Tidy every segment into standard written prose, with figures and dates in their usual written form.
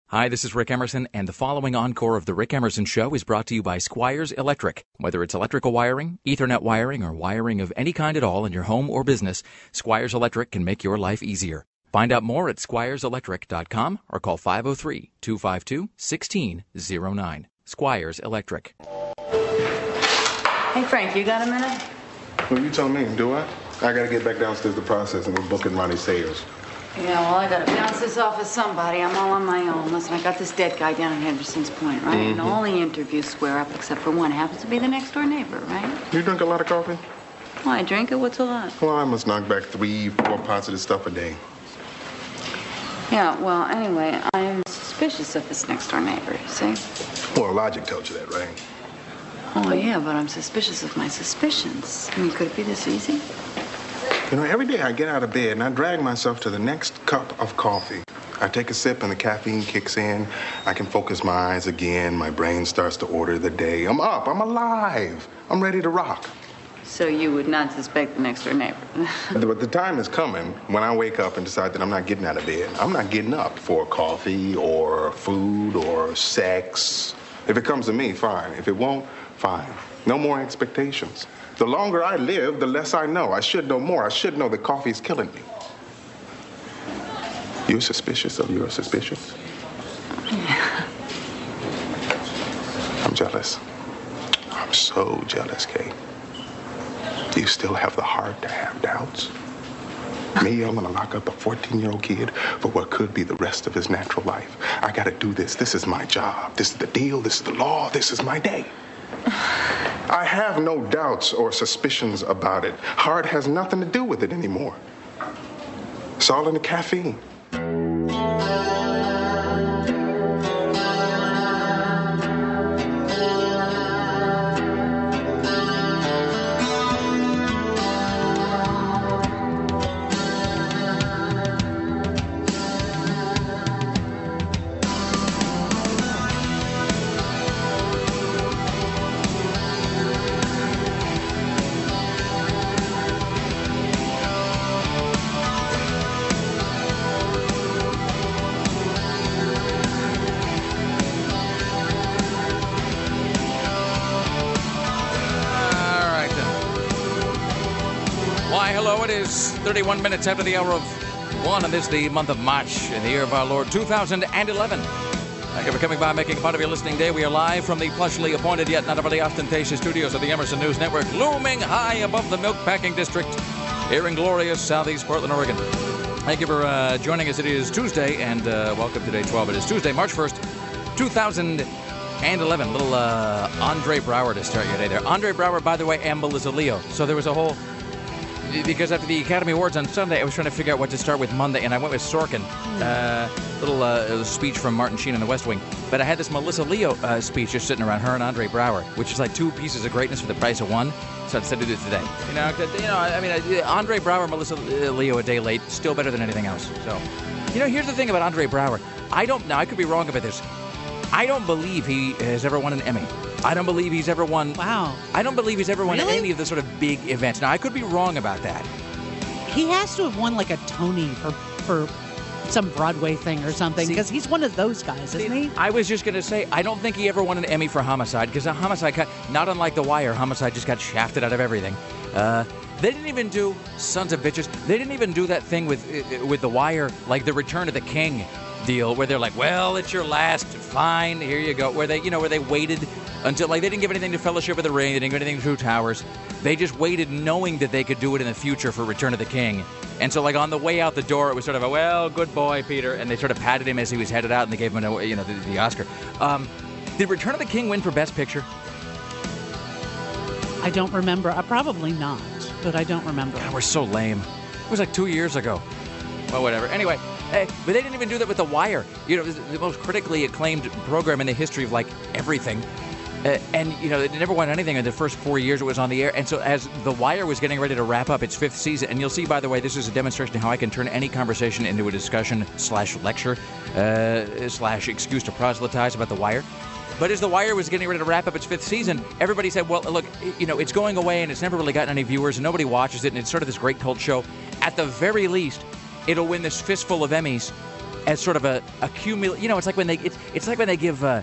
Hi, this is Rick Emerson, and the following encore of The Rick Emerson Show is brought to you by Squires Electric. Whether it's electrical wiring, Ethernet wiring, or wiring of any kind at all in your home or business, Squires Electric can make your life easier. Find out more at squireselectric.com or call 503-252-1609. Squires Electric. Hey, Frank, you got a minute? Well, you tell me, do I? I gotta get back downstairs to process and we're booking Ronnie Sayers. Yeah, well, I gotta bounce this off with somebody. I'm all on my own. Listen, I got this dead guy down in Henderson's Point, right? And all the interviews square up except for one. Happens to be the next door neighbor, right? You drink a lot of coffee? Well, I drink it. What's a lot? Well, I must knock back 3-4 pots of this stuff a day. Yeah, well, anyway, I'm suspicious of this next door neighbor, you see? Well, logic tells you that, right? Oh, yeah, but I'm suspicious of my suspicions. I mean, could it be this easy? You know, every day I get out of bed and I drag myself to the next cup of coffee. I take a sip and the caffeine kicks in. I can focus my eyes again. My brain starts to order the day. I'm up. I'm alive. I'm ready to rock. So you would not suspect the next door neighbor? But the time is coming when I wake up and decide that I'm not getting out of bed. I'm not getting up for coffee or food or sex. If it comes to me, fine. If it won't, fine. No more expectations. The longer I live, the less I know. I should know more. I should know that coffee is killing me. You're suspicious of your suspicions? Yeah. I'm jealous. I'm so jealous, Kate. Do you still have the heart to have doubts? Me, I'm gonna lock up a 14-year-old kid for what could be the rest of his natural life. I gotta do this. This is my job. This is the deal. This is the law. This is my day. I have no doubts or suspicions about it. Heart has nothing to do with it anymore. It's all in the caffeine. Why, hello, it is 31 minutes after the hour of 1, and this is the month of March in the year of our Lord 2011. Thank you for coming by, making a part of your listening day. We are live from the plushly appointed yet not overly ostentatious studios of the Emerson News Network, looming high above the milk packing district here in glorious southeast Portland, Oregon. Thank you for joining us. It is Tuesday, and welcome to day 12. It is Tuesday, March 1st, 2011. Little Andre Braugher to start your day there. Andre Braugher, by the way, and Melissa Leo. So there was a whole... Because after the Academy Awards on Sunday, I was trying to figure out what to start with Monday, and I went with Sorkin. Little speech from Martin Sheen in The West Wing. But I had this Melissa Leo speech just sitting around, her and Andre Braugher, which is like two pieces of greatness for the price of one. So I decided to do it today. Andre Braugher, Melissa Leo a day late, still better than anything else. So, here's the thing about Andre Braugher. I could be wrong about this. I don't believe he has ever won an Emmy. I don't believe he's ever won... Wow. I don't believe he's ever won Really? any of the sort of big events. Now, I could be wrong about that. He has to have won like a Tony for some Broadway thing or something, because he's one of those guys, isn't he? I was just going to say, I don't think he ever won an Emmy for Homicide, because Homicide, not unlike The Wire, Homicide just got shafted out of everything. They didn't even do Sons of Bitches. They didn't even do that thing with The Wire, like the Return of the King deal, where they're like, well, it's your last, fine, here you go, where they waited until, like, they didn't give anything to Fellowship of the Ring, they didn't give anything to Two Towers. They just waited knowing that they could do it in the future for Return of the King. And so, like, on the way out the door, it was sort of a, well, good boy, Peter, and they sort of patted him as he was headed out, and they gave him, the Oscar. Did Return of the King win for Best Picture? I don't remember. Probably not, but I don't remember. God, we're so lame. It was like 2 years ago. Well, whatever. Anyway, but they didn't even do that with The Wire. It was the most critically acclaimed program in the history of, like, everything. And it never won anything in the first 4 years it was on the air. And so as The Wire was getting ready to wrap up its 5th season, and you'll see, by the way, this is a demonstration of how I can turn any conversation into a discussion / lecture / excuse to proselytize about The Wire. But as The Wire was getting ready to wrap up its 5th season, everybody said, well, look, it's going away and it's never really gotten any viewers and nobody watches it and it's sort of this great cult show. At the very least, it'll win this fistful of Emmys as sort of a cumulative. You know, it's like when they give like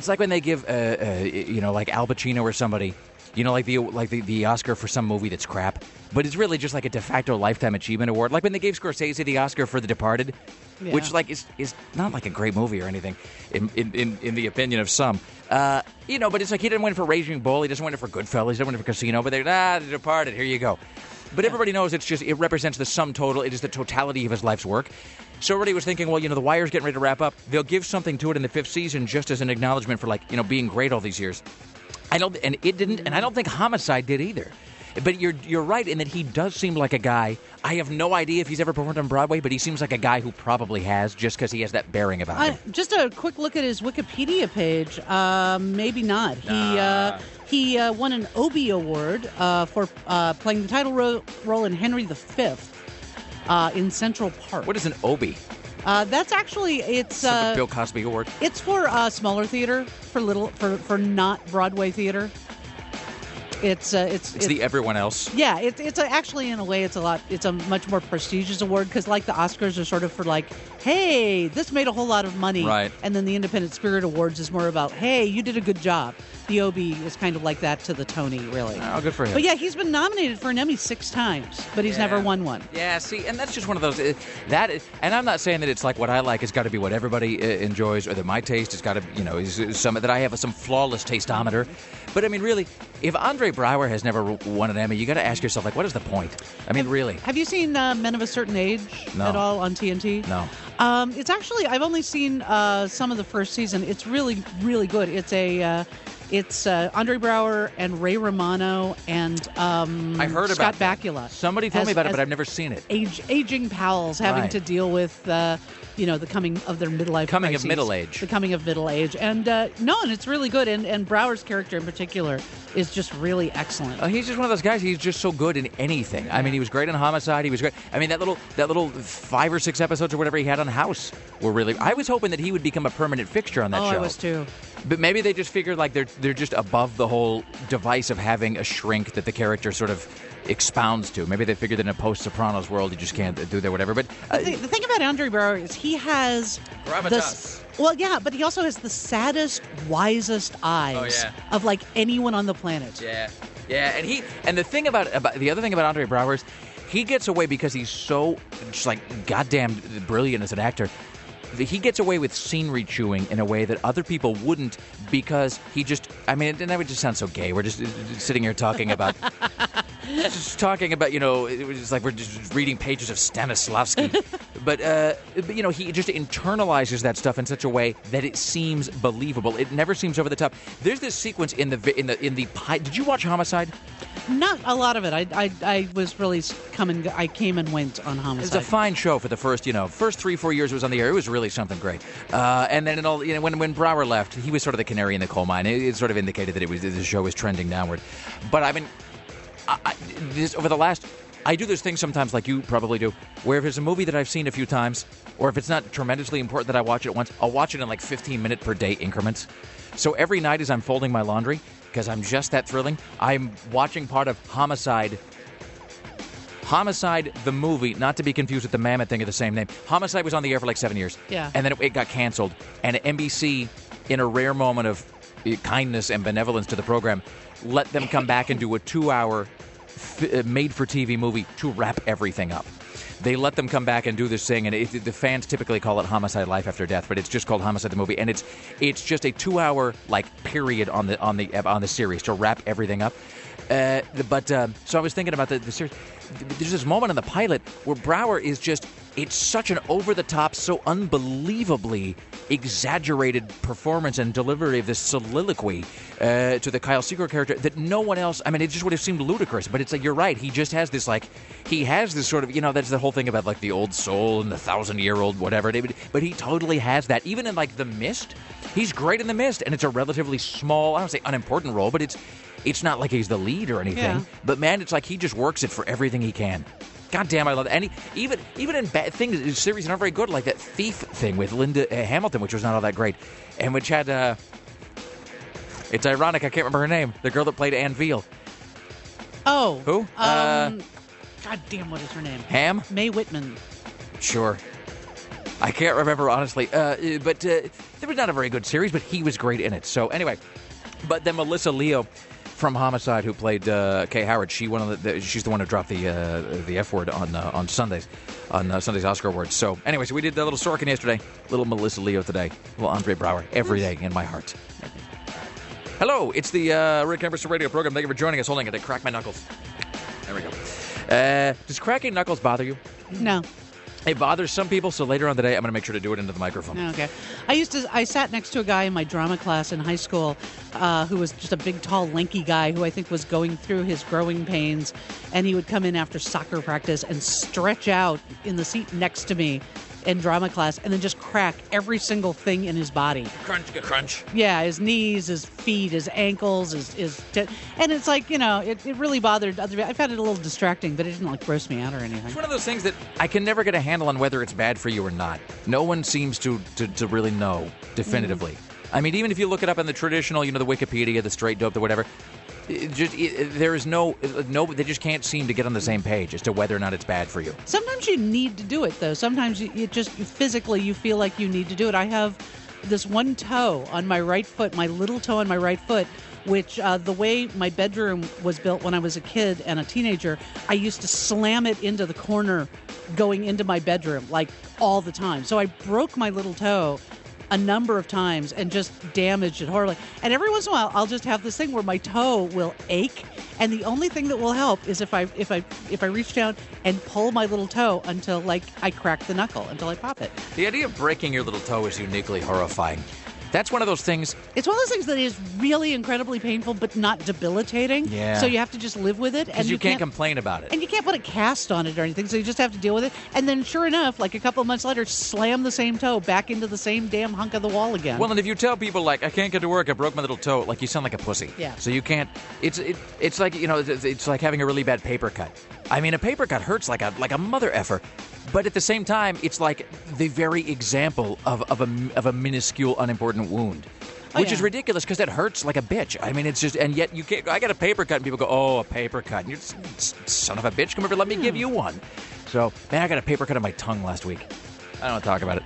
Al Pacino or somebody, you know, like the Oscar for some movie that's crap, but it's really just like a de facto lifetime achievement award. Like when they gave Scorsese the Oscar for The Departed, which like is not like a great movie or anything in the opinion of some. You know, but it's like he didn't win for Raging Bull, he doesn't win it for Goodfellas, he doesn't win it for Casino, but they're The Departed, here you go. But everybody knows it represents the sum total. It is the totality of his life's work. So everybody was thinking, well, you know, The Wire's getting ready to wrap up. They'll give something to it in the 5th season just as an acknowledgement for, like, you know, being great all these years. And it didn't, and I don't think Homicide did either. But you're right in that he does seem like a guy. I have no idea if he's ever performed on Broadway, but he seems like a guy who probably has, just because he has that bearing about him. Just a quick look at his Wikipedia page. Maybe not. He won an Obie Award for playing the title role in Henry V in Central Park. What is an Obie? That's actually it's Bill Cosby Award. It's for smaller theater, for not Broadway theater. It's the everyone else. Yeah, it's actually in a way it's a much more prestigious award because like the Oscars are sort of for like, hey, this made a whole lot of money, right? And then the Independent Spirit Awards is more about, hey, you did a good job. The Obie is kind of like that to the Tony, really. Oh, good for him. But yeah, he's been nominated for an Emmy 6 times, but he's never won one. Yeah, see, and that's just one of those. And I'm not saying that it's like what I like has got to be what everybody enjoys, or that my taste has got to, you know, is some that I have some flawless tasteometer. But I mean, really, if Andre Braugher has never won an Emmy, you got to ask yourself, like, what is the point? I mean, really. Have you seen Men of a Certain Age at all on TNT? No. It's actually, I've only seen some of the first season. It's really, really good. It's Andre Braugher and Ray Romano and I heard Scott about Bakula. Somebody told me about it, but I've never seen it. Aging pals having to deal with the coming of their midlife crises. Of middle age. The coming of middle age. And and it's really good. And Brower's character in particular is just really excellent. He's just one of those guys. He's just so good in anything. I mean, he was great in Homicide. He was great. I mean, that little 5 or 6 episodes or whatever he had on House were really. I was hoping that he would become a permanent fixture on that show. I was too. But maybe they just figured like they're just above the whole device of having a shrink that the character sort of expounds to. Maybe they figured that in a post-Sopranos world you just can't do that, whatever. But the thing about Andre Braugher is he has gravitas. Well, yeah, but he also has the saddest, wisest eyes of like anyone on the planet. Yeah, and the thing about the other thing about Andre Braugher is he gets away because he's so just like goddamn brilliant as an actor. He gets away with scenery chewing in a way that other people wouldn't because he just, I mean, and that would just sound so gay. We're just sitting here talking about, you know, it was just like we're just reading pages of Stanislavski. but, you know, he just internalizes that stuff in such a way that it seems believable. It never seems over the top. There's this sequence in the did you watch Homicide? Not a lot of it. I was really I came and went on Homicide. It's a fine show for the first 3-4 years it was on the air. It was really something great. And then when Braugher left, he was sort of the canary in the coal mine. It sort of indicated that the show was trending downward. But I mean, I do this thing sometimes, like you probably do, where if it's a movie that I've seen a few times, or if it's not tremendously important that I watch it once, I'll watch it in like 15-minute per day increments. So every night as I'm folding my laundry, because I'm just that thrilling, I'm watching part of Homicide. Homicide, the movie, not to be confused with the Mammoth thing of the same name. Homicide was on the air for like 7 years. Yeah. And then it got canceled. And NBC, in a rare moment of kindness and benevolence to the program, let them come back and do a 2-hour made-for-TV movie to wrap everything up. They let them come back and do this thing, and the fans typically call it Homicide: Life After Death, but it's just called Homicide the Movie, and it's just a 2-hour period on the series to wrap everything up. So I was thinking about the series. There's this moment in the pilot where Braugher is just, it's such an over-the-top, so unbelievably exaggerated performance and delivery of this soliloquy to the Kyle Secor character that no one else, I mean, it just would have seemed ludicrous, but it's like, you're right, he just has this he has this sort of, that's the whole thing about the old soul and the 1,000-year-old whatever, but he totally has that. Even in The Mist, he's great in The Mist, and it's a relatively small, I don't say unimportant role, but it's not like he's the lead or anything. Yeah. But man, it's like he just works it for everything he can. God damn, I love it. And even in bad things, series not very good, like that Thief thing with Linda Hamilton, which was not all that great, and which had it's ironic, I can't remember her name. The girl that played Anne Veal. Oh. Who? God damn, what is her name? Ham? Mae Whitman. Sure. I can't remember, honestly. But it was not a very good series, but he was great in it. So anyway, but then Melissa Leo from Homicide, who played Kay Howard, she's the one who dropped the F word on Sundays, Sunday's Oscar Awards. So anyway, so we did a little Sorkin yesterday, little Melissa Leo today, little Andre Braugher every day in my heart. Hello, it's the Rick Emerson radio program. Thank you for joining us. Holding it to crack my knuckles. There we go. Does cracking knuckles bother you? No. It bothers some people, so later on today, I'm going to make sure to do it into the microphone. Okay. I sat next to a guy in my drama class in high school who was just a big, tall, lanky guy who I think was going through his growing pains, and he would come in after soccer practice and stretch out in the seat next to me in drama class and then just crack every single thing in his body. Crunch. Yeah, his knees, his feet, his ankles, and it's like, it really bothered other people. I found it a little distracting, but it didn't gross me out or anything. It's one of those things that I can never get a handle on whether it's bad for you or not. No one seems to really know definitively. I mean, even if you look it up in the traditional, the Wikipedia, the straight dope, the whatever, there is no, they just can't seem to get on the same page as to whether or not it's bad for you. Sometimes you need to do it, though. Sometimes you just physically you feel like you need to do it. I have this one toe on my right foot, my little toe on my right foot, which the way my bedroom was built when I was a kid and a teenager, I used to slam it into the corner going into my bedroom, all the time. So I broke my little toe a number of times and just damaged it horribly. And every once in a while, I'll just have this thing where my toe will ache, and the only thing that will help is if I reach down and pull my little toe until I crack the knuckle until I pop it. The idea of breaking your little toe is uniquely horrifying. That's one of those things. It's one of those things that is really incredibly painful, but not debilitating. Yeah. So you have to just live with it. Because you can't complain about it. And you can't put a cast on it or anything, so you just have to deal with it. And then sure enough, a couple of months later, slam the same toe back into the same damn hunk of the wall again. Well, and if you tell people, I can't get to work, I broke my little toe, you sound like a pussy. Yeah. So you can't, it's like, it's like having a really bad paper cut. I mean, a paper cut hurts like a mother effer. But at the same time, it's like the very example of a minuscule, unimportant wound. Which is ridiculous because it hurts like a bitch. I mean, it's just, and yet you can't. I got a paper cut, and people go, "Oh, a paper cut." And you're just, son of a bitch, come over, let me give you one. So, man, I got a paper cut on my tongue last week. I don't want to talk about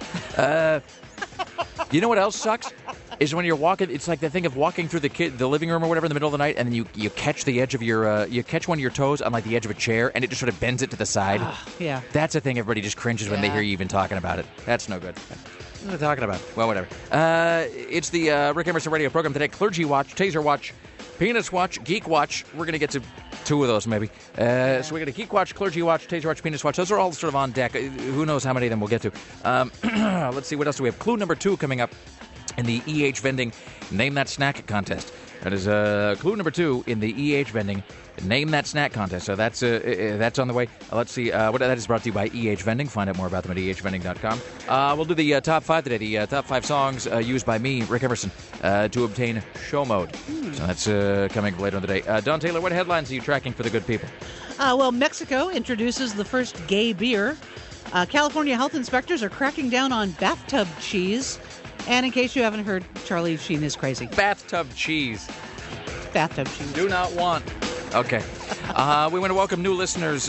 it. You know what else sucks? Is when you're walking. It's like the thing of walking through the living room or whatever in the middle of the night, and then you catch the edge of your you catch one of your toes on the edge of a chair, and it just sort of bends it to the side. Yeah. That's a thing everybody just cringes when they hear you even talking about it. That's no good. What am I talking about? Well, whatever. It's the Rick Emerson radio program today. Clergy Watch, Taser Watch, Penis Watch, Geek Watch. We're going to get to two of those, maybe. So we got a Geek Watch, Clergy Watch, Taser Watch, Penis Watch. Those are all sort of on deck. Who knows how many of them we'll get to. Let's see, what else do we have? Clue number 2 coming up in the EH Vending Name That Snack contest. That is clue number 2 in the EH Vending Name That Snack contest. So that's on the way. Let's see. What that is brought to you by EH Vending. Find out more about them at ehvending.com. We'll do the top 5 today. The top 5 songs used by me, Rick Emerson, to obtain show mode. So that's coming later in the day. Don Taylor, what headlines are you tracking for the good people? Well, Mexico introduces the first gay beer. California health inspectors are cracking down on bathtub cheese. And in case you haven't heard, Charlie Sheen is crazy. Bathtub cheese. Bathtub cheese. Do not want. Okay. We want to welcome new listeners,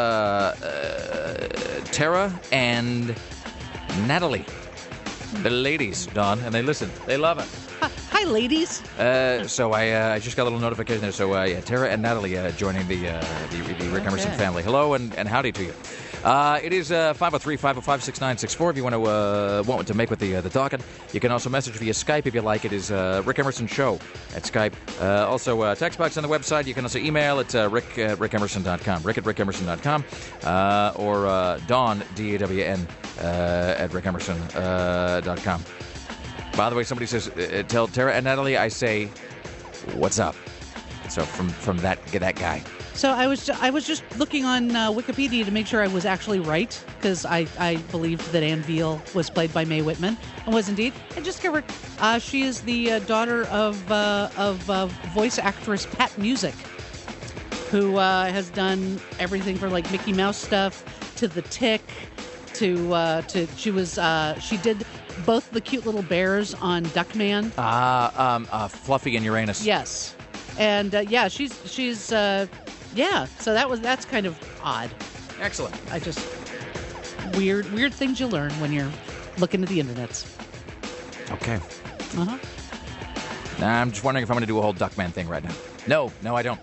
Tara and Natalie. The ladies, Don, and they listen. They love us. Hi, ladies. So I just got a little notification there. So, Tara and Natalie joining the Rick Emerson family. Hello and howdy to you. It is 503-505-6964 if you want to make with the talking. You can also message via Skype if you like. It is Rick Emerson Show at Skype. Also, text box on the website. You can also email at rick@rickemerson.com, rick@rickemerson.com, or Dawn, D-A-W-N, at rickemerson.com. By the way, somebody says, tell Tara and Natalie I say, what's up? So from that guy. So I was just looking on Wikipedia to make sure I was actually right, because I believed that Ann Veal was played by Mae Whitman, and was indeed. I just discovered she is the daughter of voice actress Pat Music, who has done everything from Mickey Mouse stuff to The Tick to she did both the cute little bears on Duckman. Fluffy and Uranus. Yes, and she's. So that's kind of odd. Excellent. Weird things you learn when you're Look into the internets. Okay. Uh-huh. I'm just wondering if I'm going to do a whole Duckman thing right now. No, I don't.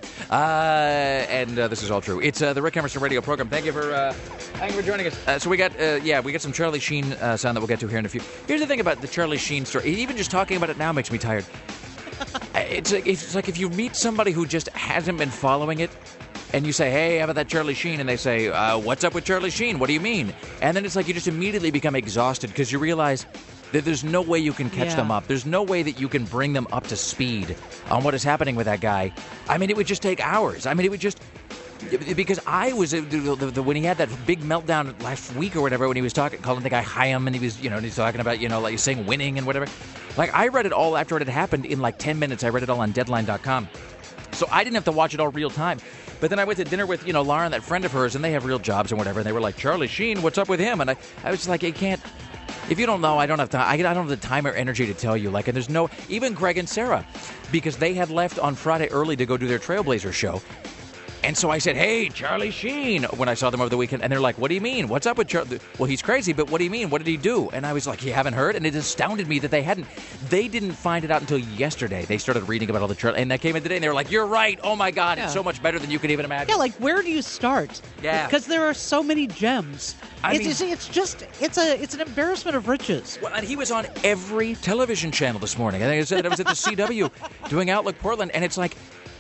And this is all true. It's the Rick Emerson radio program. Thank you for joining us. So we got some Charlie Sheen sound that we'll get to here in a few. Here's the thing about the Charlie Sheen story. Even just talking about it now makes me tired. It's like if you meet somebody who just hasn't been following it, and you say, hey, how about that Charlie Sheen? And they say, what's up with Charlie Sheen? What do you mean? And then it's like you just immediately become exhausted because you realize that there's no way you can catch them up. There's no way that you can bring them up to speed on what is happening with that guy. I mean, it would just take hours. I mean, it would just... Because I was... when he had that big meltdown last week or whatever, when he was calling the guy Chaim, and he was, and he's talking about, like saying winning and whatever. Like, I read it all after it had happened in like 10 minutes. I read it all on Deadline.com. So I didn't have to watch it all real time. But then I went to dinner with, Lauren, that friend of hers, and they have real jobs and whatever. And they were like, Charlie Sheen, what's up with him? And I was just like, I can't... If you don't know, I don't have time. I don't have the time or energy to tell you. Like, and there's no... Even Greg and Sarah, because they had left on Friday early to go do their Trailblazer show. And so I said, hey, Charlie Sheen, when I saw them over the weekend. And they're like, what do you mean? What's up with Charlie? Well, he's crazy, but what do you mean? What did he do? And I was like, you haven't heard? And it astounded me that they hadn't. They didn't find it out until yesterday. They started reading about all the Charlie. And that came in today, and they were like, you're right. Oh, my God. Yeah. It's so much better than you could even imagine. Yeah, like, where do you start? Yeah. Because there are so many gems. It's an embarrassment of riches. Well, and he was on every television channel this morning. I think I said it was at the CW doing Outlook Portland, and it's like...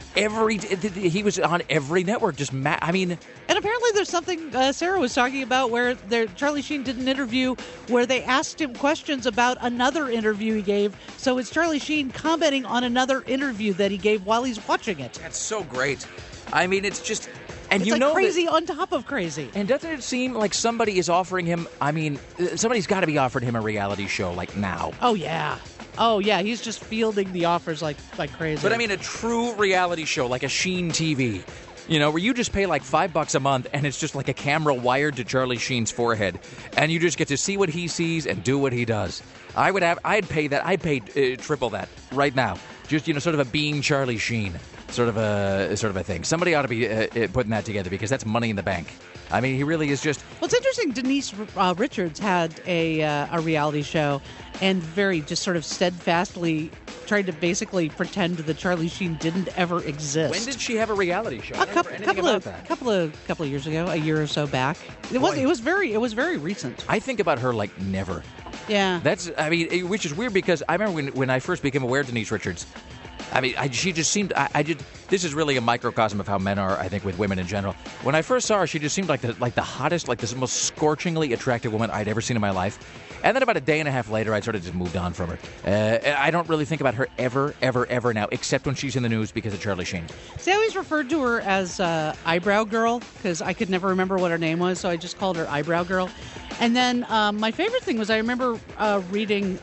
he was on every network. And apparently there's something Sarah was talking about where Charlie Sheen did an interview where they asked him questions about another interview he gave. So it's Charlie Sheen commenting on another interview that he gave while he's watching it. That's so great. I mean, it's just... And it's like crazy on top of crazy. And doesn't it seem like somebody is offering him... somebody's got to be offering him a reality show, like, now. Oh, yeah. He's just fielding the offers like crazy. But a true reality show, like a Sheen TV, where you just pay like $5 a month, and it's just like a camera wired to Charlie Sheen's forehead, and you just get to see what he sees and do what he does. I'd pay that. I'd pay triple that right now. Just sort of a being Charlie Sheen, sort of a thing. Somebody ought to be putting that together because that's money in the bank. I mean, he really is just... Well, it's interesting. Denise Richards had a reality show and very just sort of steadfastly tried to basically pretend that Charlie Sheen didn't ever exist. When did she have a reality show? A couple of years ago, a year or so back. It was very recent. I think about her like never. Yeah. Which is weird because I remember when I first became aware of Denise Richards. She just seemed... this is really a microcosm of how men are, I think, with women in general. When I first saw her, she just seemed like the hottest, like the most scorchingly attractive woman I'd ever seen in my life. And then about a day and a half later, I sort of just moved on from her. I don't really think about her ever now, except when she's in the news because of Charlie Sheen. See, I always referred to her as Eyebrow Girl because I could never remember what her name was, so I just called her Eyebrow Girl. And then my favorite thing was I remember reading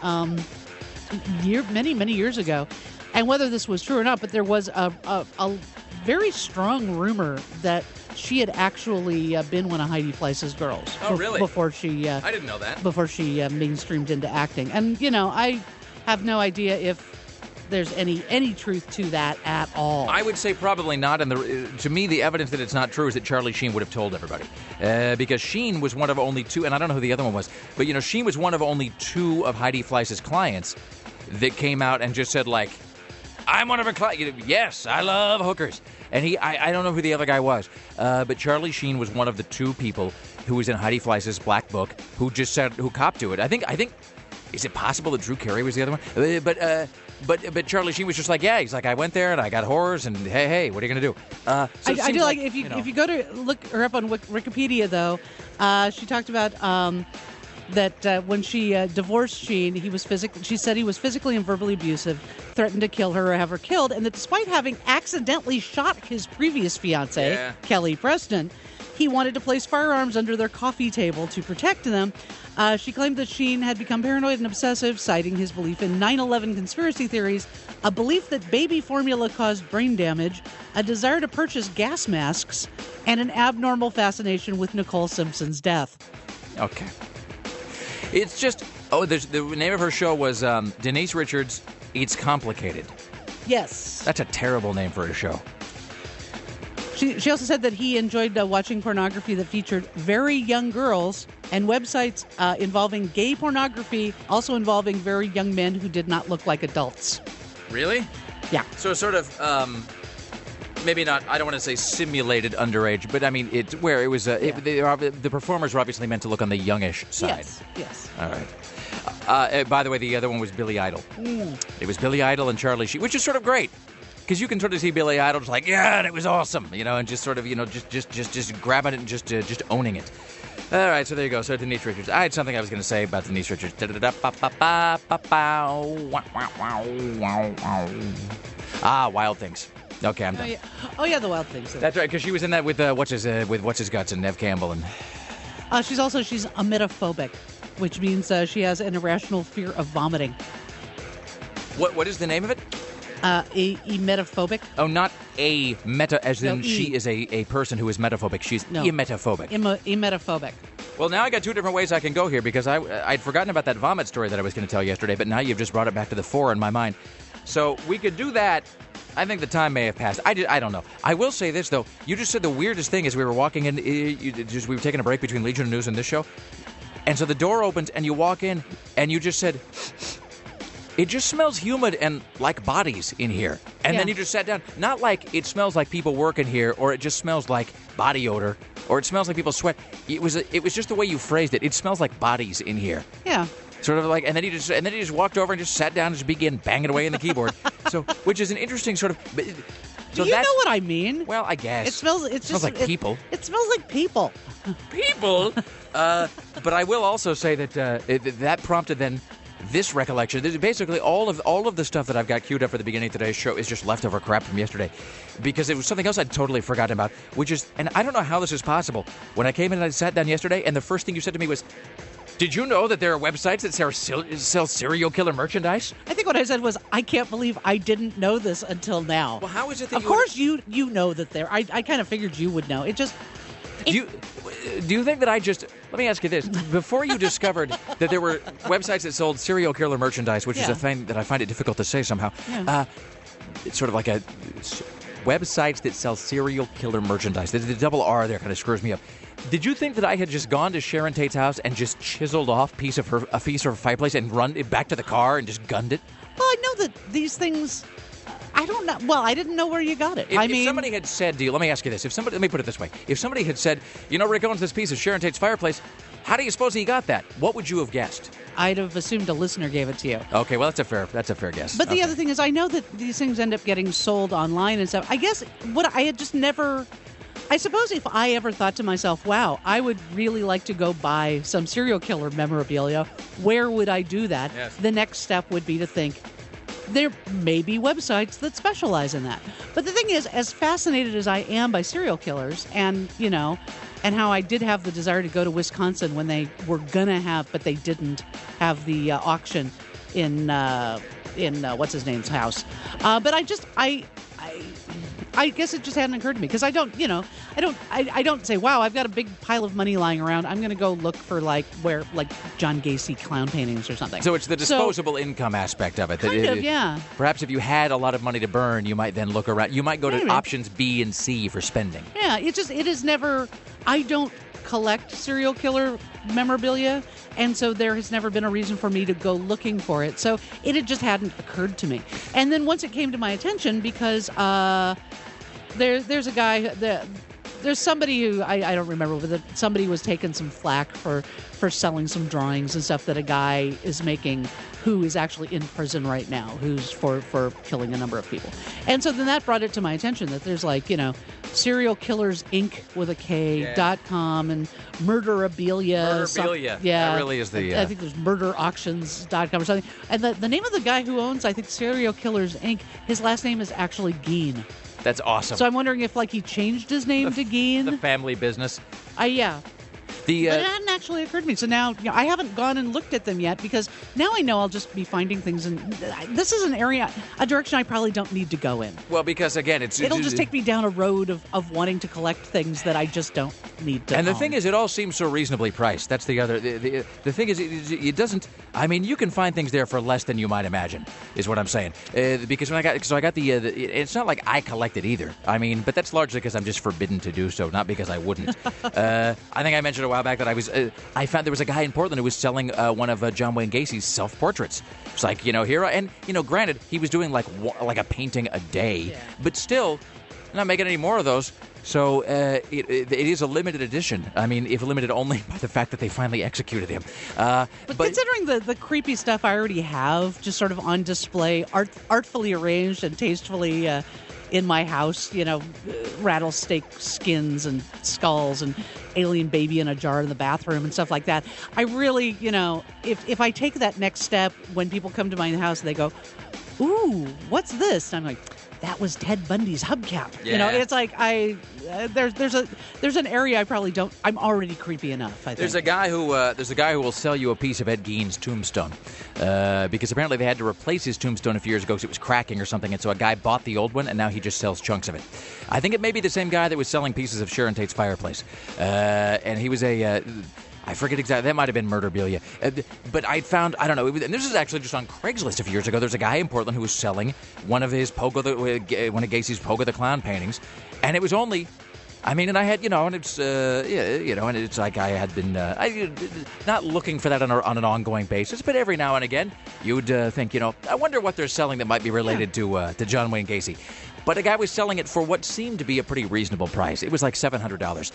many years ago, and whether this was true or not, but there was a very strong rumor that she had actually been one of Heidi Fleiss's girls. Oh, really? Before she... I didn't know that. Before she mainstreamed into acting. And, I have no idea if there's any truth to that at all. I would say probably not. And to me, the evidence that it's not true is that Charlie Sheen would have told everybody. Because Sheen was one of only two, and I don't know who the other one was, but, Sheen was one of only two of Heidi Fleiss's clients that came out and just said, like, I'm one of her clients. Yes, I love hookers. And I don't know who the other guy was, but Charlie Sheen was one of the two people who was in Heidi Fleiss's Black Book who copped to it. I think, is it possible that Drew Carey was the other one? But Charlie Sheen was just like, yeah, he's like, I went there and I got whores and hey, what are you gonna do? I do like if you go to look her up on Wikipedia though, she talked about that when she divorced Sheen, she said he was physically and verbally abusive, threatened to kill her or have her killed, and that despite having accidentally shot his previous fiancée, Kelly Preston, he wanted to place firearms under their coffee table to protect them. She claimed that Sheen had become paranoid and obsessive, citing his belief in 9/11 conspiracy theories, a belief that baby formula caused brain damage, a desire to purchase gas masks, and an abnormal fascination with Nicole Simpson's death. Okay. It's just... the name of her show was Denise Richards It's Complicated. Yes. That's a terrible name for a show. She also said that he enjoyed watching pornography that featured very young girls and websites involving gay pornography, also involving very young men who did not look like adults. Really? Yeah. So sort of, maybe not, I don't want to say simulated underage, but I mean, it was, the performers were obviously meant to look on the youngish side. Yes. All right. By the way, the other one was Billy Idol. It was Billy Idol and Charlie Sheen, which is sort of great. Because you can sort of see Billy Idol just like, yeah, it was awesome, and just sort of, just grabbing it and just owning it. All right, so there you go. So Denise Richards. I had something I was going to say about Denise Richards. Wild Things. Okay, I'm done. Oh yeah, the Wild Things. That's right, because she was in that with what's his guts and Nev Campbell and. She's emetophobic, which means she has an irrational fear of vomiting. What is the name of it? Emetophobic. Oh, not a meta, as in she is a person who is metaphobic. She's emetophobic. Emetophobic. Well, now I got two different ways I can go here because I'd forgotten about that vomit story that I was going to tell yesterday, but now you've just brought it back to the fore in my mind. So we could do that. I think the time may have passed. I don't know. I will say this, though. You just said the weirdest thing as we were walking in. We were taking a break between Legion of News and this show. And so the door opens and you walk in and you just said, it just smells humid and like bodies in here. And then you just sat down. Not like it smells like people work in here or it just smells like body odor or it smells like people sweat. It was just the way you phrased it. It smells like bodies in here. Yeah. Sort of like, and then he just walked over and just sat down and just began banging away on the keyboard. So, which is an interesting sort of. So you know what I mean? Well, I guess it smells. It smells like people. It smells like people. People. But I will also say that that prompted then this recollection. Basically, all of the stuff that I've got queued up for the beginning of today's show is just leftover crap from yesterday, because it was something else I'd totally forgotten about. Which is, and I don't know how this is possible. When I came in and I sat down yesterday, and the first thing you said to me was, did you know that there are websites that sell serial killer merchandise? I think what I said was, I can't believe I didn't know this until now. Well, how is it that of course you know that there. I kind of figured you would know. It just... Do you think that I just... Let me ask you this. Before you discovered that there were websites that sold serial killer merchandise, which is a thing that I find it difficult to say somehow, it's sort of like a... Websites that sell serial killer merchandise. The double R there kind of screws me up. Did you think that I had just gone to Sharon Tate's house and just chiseled off a piece of her fireplace and run it back to the car and just gunned it? Well, I know that these things... I don't know. Well, I didn't know where you got it. If somebody had said to you, let me ask you this. Let me put it this way. If somebody had said, Rick owns this piece of Sharon Tate's fireplace, how do you suppose he got that? What would you have guessed? I'd have assumed a listener gave it to you. Okay, well, that's a fair guess. But the other thing is, I know that these things end up getting sold online and stuff. I guess what I had just never... I suppose if I ever thought to myself, wow, I would really like to go buy some serial killer memorabilia, where would I do that? Yes. The next step would be to think, there may be websites that specialize in that. But the thing is, as fascinated as I am by serial killers and how I did have the desire to go to Wisconsin when they were going to have, but they didn't have the auction in what's his name's house. But I guess it just hadn't occurred to me because I don't say, wow, I've got a big pile of money lying around. I'm going to go look for like John Gacy clown paintings or something. So it's the disposable income aspect of it. Kind of, yeah. Perhaps if you had a lot of money to burn, you might then look around. You might go to options B and C for spending. Yeah, it is never. I don't collect serial killer memorabilia, and so there has never been a reason for me to go looking for it. So it just hadn't occurred to me. And then once it came to my attention, because there's a guy there's somebody who I don't remember, but somebody was taking some flack for selling some drawings and stuff that a guy is making who is actually in prison right now, who's for killing a number of people. And so then that brought it to my attention that there's Serial Killers Inc. with a K.com and Murderabilia. Murderabilia. Yeah. That really is the... I think there's murderauctions.com or something. And the name of the guy who owns, I think, Serial Killers Inc., his last name is actually Geen. That's awesome. So I'm wondering if he changed his name to Geen. The family business. Yeah. But it hadn't actually occurred to me. So now I haven't gone and looked at them yet because now I know I'll just be finding things. And this is a direction I probably don't need to go in. Well, because again, it'll just take me down a road of wanting to collect things that I just don't. need to And the own. thing is, it all seems so reasonably priced. That's the other. The thing is, it doesn't. I mean, you can find things there for less than you might imagine, is what I'm saying. Because when I got the it's not like I collect it either. I mean, but that's largely because I'm just forbidden to do so, not because I wouldn't. I think I mentioned a while back that I found there was a guy in Portland who was selling one of John Wayne Gacy's self-portraits. It's like, granted, he was doing like a painting a day, but still, not making any more of those. So it is a limited edition. I mean, if limited only by the fact that they finally executed him. But considering the creepy stuff I already have just sort of on display, artfully arranged and tastefully in my house, rattlesnake skins and skulls and alien baby in a jar in the bathroom and stuff like that, I really, if I take that next step when people come to my house and they go, ooh, what's this? And I'm like, that was Ted Bundy's hubcap. Yeah. It's like there's an area I probably don't. I'm already creepy enough. I think There's a guy who will sell you a piece of Ed Gein's tombstone because apparently they had to replace his tombstone a few years ago because it was cracking or something, and so a guy bought the old one and now he just sells chunks of it. I think it may be the same guy that was selling pieces of Sharon Tate's fireplace, and he was I forget exactly. That might have been Murderabilia. But I found, I don't know, and this is actually just on Craigslist a few years ago. There's a guy in Portland who was selling one of Gacy's Pogo the Clown paintings, and it was only, and I had, and it's, and it's like I had been, not looking for that on an ongoing basis, but every now and again, you'd think, I wonder what they're selling that might be related to John Wayne Gacy. But a guy was selling it for what seemed to be a pretty reasonable price. It was like $700,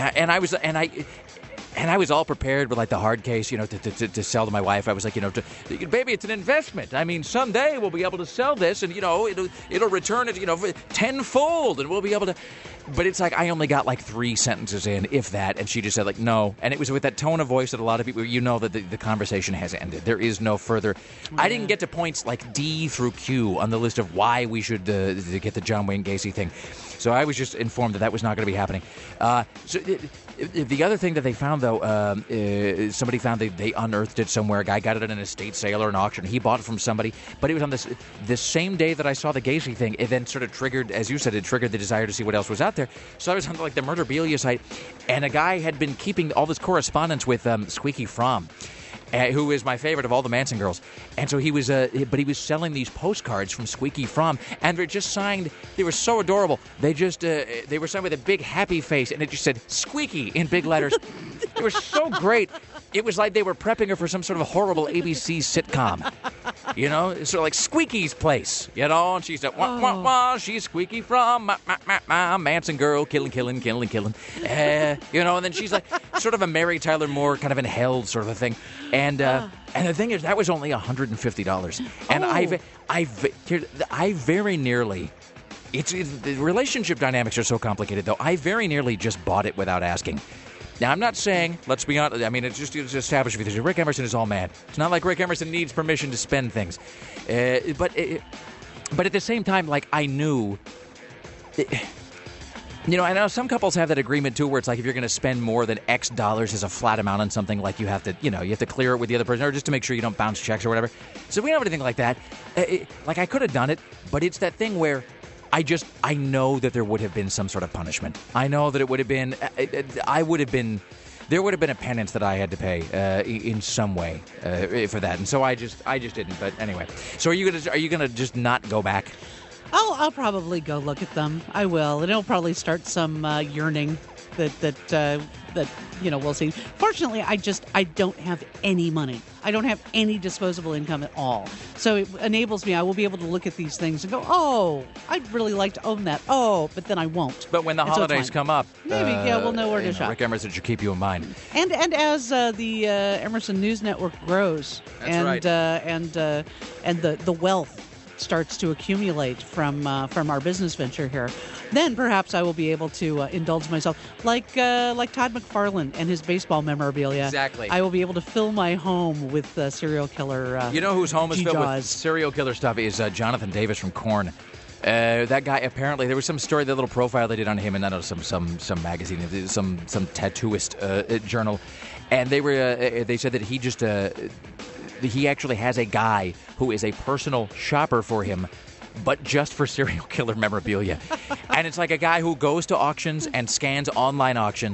and I was all prepared with like the hard case, to sell to my wife. I was like, baby, it's an investment. I mean, someday we'll be able to sell this, and it'll return it, tenfold, and we'll be able to. But it's like I only got like 3 sentences in, if that, and she just said like no, and it was with that tone of voice that a lot of people, that the conversation has ended. There is no further. Yeah. I didn't get to points like D through Q on the list of why we should get the John Wayne Gacy thing. So I was just informed that was not going to be happening. The other thing that they found, though, somebody found they unearthed it somewhere. A guy got it at an estate sale or an auction. He bought it from somebody, but it was on this same day that I saw the Gacy thing. It then sort of triggered, as you said, it triggered the desire to see what else was out there. So I was on like the Murderabilia site, and a guy had been keeping all this correspondence with Squeaky Fromm, who is my favorite of all the Manson girls. And so he was, but he was selling these postcards from Squeaky Fromm, and they're just signed. They were so adorable. They just, they were signed with a big happy face, and it just said Squeaky in big letters. They were so great. It was like they were prepping her for some sort of horrible ABC sitcom. Sort of like Squeaky's Place, and she said, wah, wah, wah, she's Squeaky Fromm, Manson girl, killing. And then she's like sort of a Mary Tyler Moore kind of in hell sort of a thing. And the thing is, that was only $150. And I very nearly, the relationship dynamics are so complicated, though. I very nearly just bought it without asking. Now, I'm not saying, let's be honest, it's just established with this. Rick Emerson is all mad. It's not like Rick Emerson needs permission to spend things. But at the same time, like, I knew... I know some couples have that agreement, too, where it's like if you're going to spend more than X dollars as a flat amount on something, like you have to clear it with the other person, or just to make sure you don't bounce checks or whatever. So we don't have anything like that. I could have done it, but it's that thing where I know that there would have been some sort of punishment. I know that it would have been, there would have been a penance that I had to pay in some way for that. And so I just didn't. But anyway, so are you gonna just not go back? I'll probably go look at them. I will, and it'll probably start some yearning that we'll see. Fortunately, I don't have any money. I don't have any disposable income at all. So it enables me. I will be able to look at these things and go, oh, I'd really like to own that. Oh, but then I won't. But when the holidays come up, maybe we'll know where to shop. Rick Emerson should keep you in mind. And as the Emerson News Network grows, That's right. And the wealth starts to accumulate from our business venture here, then perhaps I will be able to indulge myself like Todd McFarlane and his baseball memorabilia. Exactly. I will be able to fill my home with serial killer. Whose home is filled with G-Jaws. serial killer stuff is Jonathan Davis from Korn. That guy, apparently, there was some story, the little profile they did on him, and I know some magazine, some tattooist journal, and they said that he just. He actually has a guy who is a personal shopper for him, but just for serial killer memorabilia. And it's like a guy who goes to auctions and scans online auctions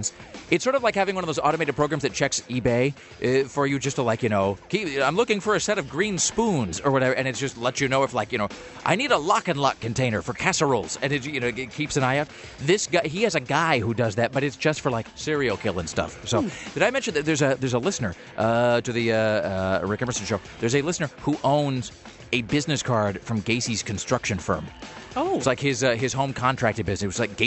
It's sort of like having one of those automated programs that checks eBay for you just to, like, I'm looking for a set of green spoons or whatever, and it just lets you know if, like, I need a Lock and Lock container for casseroles, and it keeps an eye out. This guy, he has a guy who does that, but it's just for, like, serial killing stuff. So, did I mention that there's a listener to the Rick Emerson show? There's a listener who owns a business card from Gacy's construction firm. Oh. It's like his home contracting business. It was like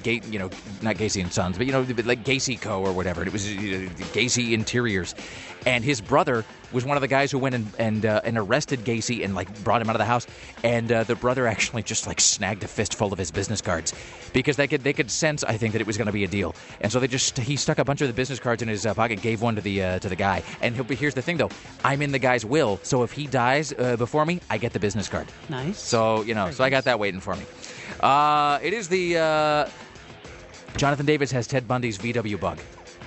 not Gacy and Sons, but like Gacy Co. or whatever. It was Gacy Interiors, and his brother was one of the guys who went and arrested Gacy and like brought him out of the house. And the brother actually just like snagged a fistful of his business cards because they could sense, I think, that it was going to be a deal. And so he stuck a bunch of the business cards in his pocket, gave one to the guy. And here's the thing though, I'm in the guy's will, so if he dies before me, I get the business card. Nice. So so I got that waiting for me. It is the Jonathan Davis has Ted Bundy's VW bug.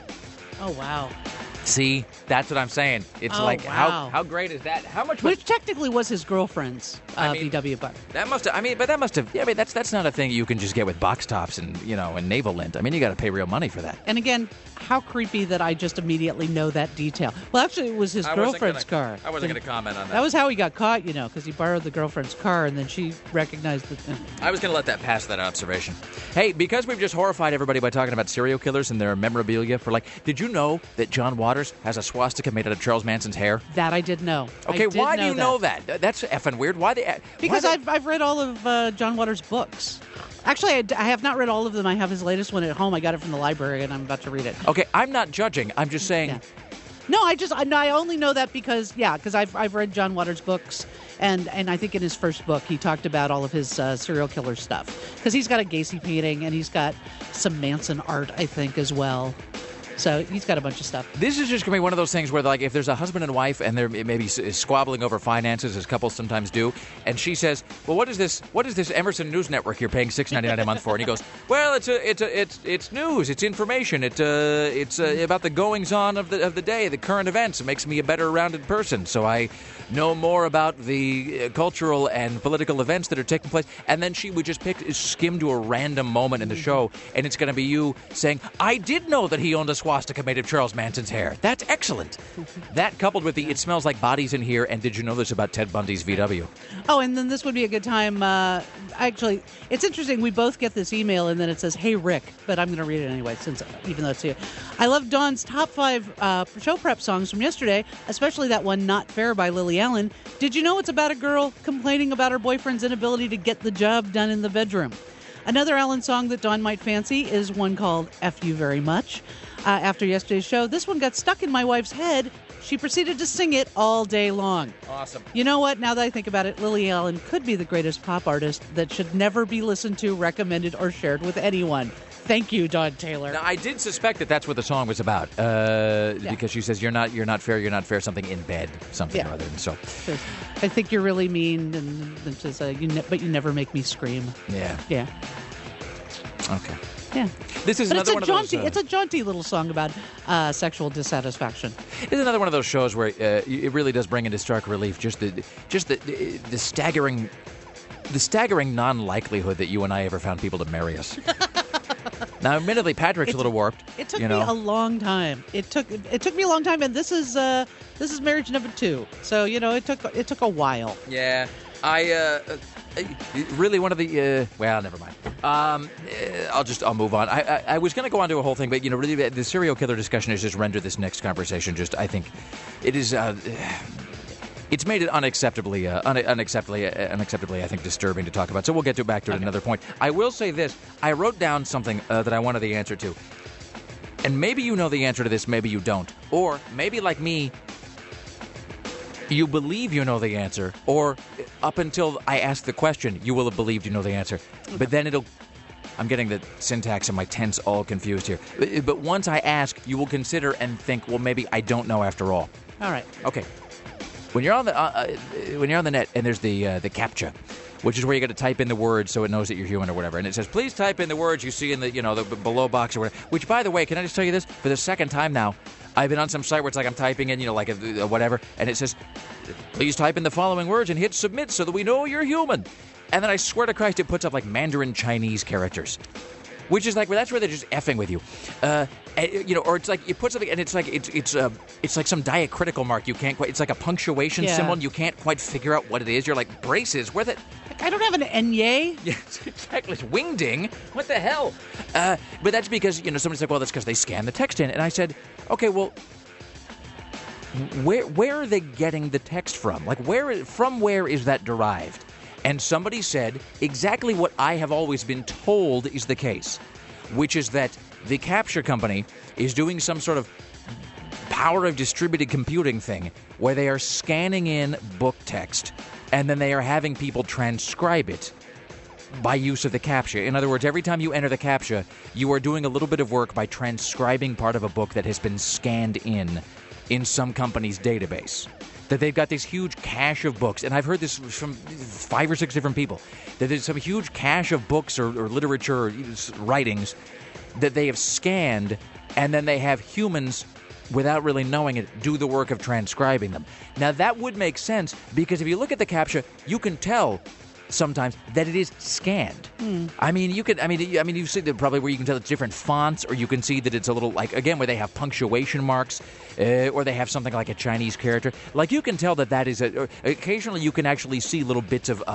Oh, wow. See, that's what I'm saying. It's wow. how great is that? How much? Which technically was his girlfriend's VW bug. That must have. That must have. That's not a thing you can just get with box tops and and naval lint. I mean, you got to pay real money for that. And again, how creepy that I just immediately know that detail. Well, actually, it was his girlfriend's car. I wasn't going to comment on that. That was how he got caught, because he borrowed the girlfriend's car, and then she recognized it. I was going to let that pass, that observation. Hey, because we've just horrified everybody by talking about serial killers and their memorabilia for did you know that John Waters has a swastika made out of Charles Manson's hair? That I did know. Okay, why do you know that? That's effing weird. Because I've read all of John Waters' books. Actually, I have not read all of them. I have his latest one at home. I got it from the library, and I'm about to read it. Okay, I'm not judging. I'm just saying. Yeah. No, I only know that because I've read John Waters' books, and I think in his first book he talked about all of his serial killer stuff because he's got a Gacy painting and he's got some Manson art, I think, as well. So he's got a bunch of stuff. This is just going to be one of those things where, if there's a husband and wife and they're maybe squabbling over finances, as couples sometimes do, and she says, "Well, what is this Emerson News Network you're paying $6.99 a month for?" And he goes, "Well, it's news, it's information, it's about the goings on of the day, the current events. It makes me a better rounded person, so I know more about the cultural and political events that are taking place." And then she would just skim to a random moment in the show, and it's going to be you saying, "I did know that he owned a swastika made of Charles Manson's hair." That's excellent. That coupled with the "it smells like bodies in here," and "did you know this about Ted Bundy's VW?" Oh, and then this would be a good time. Actually, it's interesting. We both get this email, and then it says, "Hey, Rick," but I'm going to read it anyway, even though it's you. I love Dawn's top 5 show prep songs from yesterday, especially that one, "Not Fair" by Lily Allen. Did you know it's about a girl complaining about her boyfriend's inability to get the job done in the bedroom? Another Allen song that Dawn might fancy is one called "F You Very Much." After yesterday's show, this one got stuck in my wife's head. She proceeded to sing it all day long. Awesome. You know what? Now that I think about it, Lily Allen could be the greatest pop artist that should never be listened to, recommended, or shared with anyone. Thank you, Dawn Taylor. Now, I did suspect that that's what the song was about, because she says, you're not fair, something in bed, something or other. And so, I think you're really mean, and just, but you never make me scream. Yeah. Yeah. Okay. Yeah. This is another one of those. It's a jaunty little song about sexual dissatisfaction. It's another one of those shows where it really does bring into stark relief just the staggering non-likelihood that you and I ever found people to marry us. Now, admittedly, Patrick's a little warped. It took me a long time. It took me a long time, and this is marriage number 2. So it took a while. Yeah, really one of the well, never mind. I'll move on. I was going to go on to a whole thing, but really the serial killer discussion has just rendered this next conversation I think it is. It's made it unacceptably, I think, disturbing to talk about. So we'll get back to it at another point. I will say this. I wrote down something that I wanted the answer to. And maybe you know the answer to this, maybe you don't. Or maybe, like me, you believe you know the answer. Or up until I ask the question, you will have believed you know the answer. But then I'm getting the syntax and my tense all confused here. But once I ask, you will consider and think, well, maybe I don't know after all. All right. Okay. When you're on the net and there's the CAPTCHA, which is where you got to type in the words so it knows that you're human or whatever, and it says please type in the words you see in the the below box or whatever. Which, by the way, can I just tell you this? For the second time now, I've been on some site where it's like I'm typing in like a whatever, and it says please type in the following words and hit submit so that we know you're human. And then I swear to Christ, it puts up like Mandarin Chinese characters. which is like, well, that's where they're just effing with you. Or it's like you put something and it's like some diacritical mark you can't quite. It's like a punctuation symbol and you can't quite figure out what it is. You're like, braces, where the... I don't have an enye. Yes, exactly. It's wingding. What the hell? But that's because, somebody's like, well, that's because they scan the text in. And I said, okay, well, where are they getting the text from? Like, where is that derived? And somebody said exactly what I have always been told is the case, which is that the capture company is doing some sort of power of distributed computing thing where they are scanning in book text and then they are having people transcribe it by use of the CAPTCHA. In other words, every time you enter the CAPTCHA, you are doing a little bit of work by transcribing part of a book that has been scanned in some company's database. That they've got this huge cache of books, and I've heard this from 5 or 6 different people, that there's some huge cache of books or literature or writings that they have scanned, and then they have humans, without really knowing it, do the work of transcribing them. Now, that would make sense, because if you look at the CAPTCHA, you can tell sometimes that it is scanned. I mean, you see that probably where you can tell it's different fonts, or you can see that it's a little like, again, where they have punctuation marks, or they have something like a Chinese character. Like, you can tell that is occasionally you can actually see little bits of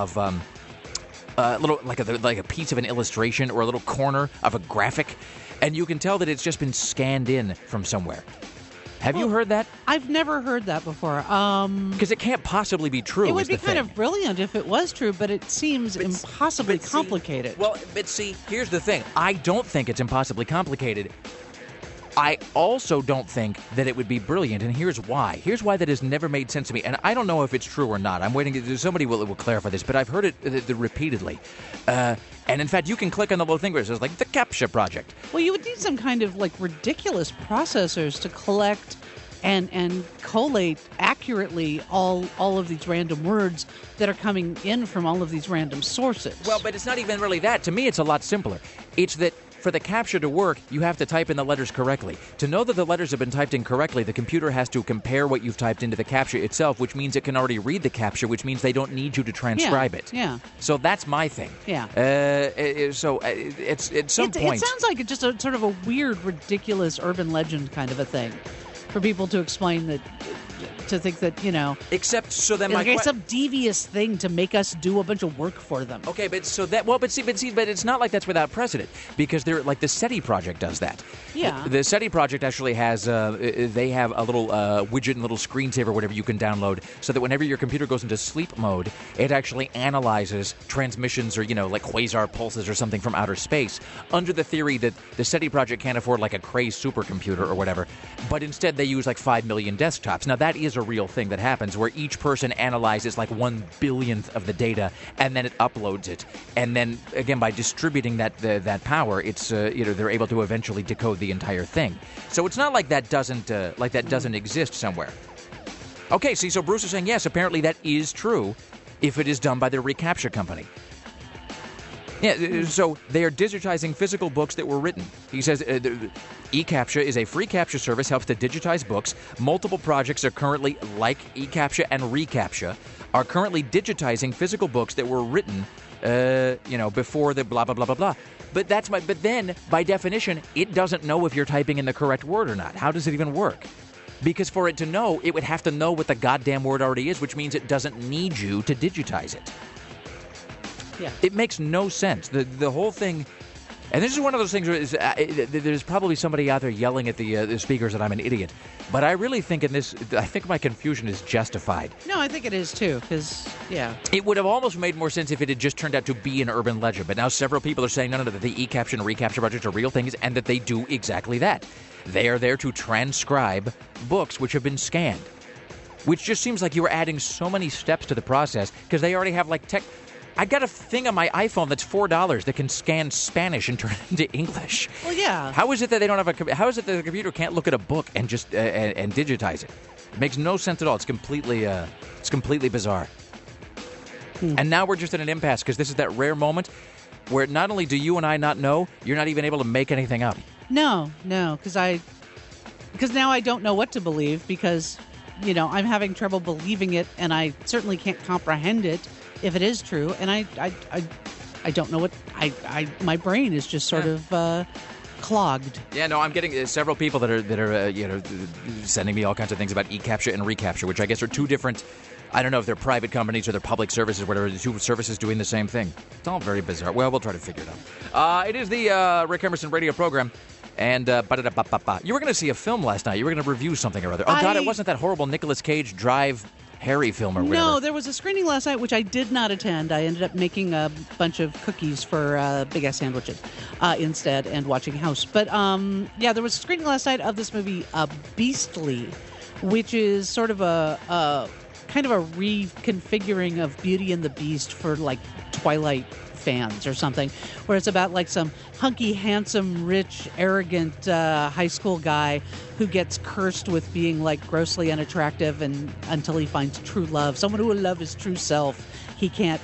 little like a piece of an illustration or a little corner of a graphic, and you can tell that it's just been scanned in from somewhere. Have you heard that? I've never heard that before. Because it can't possibly be true. It would be kind thing. of brilliant if it was true, but it seems impossibly complicated. But see, here's the thing. I don't think it's impossibly complicated. I also don't think that it would be brilliant, and here's why. Here's why that has never made sense to me, and I don't know if it's true or not. I'm waiting. Somebody will clarify this, but I've heard it repeatedly. And in fact, you can click on the little thing where it says, like, the CAPTCHA project. Well, you would need some kind of, like, ridiculous processors to collect and collate accurately all of these random words that are coming in from all of these random sources. Well, but it's not even really that. To me, it's a lot simpler. It's that for the CAPTCHA to work, you have to type in the letters correctly. To know that the letters have been typed in correctly, the computer has to compare what you've typed into the CAPTCHA itself, which means it can already read the CAPTCHA, which means they don't need you to transcribe it. Yeah. So that's my thing. Yeah. It's at some point. It sounds like it's just a sort of a weird, ridiculous urban legend kind of a thing for people to explain that. To think that, Except so then it's some devious thing to make us do a bunch of work for them. Okay, but it's not like that's without precedent, because they're like the SETI project does that. Yeah. The SETI project actually has they have a little widget and little screensaver, whatever you can download, so that whenever your computer goes into sleep mode, it actually analyzes transmissions or like quasar pulses or something from outer space, under the theory that the SETI project can't afford like a crazed supercomputer or whatever, but instead they use like 5 million desktops. Now that is a real thing that happens, where each person analyzes like 1/1000th of the data and then it uploads it, and then again by distributing that power, it's they're able to eventually decode the entire thing. So it's not like that doesn't exist somewhere. Okay, see, so Bruce is saying yes, apparently that is true if it is done by the reCAPTCHA company. Yeah, so they are digitizing physical books that were written. He says eCAPTCHA is a free CAPTCHA service, helps to digitize books. Multiple projects are currently, like eCAPTCHA and reCAPTCHA, are currently digitizing physical books that were written, before the blah, blah, blah, blah, blah. But then, by definition, it doesn't know if you're typing in the correct word or not. How does it even work? Because for it to know, it would have to know what the goddamn word already is, which means it doesn't need you to digitize it. Yeah. It makes no sense. The whole thing, and this is one of those things where there's probably somebody out there yelling at the speakers that I'm an idiot. But I really think I think my confusion is justified. No, I think it is too, because, yeah. It would have almost made more sense if it had just turned out to be an urban legend. But now several people are saying, no, that the eCAPTCHA and reCAPTCHA projects are real things, and that they do exactly that. They are there to transcribe books which have been scanned. Which just seems like you are adding so many steps to the process, because they already have like tech. I got a thing on my iPhone that's $4 that can scan Spanish and turn it into English. Well, yeah. How is it that they don't have how is it that the computer can't look at a book and just and digitize it? It makes no sense at all. It's completely bizarre. And now we're just in an impasse, because this is that rare moment where not only do you and I not know, you're not even able to make anything up. No, because now I don't know what to believe, because I'm having trouble believing it, and I certainly can't comprehend it if it is true, and I don't know what my brain is just sort of clogged. Yeah, no, I'm getting several people that are sending me all kinds of things about eCapture and reCapture, which I guess are two different. I don't know if they're private companies or they're public services, whatever, the two services doing the same thing. It's all very bizarre. Well, we'll try to figure it out. It is the Rick Emerson radio program. And you were going to see a film last night. You were going to review something or other. Oh, God, it wasn't that horrible Nicolas Cage Drive Harry film or whatever. No, there was a screening last night, which I did not attend. I ended up making a bunch of cookies for Big Ass Sandwiches instead and watching House. But, there was a screening last night of this movie, Beastly, which is sort of a kind of a reconfiguring of Beauty and the Beast for, like, Twilight fans or something, where it's about like some hunky, handsome, rich, arrogant high school guy who gets cursed with being like grossly unattractive and until he finds true love, someone who will love his true self. He can't,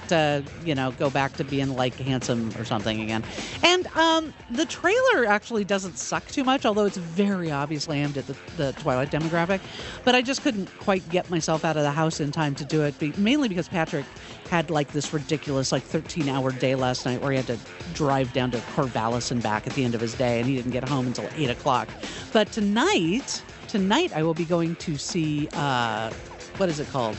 go back to being like handsome or something again. And the trailer actually doesn't suck too much, although it's very obviously aimed at the Twilight demographic. But I just couldn't quite get myself out of the house in time to do it, mainly because Patrick had like this ridiculous 13-hour day last night where he had to drive down to Corvallis and back at the end of his day, and he didn't get home until 8 o'clock. But tonight I will be going to see, what is it called?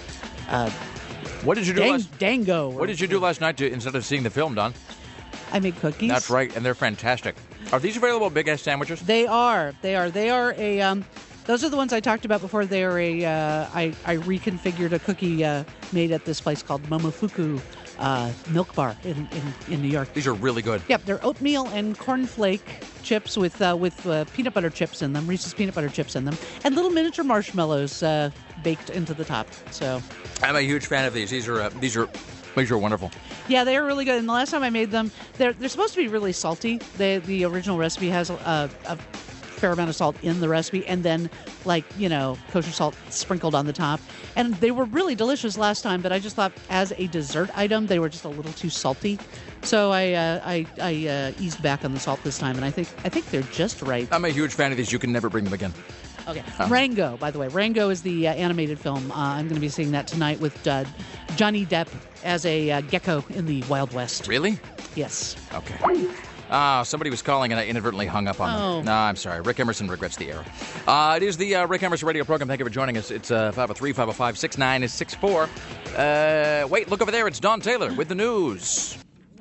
What did you do Dango. What did you do last night instead of seeing the film, Don? I made cookies. That's right, and they're fantastic. Are these available at Big Ass Sandwiches? They are. They are a. Those are the ones I talked about before. They are a. I reconfigured a cookie made at this place called Momofuku Milk Bar in New York. These are really good. Yep, they're oatmeal and cornflake chips with peanut butter chips in them, Reese's peanut butter chips in them, and little miniature marshmallows baked into the top. So I'm a huge fan of these. These are wonderful. Yeah, they are really good. And the last time I made them, they're supposed to be really salty. The original recipe has a fair amount of salt in the recipe, and then kosher salt sprinkled on the top. And they were really delicious last time, but I just thought as a dessert item they were just a little too salty. So I eased back on the salt this time, and I think they're just right. I'm a huge fan of these. You can never bring them again. Okay. Rango, by the way. Rango is the animated film. I'm going to be seeing that tonight with Johnny Depp as a gecko in the Wild West. Really? Yes. Okay. Somebody was calling and I inadvertently hung up on them. No, I'm sorry. Rick Emerson regrets the error. It is the Rick Emerson radio program. Thank you for joining us. It's 503-505-6964. Wait, look over there. It's Don Taylor with the news.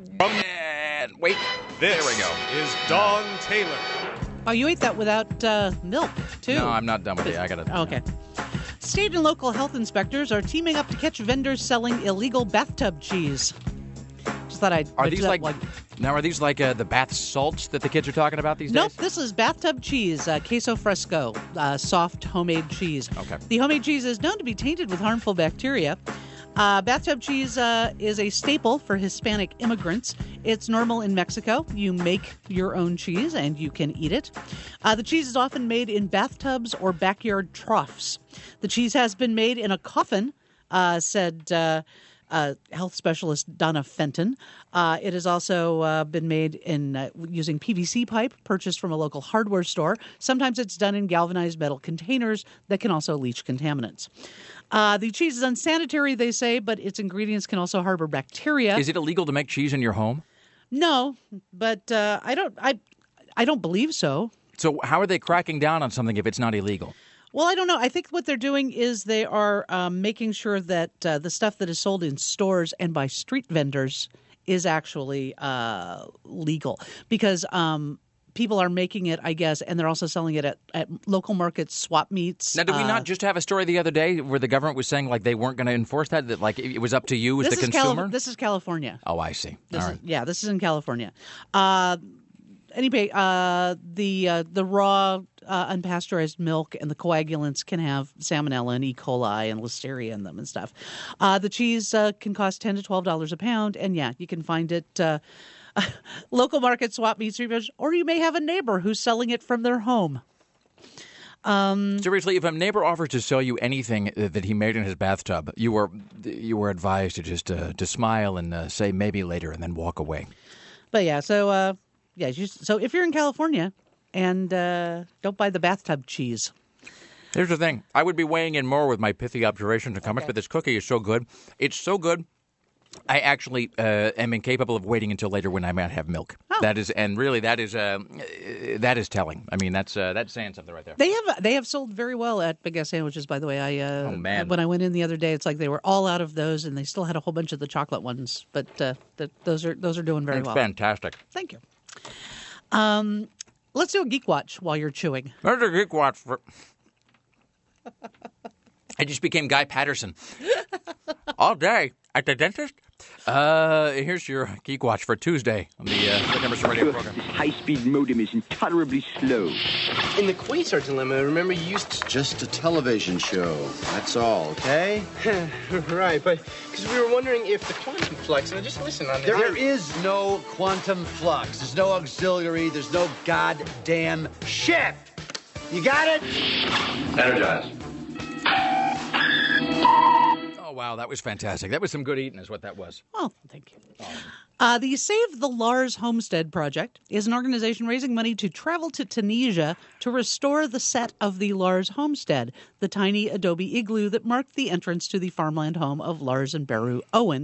And wait. There we go. Is Don Taylor. Oh, you ate that without milk, too. No, I'm not done with it. I got it. Okay. State and local health inspectors are teaming up to catch vendors selling illegal bathtub cheese. Just thought I'd... Are these like the bath salts that the kids are talking about these days? Nope, this is bathtub cheese, queso fresco, soft homemade cheese. Okay. The homemade cheese is known to be tainted with harmful bacteria. Bathtub cheese is a staple for Hispanic immigrants. It's normal in Mexico. You make your own cheese and you can eat it. The cheese is often made in bathtubs or backyard troughs. The cheese has been made in a coffin, said health specialist Donna Fenton. It has also been made in using PVC pipe purchased from a local hardware store. Sometimes it's done in galvanized metal containers that can also leach contaminants. The cheese is unsanitary, they say, but its ingredients can also harbor bacteria. Is it illegal to make cheese in your home? No, but I don't believe so. So how are they cracking down on something if it's not illegal? Well, I don't know. I think what they're doing is they are making sure that the stuff that is sold in stores and by street vendors is actually legal, because people are making it, I guess, and they're also selling it at local markets, swap meets. Now, did we not just have a story the other day where the government was saying like they weren't going to enforce that like it was up to you as the consumer? This is California. Oh, I see. All right. This is in California. Anyway, the raw unpasteurized milk and the coagulants can have salmonella and E. coli and listeria in them and stuff. The cheese can cost $10 to $12 a pound, and you can find it local market, swap meets, or you may have a neighbor who's selling it from their home. Seriously, if a neighbor offers to sell you anything that he made in his bathtub, you were advised to just to smile and say maybe later and then walk away. But so if you're in California and don't buy the bathtub cheese. Here's the thing. I would be weighing in more with my pithy observations and comments, but this cookie is so good. It's so good I actually am incapable of waiting until later when I might have milk. Oh. That is telling. I mean, that's saying something right there. They have sold very well at Big Ass Sandwiches, by the way. Oh, man. When I went in the other day, it's like they were all out of those, and they still had a whole bunch of the chocolate ones. But those are doing very well. Fantastic. Thank you. Let's do a Geek Watch while you're chewing. There's a Geek Watch for. I just became Guy Patterson all day at the dentist. Here's your Geek Watch for Tuesday on the Rick Emerson radio program. This high-speed modem is intolerably slow. In the Quasar Dilemma, remember you used to... Just a television show. That's all, okay? Right, but because we were wondering if the quantum flux... Now, just listen on this. There is no quantum flux. There's no auxiliary. There's no goddamn shift. You got it? Energize. Oh, wow, that was fantastic. That was some good eating is what that was. Oh, thank you. The Save the Lars Homestead Project is an organization raising money to travel to Tunisia to restore the set of the Lars homestead, the tiny adobe igloo that marked the entrance to the farmland home of Lars and Beru Owen,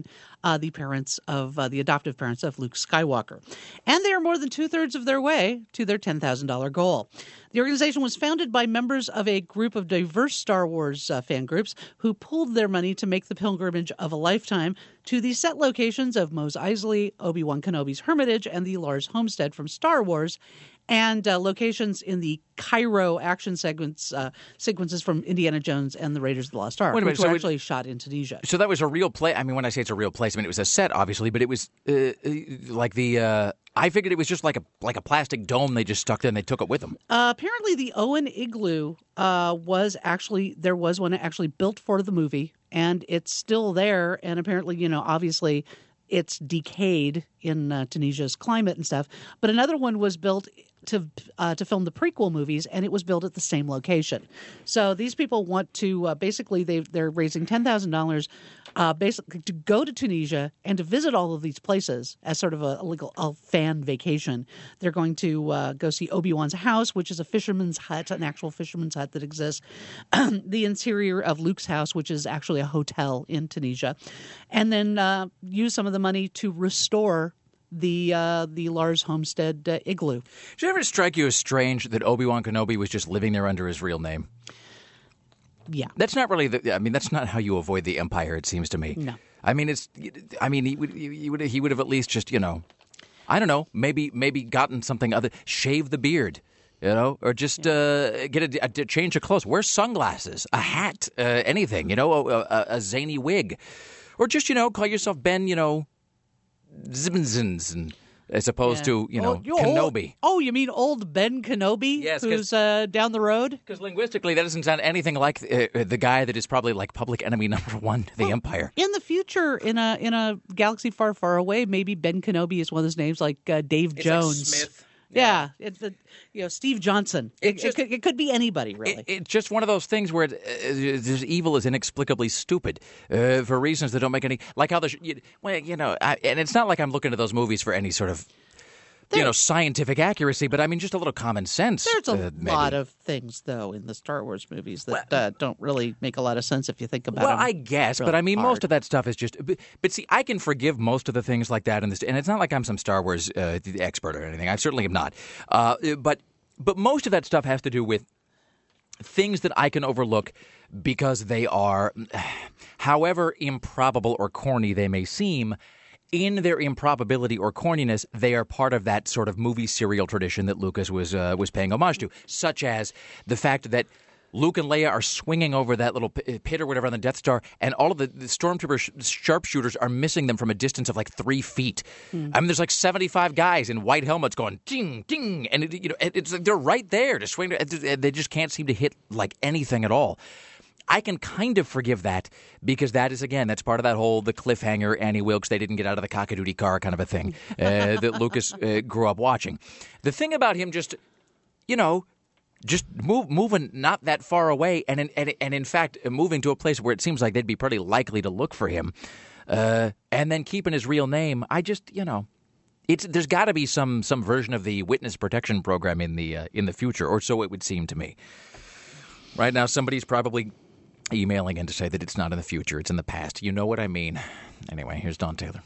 the adoptive parents of Luke Skywalker. And they are more than two-thirds of their way to their $10,000 goal. The organization was founded by members of a group of diverse Star Wars fan groups who pooled their money to make the pilgrimage of a lifetime to the set locations of Mos Eisley, Obi-Wan Kenobi's Hermitage, and the Lars homestead from Star Wars, and locations in the Cairo action sequences from Indiana Jones and the Raiders of the Lost Ark, which were actually shot in Tunisia. So that was a real place. I mean, when I say it's a real place, I mean, it was a set, obviously, but it was like the... I figured it was just like a plastic dome they just stuck there and they took it with them. Apparently, the Owen Igloo was one actually built for the movie, and it's still there. And apparently, obviously, it's decayed in Tunisia's climate and stuff. But another one was built to film the prequel movies, and it was built at the same location. So these people want to basically they're raising $10,000 basically to go to Tunisia and to visit all of these places as sort of a fan vacation. They're going to go see Obi-Wan's house, which is a fisherman's hut, an actual fisherman's hut that exists. The interior of Luke's house, which is actually a hotel in Tunisia, and then use some of the money to restore the Lars Homestead igloo. Did it ever strike you as strange that Obi-Wan Kenobi was just living there under his real name? Yeah. That's not really that's not how you avoid the Empire, it seems to me. No. I mean, he would have at least just, I don't know, maybe gotten something other, shave the beard, or just get a change of clothes, wear sunglasses, a hat, anything, a zany wig, or just, call yourself Ben, Zibbenzins, as opposed to, Kenobi. You mean old Ben Kenobi? Yes, who's down the road? Because linguistically, that doesn't sound anything like the guy that is probably like public enemy number one to the Empire. In the future, in a galaxy far, far away, maybe Ben Kenobi is one of those names, like Dave Jones. Like Smith. Yeah, it's Steve Johnson. It could be anybody, really. It's just one of those things where this evil is inexplicably stupid for reasons that don't make any. Like how and it's not like I'm looking at those movies for any sort of scientific accuracy, but I mean just a little common sense. There's a lot of things, though, in the Star Wars movies that don't really make a lot of sense if you think about it. Well, I guess, but I mean, most of that stuff is just. But see, I can forgive most of the things like that, and it's not like I'm some Star Wars expert or anything. I certainly am not. But most of that stuff has to do with things that I can overlook because they are, however improbable or corny they may seem. In their improbability or corniness, they are part of that sort of movie serial tradition that Lucas was paying homage to, such as the fact that Luke and Leia are swinging over that little pit or whatever on the Death Star, and all of the Stormtrooper sharpshooters are missing them from a distance of like 3 feet. I mean, there's like 75 guys in white helmets going ding, ding, and it's like they're right there to swing. They just can't seem to hit like anything at all. I can kind of forgive that because that is, again, that's part of that whole the cliffhanger, Annie Wilkes, they didn't get out of the cockadoodie car kind of a thing that Lucas grew up watching. The thing about him just moving not that far away and in fact moving to a place where it seems like they'd be pretty likely to look for him and then keeping his real name, I just, there's got to be some version of the witness protection program in the future, or so it would seem to me. Right now, somebody's probably emailing in to say that it's not in the future, it's in the past. You know what I mean. Anyway, here's Don Taylor.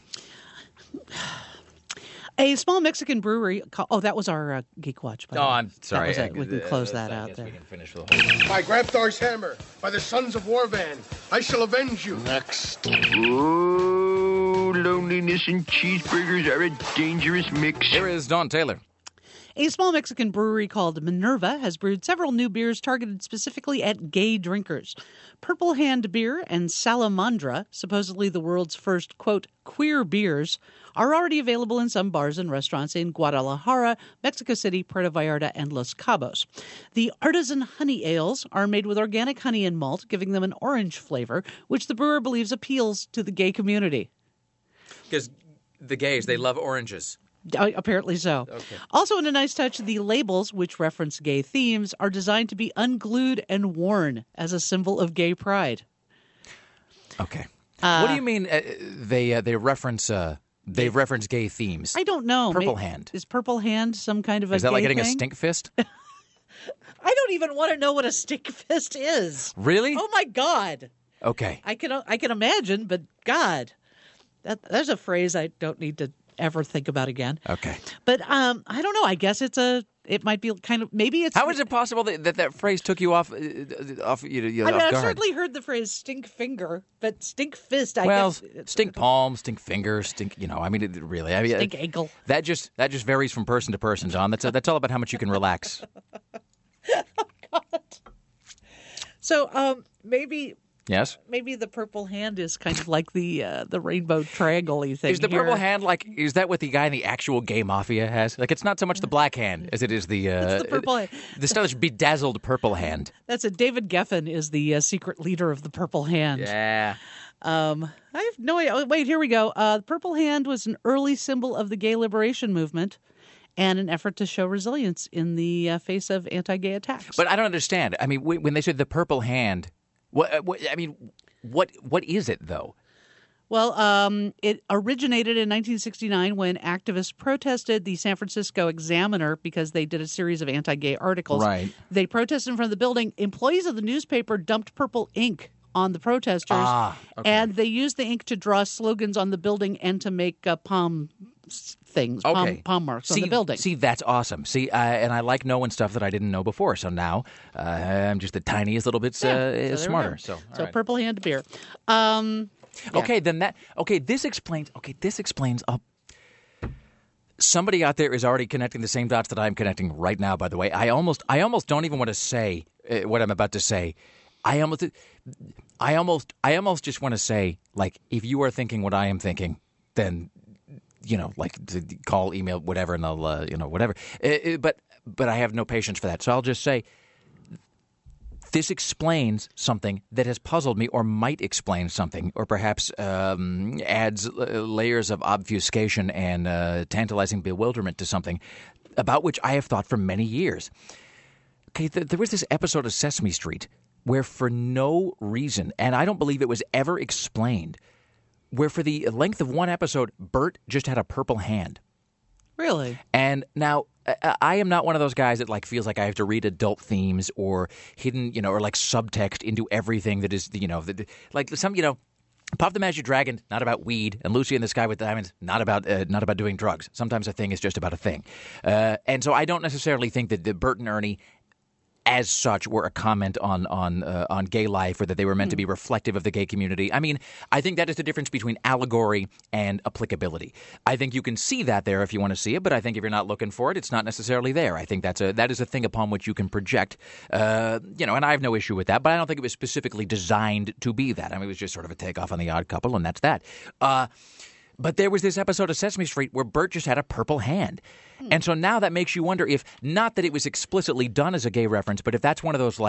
A small Mexican brewery. That was our Geek Watch. By the way. I'm sorry. That was it. We can close that out there. We can finish the whole. By Grabthar's hammer, by the sons of Warvan, I shall avenge you. Next. Oh, loneliness and cheeseburgers are a dangerous mix. Here is Don Taylor. A small Mexican brewery called Minerva has brewed several new beers targeted specifically at gay drinkers. Purple Hand Beer and Salamandra, supposedly the world's first, quote, queer beers, are already available in some bars and restaurants in Guadalajara, Mexico City, Puerto Vallarta, and Los Cabos. The artisan honey ales are made with organic honey and malt, giving them an orange flavor, which the brewer believes appeals to the gay community. Because the gays, they love oranges. Apparently so. Okay. Also, in a nice touch, the labels, which reference gay themes, are designed to be unglued and worn as a symbol of gay pride. Okay. What do you mean they reference reference gay themes? I don't know. Purple Hand. Is Purple Hand some kind of a Is that gay like getting thing? a stink fist? I don't even want to know what a stink fist is. Really? Oh my God. Okay. I can imagine, but God, there's a phrase I don't need to ever think about again. Okay. But I don't know. I guess it might be kind of, maybe it's. How is it possible that phrase took you off off guard? I've certainly heard the phrase stink finger, but stink fist, I guess. Stink palm, stink finger, stink, really. Stink ankle. That just varies from person to person, John. That's all about how much you can relax. Oh, God. So maybe. Yes? Maybe the Purple Hand is kind of like the rainbow triangle-y thing. Is the Purple Hand is that what the guy in the actual gay mafia has? Like, it's not so much the black hand as it is it's the Purple Hand. The stylish bedazzled Purple Hand. That's it. David Geffen is the secret leader of the Purple Hand. Yeah. I have no idea. Wait, here we go. The Purple Hand was an early symbol of the gay liberation movement and an effort to show resilience in the face of anti-gay attacks. But I don't understand. I mean, when they said the Purple Hand... What is it, though? Well, it originated in 1969 when activists protested the San Francisco Examiner because they did a series of anti-gay articles. Right. They protested in front of the building. Employees of the newspaper dumped purple ink on the protesters, and they used the ink to draw slogans on the building and to make palm things, palm marks on the building. See, that's awesome. See, and I like knowing stuff that I didn't know before. So now I'm just the tiniest little bit smarter. So right. Purple Hand beer. This explains. Somebody out there is already connecting the same dots that I'm connecting right now. By the way, I almost don't even want to say what I'm about to say. I almost just want to say, like, if you are thinking what I am thinking, then. Call, email, whatever, and I'll, whatever. But I have no patience for that. So I'll just say this explains something that has puzzled me or might explain something or perhaps adds layers of obfuscation and tantalizing bewilderment to something about which I have thought for many years. Okay, there was this episode of Sesame Street where for no reason, and I don't believe it was ever explained, where for the length of one episode, Bert just had a purple hand. Really? And now, I am not one of those guys that feels like I have to read adult themes or hidden, or like subtext into everything that is, Pop the Magic Dragon, not about weed, and Lucy and the Sky with Diamonds, not about doing drugs. Sometimes a thing is just about a thing. And so I don't necessarily think that Bert and Ernie as such were a comment on gay life or that they were meant to be reflective of the gay community. I mean, I think that is the difference between allegory and applicability. I think you can see that there if you want to see it, but I think if you're not looking for it, it's not necessarily there. I think that is a thing upon which you can project, and I have no issue with that, but I don't think it was specifically designed to be that. I mean, it was just sort of a takeoff on The Odd Couple, and that's that. But there was this episode of Sesame Street where Bert just had a purple hand. And so now that makes you wonder if, not that it was explicitly done as a gay reference, but if that's one of those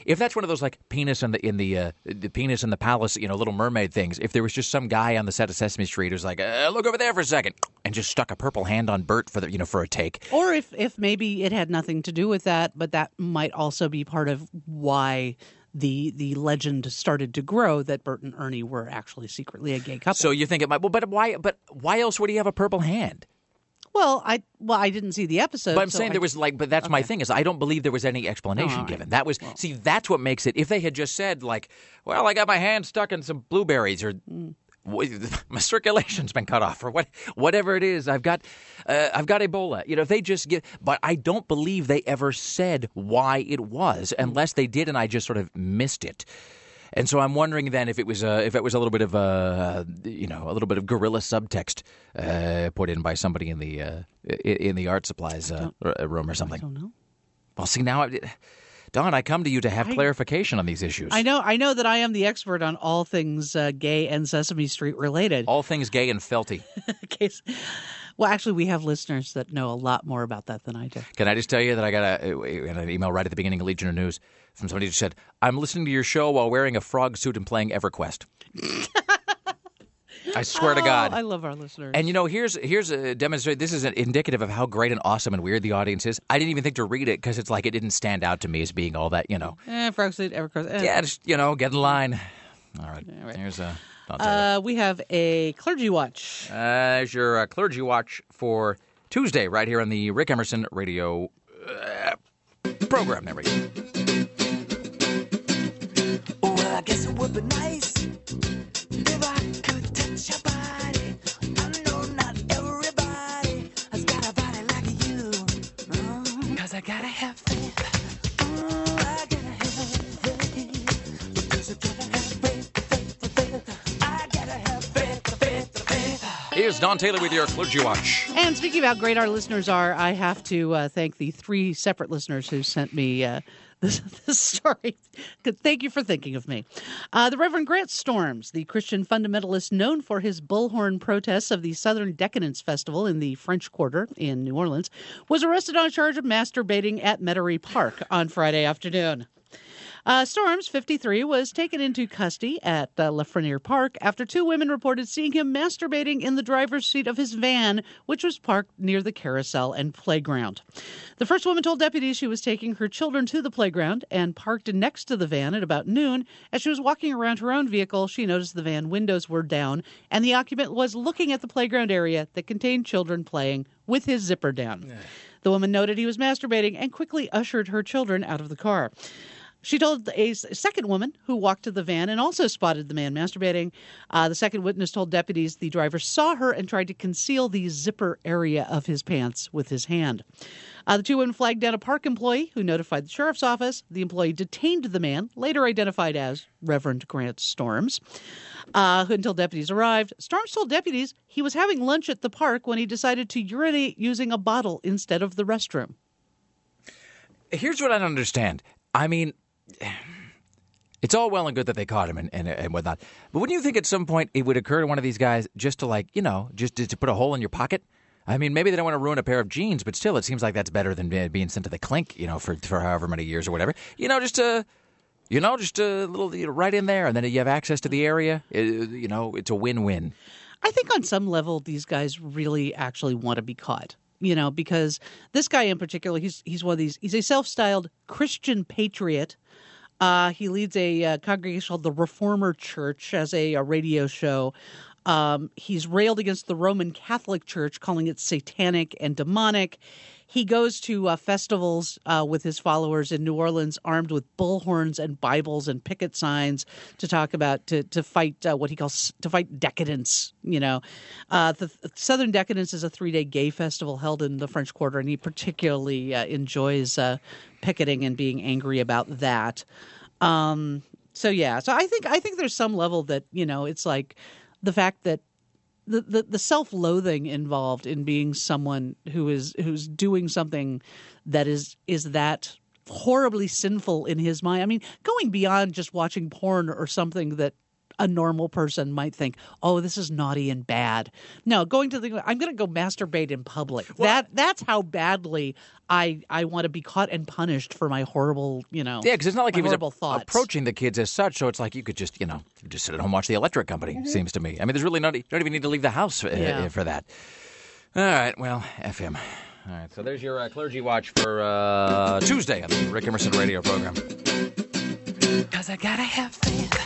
penis in the penis in the palace, Little Mermaid things. If there was just some guy on the set of Sesame Street who's like, look over there for a second, and just stuck a purple hand on Bert for a take. Or if maybe it had nothing to do with that, but that might also be part of why the legend started to grow that Bert and Ernie were actually secretly a gay couple. So you think it might? Well, but why else would he have a purple hand? Well, I didn't see the episode. But I'm saying there was but that's my thing is I don't believe there was any explanation given. That was see, that's what makes it. If they had just said like, well, I got my hand stuck in some blueberries or my circulation's been cut off or whatever it is, I've got Ebola. If they just but I don't believe they ever said why it was unless they did and I just sort of missed it. And so I'm wondering then if it was a little bit of a little bit of guerrilla subtext put in by somebody in the art supplies room or something. I don't know. Well, see now, Don, I come to you to have clarification on these issues. I know that I am the expert on all things gay and Sesame Street related. All things gay and felty. Well, actually, we have listeners that know a lot more about that than I do. Can I just tell you that I got an email right at the beginning of Legion of News from somebody who said, I'm listening to your show while wearing a frog suit and playing EverQuest. I swear to God. I love our listeners. And, here's a demonstration. This is indicative of how great and awesome and weird the audience is. I didn't even think to read it because it's like it didn't stand out to me as being all that, Frog suit, EverQuest. Yeah, just, get in line. All right. Here's we have a Clergy Watch. There's your Clergy Watch for Tuesday right here on the Rick Emerson radio program. There we go. Well, I guess it would be nice if I could touch your body. I know not everybody has got a body like you. 'Cause I gotta have faith. I gotta have faith. Because I gotta have faith. I gotta have faith. Here's Don Taylor with your Clergy Watch. And speaking of how great our listeners are, I have to thank the 3 separate listeners who sent me this story. Thank you for thinking of me. The Reverend Grant Storms, the Christian fundamentalist known for his bullhorn protests of the Southern Decadence Festival in the French Quarter in New Orleans, was arrested on a charge of masturbating at Metairie Park on Friday afternoon. Storms, 53, was taken into custody at Lafreniere Park after 2 women reported seeing him masturbating in the driver's seat of his van, which was parked near the carousel and playground. The first woman told deputies she was taking her children to the playground and parked next to the van at about noon. As she was walking around her own vehicle, she noticed the van windows were down and the occupant was looking at the playground area that contained children playing with his zipper down. Yeah. The woman noted he was masturbating and quickly ushered her children out of the car. She told a second woman who walked to the van and also spotted the man masturbating. The second witness told deputies the driver saw her and tried to conceal the zipper area of his pants with his hand. The 2 women flagged down a park employee who notified the sheriff's office. The employee detained the man, later identified as Reverend Grant Storms, until deputies arrived. Storms told deputies he was having lunch at the park when he decided to urinate using a bottle instead of the restroom. Here's what I don't understand. I mean, it's all well and good that they caught him and whatnot. But wouldn't you think at some point it would occur to one of these guys just to just to put a hole in your pocket? I mean, maybe they don't want to ruin a pair of jeans, but still, it seems like that's better than being sent to the clink, for however many years or whatever. Just a little right in there, and then you have access to the area. It's a win-win. I think on some level, these guys really actually want to be caught. Because this guy in particular, he's one of these. He's a self-styled Christian patriot. He leads a congregation called the Reformer Church as a radio show. He's railed against the Roman Catholic Church, calling it satanic and demonic. He goes to festivals with his followers in New Orleans, armed with bullhorns and Bibles and picket signs to talk about to fight what he calls to fight decadence. The Southern Decadence is a 3-day gay festival held in the French Quarter, and he particularly enjoys picketing and being angry about that. So I think there's some level that it's like the fact that the self-loathing involved in being someone who's doing something that is that horribly sinful in his mind. I mean, going beyond just watching porn or something that a normal person might think, oh, this is naughty and bad. No, I'm going to go masturbate in public. Well, that's how badly I want to be caught and punished for my horrible, Yeah, because it's not like he was approaching the kids as such, so it's like you could just, just sit at home and watch The Electric Company, seems to me. I mean, there's really you don't even need to leave the house for that. All right, well, F him. All right, so there's your Clergy Watch for Tuesday on the Rick Emerson radio program. 'Cause I gotta have faith.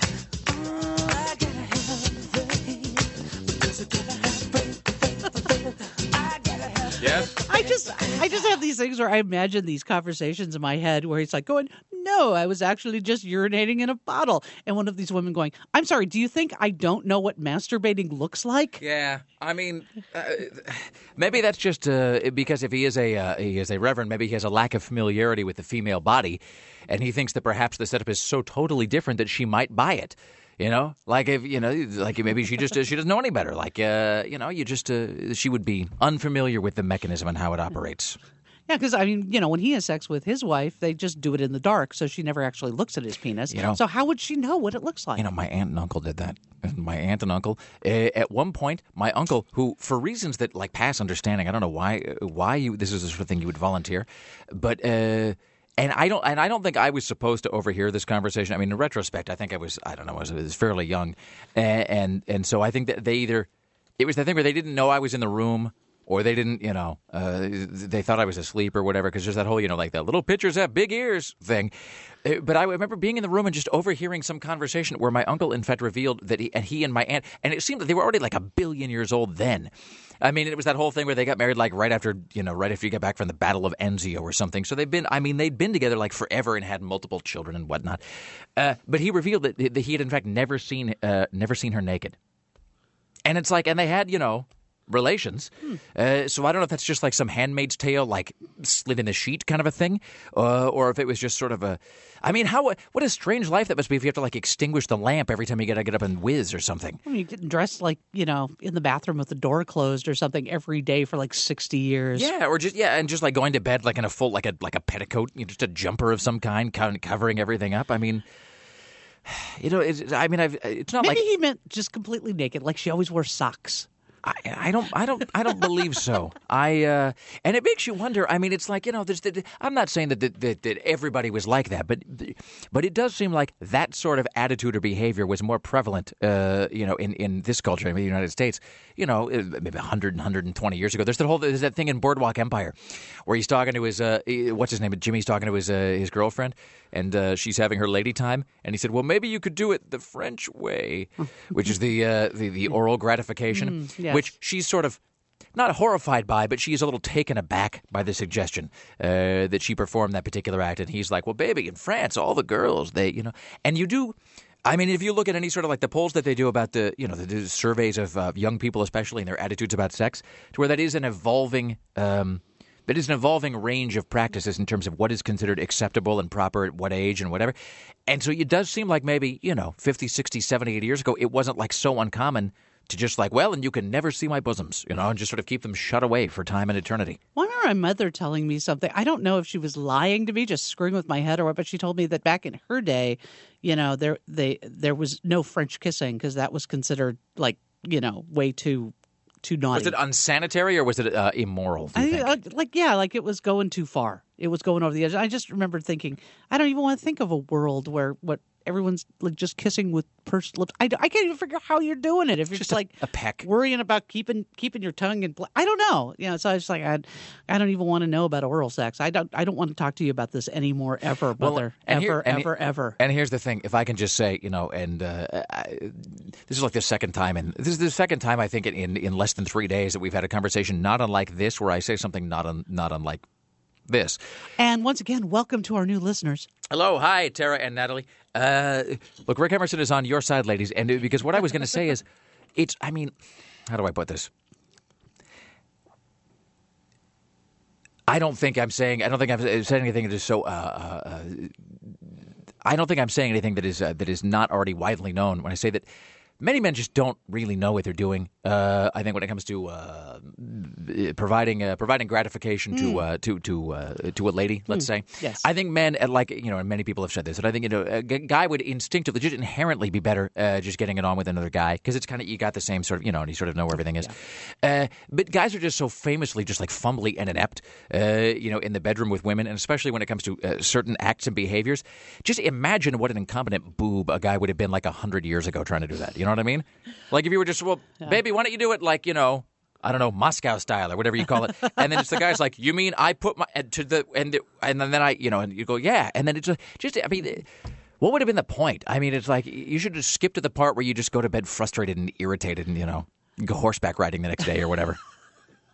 I just have these things where I imagine these conversations in my head where he's like going, no, I was actually just urinating in a bottle. And one of these women going, I'm sorry, do you think I don't know what masturbating looks like? Yeah, I mean, maybe that's just because if he is a reverend, maybe he has a lack of familiarity with the female body, and he thinks that perhaps the setup is so totally different that she might buy it. You know, like if like maybe she doesn't know any better. Like she would be unfamiliar with the mechanism and how it operates. Yeah, because, I mean, when he has sex with his wife, they just do it in the dark, so she never actually looks at his penis. So how would she know what it looks like? My aunt and uncle did that. My aunt and uncle. At one point, my uncle, who, for reasons that, like, pass understanding, I don't know why this is the sort of thing you would volunteer, but... And I don't think I was supposed to overhear this conversation. I mean, in retrospect, I think I was fairly young. And so I think that it was the thing where they didn't know I was in the room, or they didn't, they thought I was asleep or whatever, because there's that whole, like the little pitchers have big ears thing. But I remember being in the room and just overhearing some conversation where my uncle, in fact, revealed that he and my aunt, and it seemed that they were already like 1 billion years old then. I mean, it was that whole thing where they got married like right after you get back from the Battle of Anzio or something. So they'd been together like forever and had multiple children and whatnot. But he revealed that he had in fact never seen her naked. And it's like, and they had, relations. So I don't know if that's just like some Handmaid's Tale, like slid in the sheet kind of a thing, or if it was just sort of a. I mean, what a strange life that must be if you have to like extinguish the lamp every time you got to get up and whiz or something. I mean, you're getting dressed like in the bathroom with the door closed or something every day for like 60 years. Yeah, or just like going to bed like in a full like a petticoat, just a jumper of some kind, covering everything up. I mean. It's not Maybe like he meant just completely naked, like she always wore socks. I don't believe so. And it makes you wonder. I mean, it's like I'm not saying that everybody was like that, but it does seem like that sort of attitude or behavior was more prevalent, in this culture, in the United States. Maybe 100, 120 years ago. There's that thing in Boardwalk Empire where he's talking to his what's his name? Jimmy's talking to his girlfriend, and she's having her lady time, and he said, "Well, maybe you could do it the French way," which is the oral gratification. Yes. Which she's sort of not horrified by, but she's a little taken aback by the suggestion that she perform that particular act. And he's like, well, baby, in France, all the girls, and you do. I mean, if you look at any sort of like the polls that they do about the surveys of young people, especially, and their attitudes about sex, to where that is an evolving range of practices in terms of what is considered acceptable and proper at what age and whatever. And so it does seem like maybe, 50, 60, 70, 80 years ago, it wasn't like so uncommon to just like, well, and you can never see my bosoms, and just sort of keep them shut away for time and eternity. Well, I remember my mother telling me something. I don't know if she was lying to me, just screwing with my head or what, but she told me that back in her day, there was no French kissing because that was considered like, way too naughty. Was it unsanitary or was it immoral? Do you think? Like it was going too far. It was going over the edge. I just remember thinking, I don't even want to think of a world where everyone's like just kissing with pursed lips. I can't even figure out how you're doing it. If you're just like a peck, worrying about keeping your tongue in. I don't know. So I was like, I don't even want to know about oral sex. I don't want to talk to you about this anymore ever, Mother. Ever. And here's the thing: if I can just say, this is like the second time, and this is the second time I think in less than 3 days that we've had a conversation not unlike this, where I say something not unlike this. And once again, welcome to our new listeners. Hello, hi, Tara and Natalie. Look, Rick Emerson is on your side, ladies, and because what I was going to say is, how do I put this? I don't think I've said anything that is so. I don't think I'm saying anything that is not already widely known when I say that. Many men just don't really know what they're doing. I think when it comes to providing gratification to a lady, let's say. Yes. I think men, and many people have said this, that I think a guy would instinctively, just inherently be better just getting it on with another guy because it's kind of, you got the same sort of, and you sort of know where everything is. Yeah. But guys are just so famously just like fumbly and inept, in the bedroom with women, and especially when it comes to certain acts and behaviors. Just imagine what an incompetent boob a guy would have been like 100 years ago trying to do that. You know what I mean? Like if you were just, baby, why don't you do it like, I don't know, Moscow style or whatever you call it. And then it's the guy's like, you mean I put my to the and then I, and you go, yeah. And then it's just, I mean, what would have been the point? I mean, it's like you should just skip to the part where you just go to bed frustrated and irritated and, go horseback riding the next day or whatever.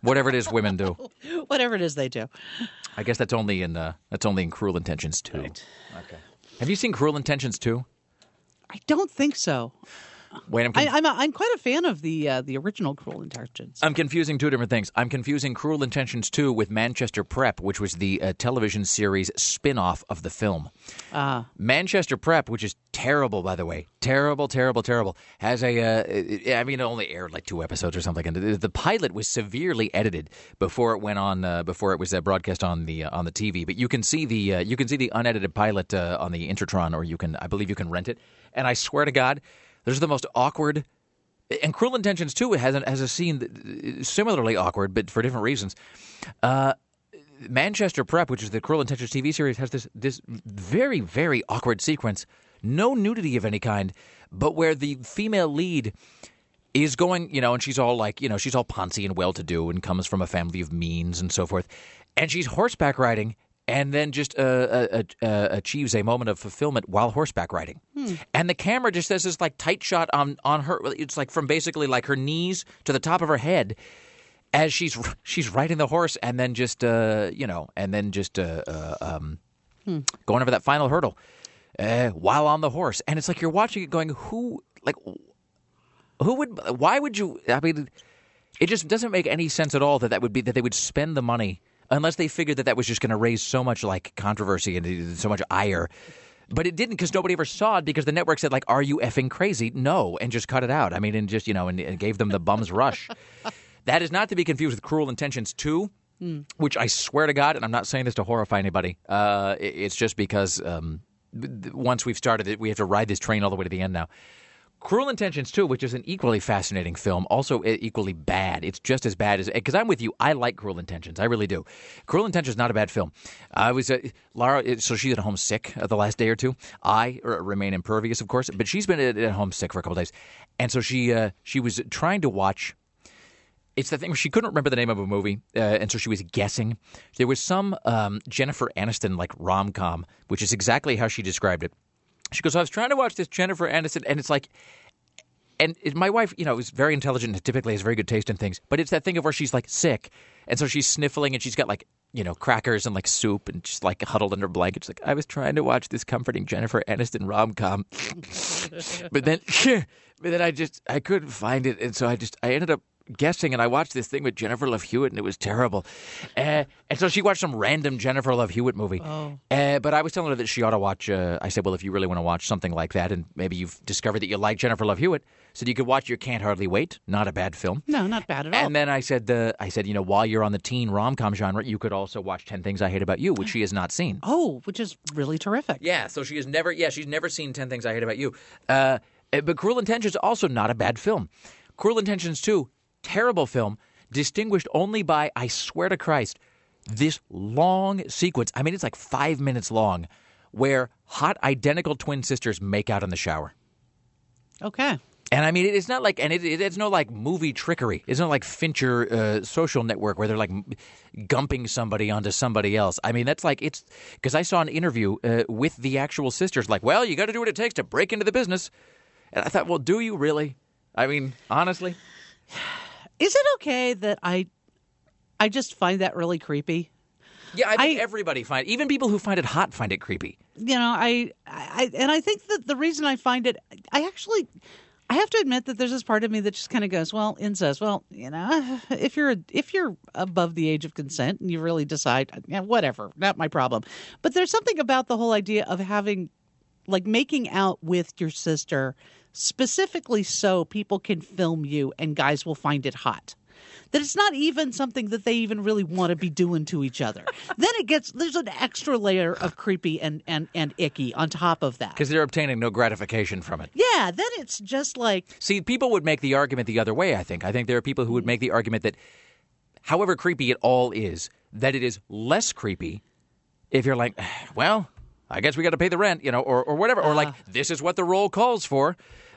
Whatever it is women do. Whatever it is they do. I guess that's only in Cruel Intentions 2. Right. Okay. Have you seen Cruel Intentions 2? I don't think so. Wait, I'm quite a fan of the original Cruel Intentions. I'm confusing two different things. I'm confusing Cruel Intentions 2 with Manchester Prep, which was the television series spin-off of the film. Manchester Prep, which is terrible, by the way. Terrible, terrible, terrible. Has it only aired like 2 episodes or something. And the pilot was severely edited before it went on, before it was broadcast on the TV. But you can see the unedited pilot on the Intertron, or I believe you can rent it. And I swear to God, there's the most awkward, and Cruel Intentions 2 has a scene that, similarly awkward, but for different reasons. Manchester Prep, which is the Cruel Intentions TV series, has this very, very awkward sequence. No nudity of any kind, but where the female lead is going, and she's all like, she's all poncy and well-to-do and comes from a family of means and so forth. And she's horseback riding and then just achieves a moment of fulfillment while horseback riding. And the camera just does this like tight shot on her. It's like from basically like her knees to the top of her head as she's riding the horse, and then just going over that final hurdle while on the horse. And it's like you're watching it going, why would you? I mean, it just doesn't make any sense at all that they would spend the money. Unless they figured that was just going to raise so much like controversy and so much ire. But it didn't, because nobody ever saw it, because the network said, like, are you effing crazy? No, and just cut it out. I mean, and just, and gave them the bum's rush. That is not to be confused with Cruel Intentions 2, which I swear to God, and I'm not saying this to horrify anybody, it's just because once we've started it, we have to ride this train all the way to the end now. Cruel Intentions 2, which is an equally fascinating film, also equally bad. It's just as bad as... Because I'm with you. I like Cruel Intentions. I really do. Cruel Intentions is not a bad film. I was... Lara, so she's at home sick the last day or two. I remain impervious, of course, but she's been at home sick for a couple of days. And so she was trying to watch... It's the thing where she couldn't remember the name of a movie, and so she was guessing. There was some Jennifer Aniston, like, rom-com, which is exactly how she described it. She goes, I was trying to watch this Jennifer Aniston, and it's like, and my wife, is very intelligent and typically has very good taste in things, but it's that thing of where she's like sick, and so she's sniffling, and she's got like, crackers and like soup, and she's like huddled under a blanket. She's like, I was trying to watch this comforting Jennifer Aniston rom-com, but then I couldn't find it, and so I ended up guessing, and I watched this thing with Jennifer Love Hewitt, and it was terrible. And so she watched some random Jennifer Love Hewitt movie. But I was telling her that she ought to watch, I said, well, if you really want to watch something like that, and maybe you've discovered that you like Jennifer Love Hewitt, so you could watch You Can't Hardly Wait. Not a bad film. No, not bad at all. And then I said, while you're on the teen rom-com genre, you could also watch 10 Things I Hate About You, which she has not seen. Oh, which is really terrific. Yeah, so she's never seen 10 Things I Hate About You. But Cruel Intentions is also not a bad film. Cruel Intentions 2, terrible film, distinguished only by, I swear to Christ, this long sequence. I mean, it's like 5 minutes long, where hot identical twin sisters make out in the shower. Okay. And I mean, it's not like, and it's no like movie trickery. It's not like Fincher Social Network where they're like gumping somebody onto somebody else. I mean, that's like, it's because I saw an interview with the actual sisters, like, well, you got to do what it takes to break into the business. And I thought, well, do you really? I mean, honestly. Is it okay that I just find that really creepy? Yeah, I think everybody even people who find it hot find it creepy. I think that the reason I find it, I have to admit that there's this part of me that just kind of goes, well, incest. Well, if you're above the age of consent and you really decide, whatever, not my problem. But there's something about the whole idea of having, like, making out with your sister specifically so people can film you and guys will find it hot. That it's not even something that they even really want to be doing to each other. Then there's an extra layer of creepy and icky on top of that. Because they're obtaining no gratification from it. Yeah, then it's just like... See, people would make the argument the other way, I think. I think there are people who would make the argument that, however creepy it all is, that it is less creepy if you're like, well, I guess we got to pay the rent, or whatever. Or like, this is what the role calls for.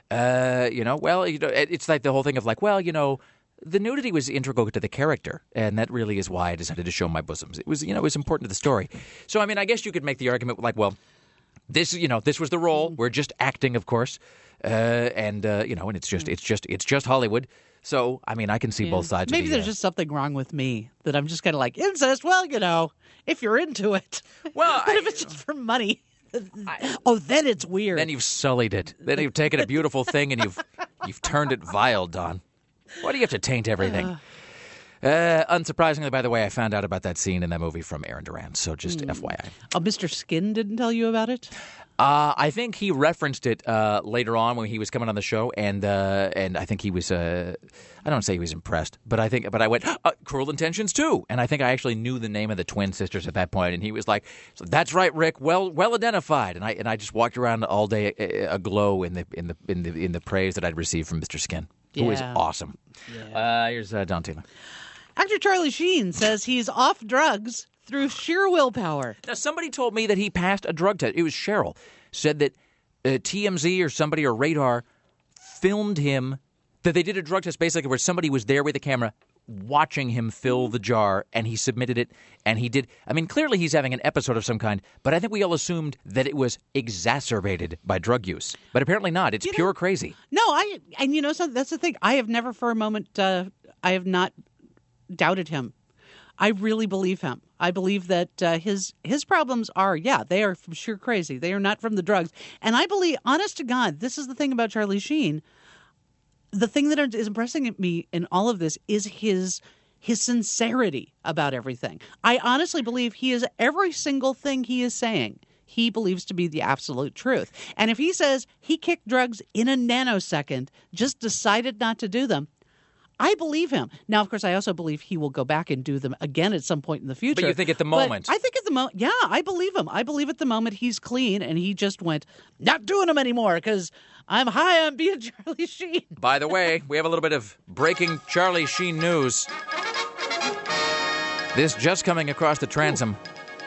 It's like the whole thing of like, well, the nudity was integral to the character, and that really is why I decided to show my bosoms. It was, it was important to the story. So, I mean, I guess you could make the argument like, well, this was the role. We're just acting, of course, and it's just Hollywood. So, I mean, I can see both sides. Maybe of the, there's just something wrong with me that I'm just kind of like, incest, well, if you're into it. Well, but if it's just for money, then it's weird. Then you've sullied it. Then you've taken a beautiful thing and you've turned it vile, Don. Why do you have to taint everything? Unsurprisingly, by the way, I found out about that scene in that movie from Aaron Duran, so just FYI. Oh, Mr. Skin didn't tell you about it? I think he referenced it later on when he was coming on the show, and I think he was. I don't say he was impressed, but I went Cruel Intentions too, and I think I actually knew the name of the twin sisters at that point, and he was like, so "That's right, Rick, well identified," and I just walked around all day aglow in the praise that I'd received from Mr. Skin, who is awesome. Yeah. Here's Don Taylor. Actor Charlie Sheen says he's off drugs through sheer willpower. Now, somebody told me that he passed a drug test. It was Cheryl. Said that TMZ or somebody or Radar filmed him, that they did a drug test basically where somebody was there with a camera watching him fill the jar, and he submitted it, and he did. I mean, clearly he's having an episode of some kind, but I think we all assumed that it was exacerbated by drug use. But apparently not. It's pure crazy. No, that's the thing. I have never for a moment, I have not doubted him. I really believe him. I believe that his problems are, they are from sheer crazy. They are not from the drugs. And I believe, honest to God, this is the thing about Charlie Sheen. The thing that is impressing me in all of this is his sincerity about everything. I honestly believe every single thing he is saying, he believes to be the absolute truth. And if he says he kicked drugs in a nanosecond, just decided not to do them, I believe him. Now, of course, I also believe he will go back and do them again at some point in the future. But you think at the moment? I think at the moment, I believe him. I believe at the moment he's clean and he just went, not doing them anymore because I'm high on being Charlie Sheen. By the way, we have a little bit of breaking Charlie Sheen news. This just coming across the transom.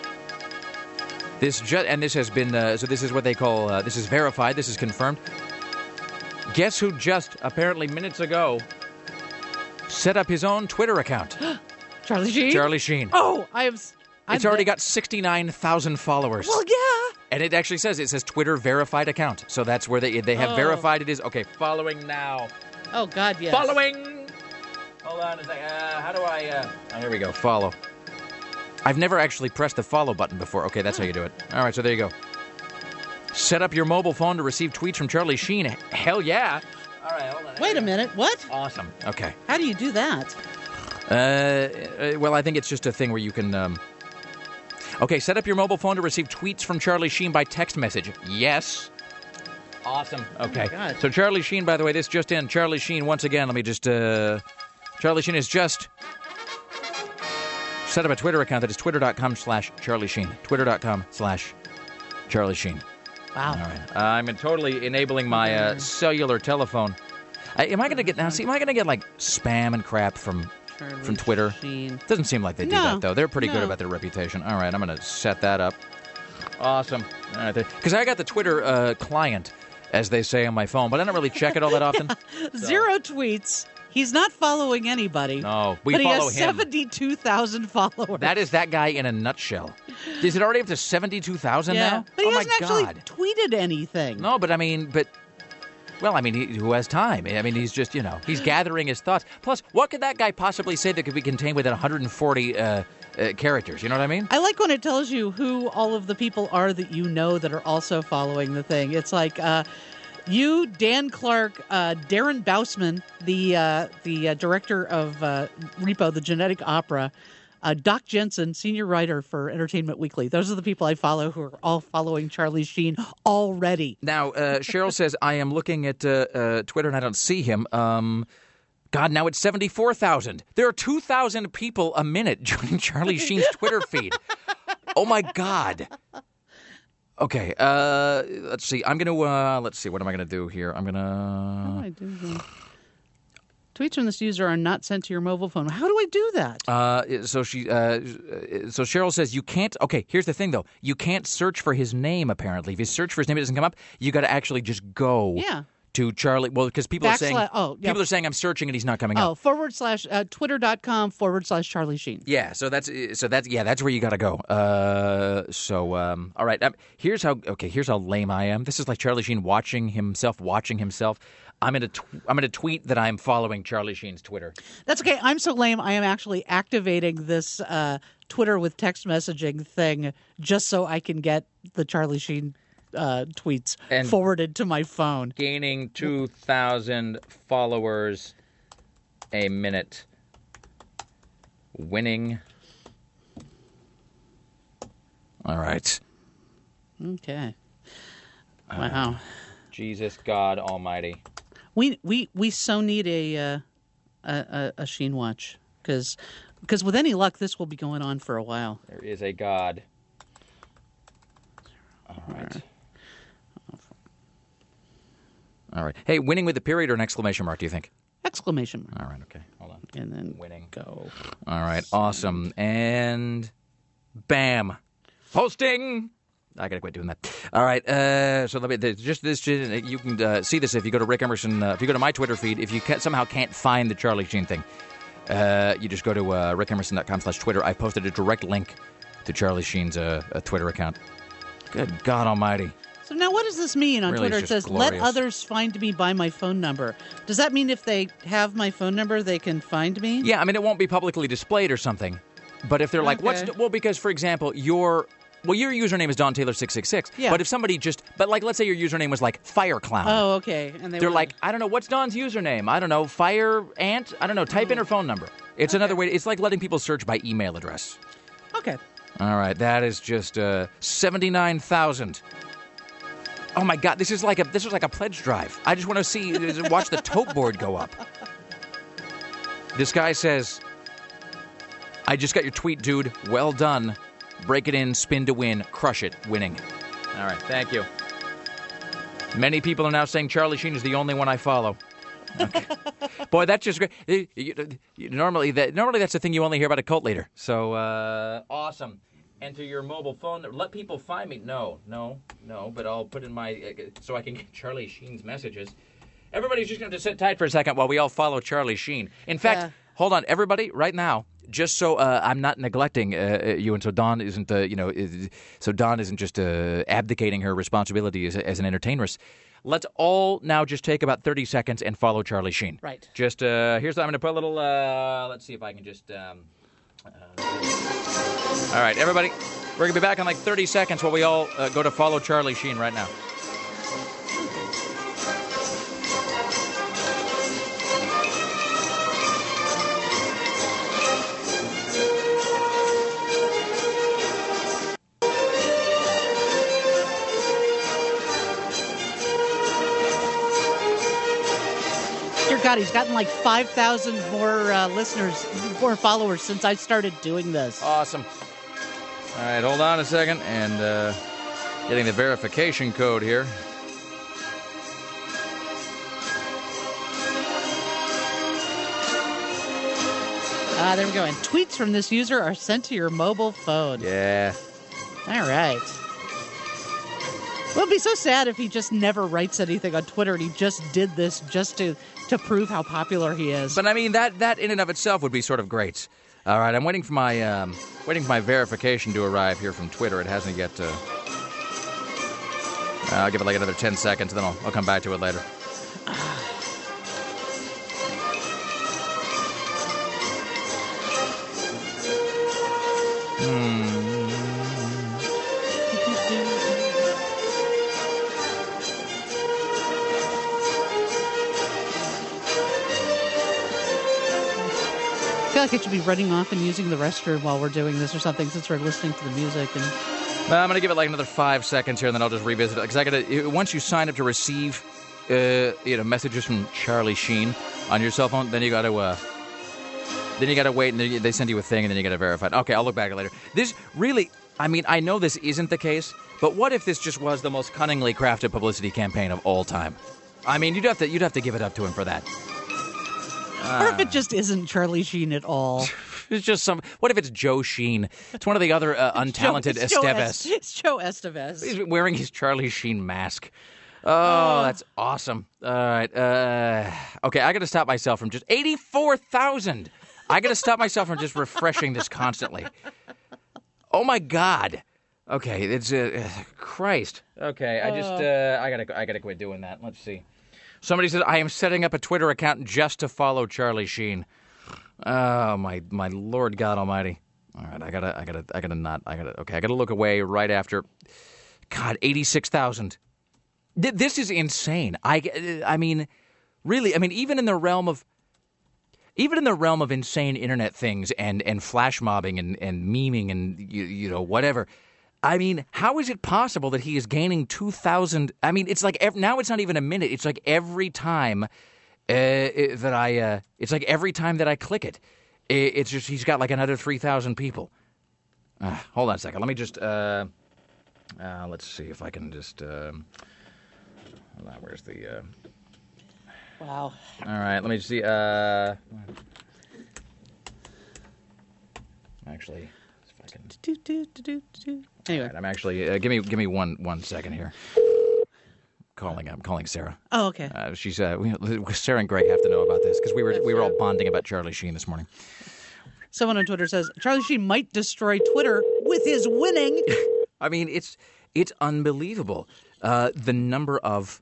This has been, so this is what they call, this is verified, this is confirmed. Guess who just, apparently minutes ago, set up his own Twitter account. Charlie Sheen? Charlie Sheen. Oh, It's already got 69,000 followers. Well, yeah. And it actually says, Twitter verified account. So that's where they have verified it is. Okay, following now. Oh, God, yes. Following. Hold on a second. How do I, here we go. Follow. I've never actually pressed the follow button before. Okay, that's how you do it. All right, so there you go. Set up your mobile phone to receive tweets from Charlie Sheen. Hell yeah. All right, hold on. Wait a minute. What? Awesome. Okay. How do you do that? Well, I think it's just a thing where you can... Okay, set up your mobile phone to receive tweets from Charlie Sheen by text message. Yes. Awesome. Okay. Oh my God. So Charlie Sheen, by the way, this just in. Charlie Sheen, once again, let me just... Charlie Sheen has just set up a Twitter account that is twitter.com/Charlie Sheen. Twitter.com/Charlie Sheen. Wow. All right. I'm totally enabling my cellular telephone. Am I going to get like spam and crap from Twitter? Sheen. Doesn't seem like they do that, though. They're pretty good about their reputation. All right, I'm going to set that up. Awesome. All right, because I got the Twitter client, as they say on my phone, but I don't really check it all that often. Zero tweets. He's not following anybody. No, but follow he has him. 72,000 followers. That is that guy in a nutshell. Is it already up to 72,000 now? But he hasn't God. actually tweeted anything. No, but who has time? I mean, he's just, he's gathering his thoughts. Plus, what could that guy possibly say that could be contained within 140 characters? You know what I mean? I like when it tells you who all of the people are that you know that are also following the thing. It's like you, Dan Clark, Darren Bousman, the director of Repo, the Genetic Opera, Doc Jensen, senior writer for Entertainment Weekly. Those are the people I follow who are all following Charlie Sheen already. Now, Cheryl says, I am looking at Twitter and I don't see him. God, now it's 74,000. There are 2,000 people a minute joining Charlie Sheen's Twitter feed. Oh, my God. Okay, let's see. I'm going to, let's see. What am I going to do here? I'm going to... How do I do that? Tweets from this user are not sent to your mobile phone. How do I do that? So Cheryl says you can't. Okay, here's the thing, though. You can't search for his name, apparently. If you search for his name, it doesn't come up. You got to actually just go to Charlie. Well, because people are saying People are saying I'm searching and he's not coming up. / Twitter.com/Charlie Sheen. Yeah, so that's where you got to go. All right. Here's how lame I am. This is like Charlie Sheen watching himself. I'm going to tweet that I'm following Charlie Sheen's Twitter. That's okay. I'm so lame. I am actually activating this Twitter with text messaging thing just so I can get the Charlie Sheen tweets and forwarded to my phone. Gaining 2,000 followers a minute. Winning. All right. Okay. Wow. Jesus God Almighty. We so need a Sheen watch because with any luck this will be going on for a while. There is a God. All right. Hey, winning with a period or an exclamation mark, do you think? Exclamation mark. All right, okay. Hold on. And then winning. Go. All right, awesome. And bam. Posting. I gotta quit doing that. All right, so let me just this. You can see this if you go to Rick Emerson. If you go to my Twitter feed, if you somehow can't find the Charlie Sheen thing, you just go to rickemerson.com/Twitter. I posted a direct link to Charlie Sheen's Twitter account. Good God Almighty! So now, what does this mean on Really, Twitter? It says, glorious. "Let others find me by my phone number." Does that mean if they have my phone number, they can find me? Yeah, I mean it won't be publicly displayed or something, but if they're like, because for example, your username is Don Taylor 666. Yeah. But if somebody let's say your username was like Fire Clown. Oh, okay. And they're like, I don't know, what's Don's username? I don't know, Fire Ant? I don't know, type in her phone number. It's another way. It's like letting people search by email address. Okay. All right, that is just 79,000. Oh my God, this is like a pledge drive. I just want to watch the tote board go up. This guy says, I just got your tweet, dude. Well done. Break it in, spin to win, crush it, winning. All right, thank you. Many people are now saying Charlie Sheen is the only one I follow. Okay. Boy, that's just great. Normally that's the thing you only hear about a cult leader. So, awesome. Enter your mobile phone. Let people find me. No. But I'll put in my so I can get Charlie Sheen's messages. Everybody's just going to sit tight for a second while we all follow Charlie Sheen. In fact, hold on, everybody, right now. Just so I'm not neglecting you, and so Dawn isn't, just abdicating her responsibility as an entertainress. Let's all now just take about 30 seconds and follow Charlie Sheen. Right. Just here's what I'm going to put a little. Let's see if I can just. All right, everybody, we're going to be back in like 30 seconds while we all go to follow Charlie Sheen right now. Dear God, he's gotten like 5,000 more followers since I started doing this. Awesome. All right, hold on a second, and getting the verification code here. There we go. And tweets from this user are sent to your mobile phone. Yeah. All right. Well, it'd be so sad if he just never writes anything on Twitter and he just did this just to prove how popular he is. But I mean, that in and of itself would be sort of great. All right, I'm waiting for my verification to arrive here from Twitter. It hasn't yet. I'll give it like another 10 seconds, then I'll come back to it later. I feel like I should be running off and using the restroom while we're doing this or something, since we're listening to the music. And I'm going to give it like another 5 seconds here, and then I'll just revisit it. Because once you sign up to receive messages from Charlie Sheen on your cell phone, then you got to wait, and they send you a thing, and then you got to verify it. Okay, I'll look back at it later. This really, I mean, I know this isn't the case, but what if this just was the most cunningly crafted publicity campaign of all time? I mean, you'd have to give it up to him for that. Or if it just isn't Charlie Sheen at all. It's just what if it's Joe Sheen? It's one of the other untalented Esteves. It's Joe Esteves. He's wearing his Charlie Sheen mask. Oh, that's awesome. All right. Okay, I got to stop myself from just 84,000. I got to stop myself from just refreshing this constantly. Oh my God. Okay, it's Christ. Okay, I gotta quit doing that. Let's see. Somebody says I am setting up a Twitter account just to follow Charlie Sheen. Oh my Lord God Almighty. All right, I gotta look away right after. God, 86,000. This is insane. I mean, really. I mean, even in the realm of insane internet things and flash mobbing and memeing and you know whatever. I mean, how is it possible that he is gaining 2,000? I mean, it's like now it's not even a minute. It's like every time it's like every time that I click it, it's just he's got like another 3,000 people. Hold on a second. Let me just let's see if I can just. Hold on, where's the? Wow. All right, let me see. Actually, if I can. Anyway, right, I'm actually give me one second here. I'm calling Sarah. Oh, okay. She's Sarah and Greg have to know about this because we were all bonding about Charlie Sheen this morning. Someone on Twitter says Charlie Sheen might destroy Twitter with his winning. I mean, it's unbelievable. The number of.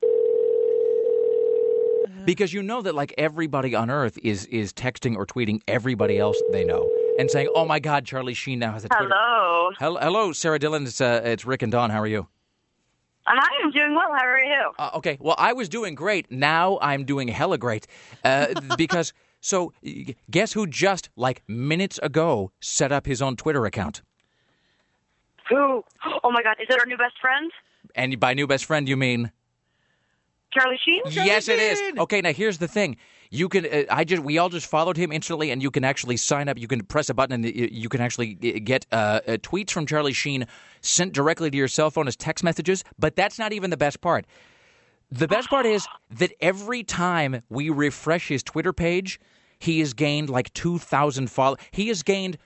Because you know that like everybody on Earth is texting or tweeting everybody else they know and saying, "Oh my God, Charlie Sheen now has a Twitter." Hello, Sarah Dillon. It's Rick and Dawn. How are you? I am doing well. How are you? Okay. Well, I was doing great. Now I'm doing hella great because. So guess who just like minutes ago set up his own Twitter account? Who? Oh my God! Is it our new best friend? And by new best friend, you mean? Charlie Sheen? Yes, it is. Okay, now here's the thing. You can, we all just followed him instantly, and you can actually sign up. You can press a button, and you can actually get tweets from Charlie Sheen sent directly to your cell phone as text messages. But that's not even the best part. The best part is that every time we refresh his Twitter page, he has gained like 2,000 followers. He has gained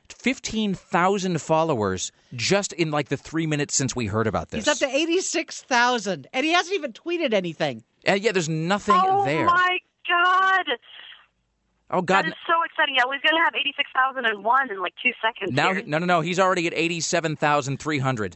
15,000 followers just in like the 3 minutes since we heard about this. He's up to 86,000, and he hasn't even tweeted anything. Yeah, there's nothing there. Oh, my God. Oh, God. That is so exciting. Yeah, he's going to have 86,001 in like 2 seconds. Now, here. No. He's already at 87,300.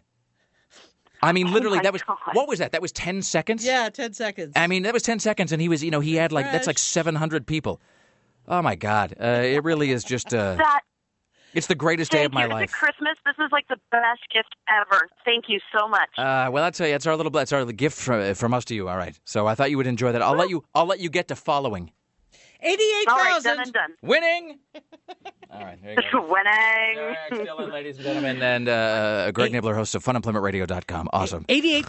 I mean, literally, that was, God. What was that? That was 10 seconds? Yeah, 10 seconds. I mean, that was 10 seconds, and he was, he had like, that's like 700 people. Oh, my God. It really is just, it's the greatest day of my life. It's Christmas. This is like the best gift ever. Thank you so much. Well, that's our gift from us to you. All right. So I thought you would enjoy that. I'll let you get to following. 88,000. All right, done and done. Winning. All right, there you go. Winning. Sarah Dillon, ladies and gentlemen, and Greg Nibbler, host of FunEmploymentRadio.com. Awesome.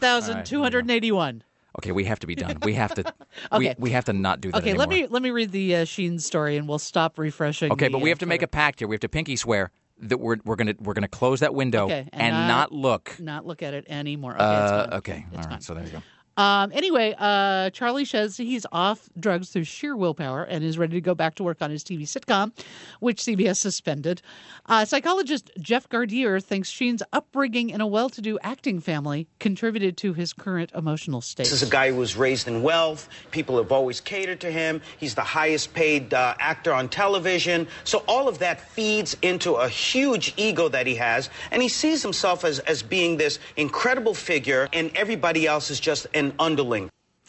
88,281. Okay, we have to be done. We have to. Okay. we have to not do that Okay, anymore. let me read the Sheen story, and we'll stop refreshing. Okay, but we have to make a pact here. We have to pinky swear that we're gonna close that window and not look at it anymore. Okay, okay, all right. So there you go. Anyway, Charlie says he's off drugs through sheer willpower and is ready to go back to work on his TV sitcom, which CBS suspended. Psychologist Jeff Gardier thinks Sheen's upbringing in a well-to-do acting family contributed to his current emotional state. This is a guy who was raised in wealth. People have always catered to him. He's the highest paid actor on television. So all of that feeds into a huge ego that he has. And he sees himself as being this incredible figure, and everybody else is just an underling.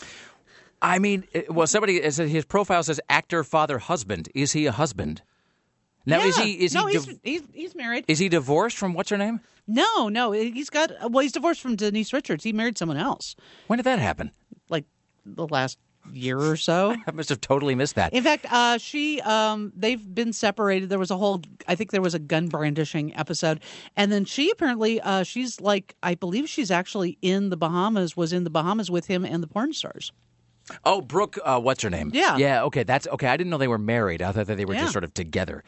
I mean, well, somebody said his profile says actor, father, husband. Is he a husband? Now, yeah. he's married. Is he divorced from what's her name? No. He's divorced from Denise Richards. He married someone else. When did that happen? Like the last year or so. I must have totally missed that. In fact, they've been separated. There was I think there was a gun brandishing episode. And then she apparently, she's like, I believe she's actually was in the Bahamas with him and the porn stars. Oh, Brooke, what's her name? Yeah. Yeah, okay, that's okay. I didn't know they were married. I thought that they were just sort of together.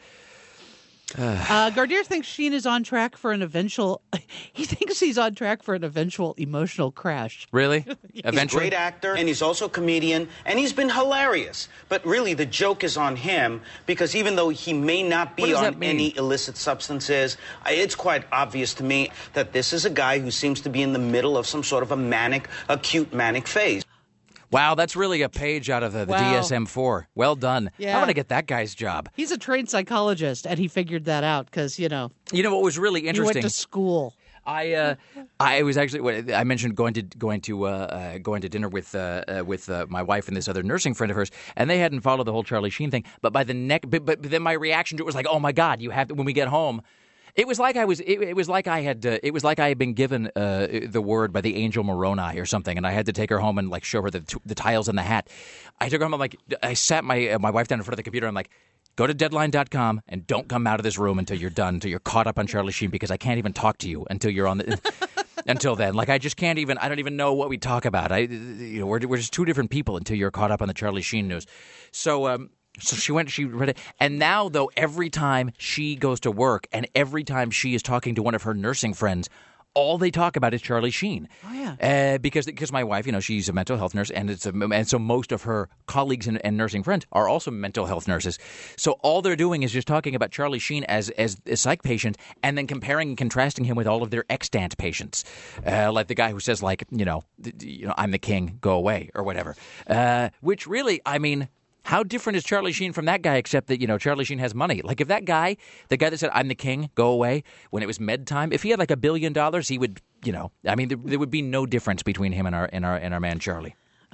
Gardier thinks Sheen is on track for an eventual. He thinks he's on track for an eventual emotional crash. Really? He's Eventually? a great actor, and he's also a comedian, and he's been hilarious. But really, the joke is on him, because even though he may not be on any illicit substances, it's quite obvious to me that this is a guy who seems to be in the middle of some sort of acute manic phase. Wow, that's really a page out of the Wow. DSM-4. Well done. Yeah. I want to get that guy's job. He's a trained psychologist, and he figured that out because, You know what was really he interesting? went to school. I was actually, I mentioned going to dinner with my wife and this other nursing friend of hers, and they hadn't followed the whole Charlie Sheen thing. But by the but then my reaction to it was like, oh my God, you have to, when we get home. It was like I had been given the word by the angel Moroni or something, and I had to take her home and like show her the tiles in the hat. I took her home. I sat my wife down in front of the computer. I'm like, go to Deadline.com and don't come out of this room until you're done, until you're caught up on Charlie Sheen, because I can't even talk to you until you're on the. Until then, like I just can't even. I don't even know what we talk about. We're just two different people until you're caught up on the Charlie Sheen news. So she read it. And now, though, every time she goes to work and every time she is talking to one of her nursing friends, all they talk about is Charlie Sheen. Oh, yeah. Because my wife, she's a mental health nurse, and so most of her colleagues and nursing friends are also mental health nurses. So all they're doing is just talking about Charlie Sheen as a psych patient and then comparing and contrasting him with all of their extant patients. Like the guy who says, like, I'm the king, go away, or whatever. Which really, I mean, how different is Charlie Sheen from that guy, except that, Charlie Sheen has money? Like, if that guy, the guy that said, I'm the king, go away, when it was med time, if he had like $1 billion, he would, there would be no difference between him and our man Charlie.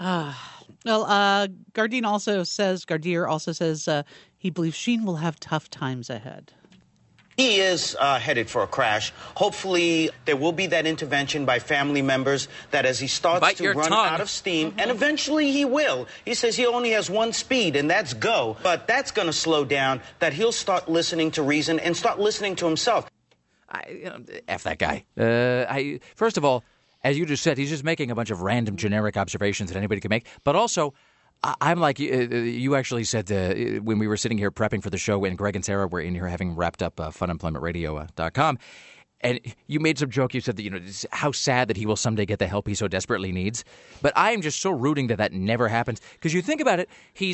Gardier also says he believes Sheen will have tough times ahead. He is headed for a crash. Hopefully, there will be that intervention by family members that as he starts to run out of steam, and eventually he will. He says he only has one speed, and that's go. But that's going to slow down, that he'll start listening to reason and start listening to himself. F that guy. First of all, as you just said, he's just making a bunch of random generic observations that anybody can make. But also, I'm like, you actually said when we were sitting here prepping for the show, and Greg and Sarah were in here having wrapped up funemploymentradio.com, and you made some joke. You said that, how sad that he will someday get the help he so desperately needs. But I am just so rooting that never happens. Because you think about it,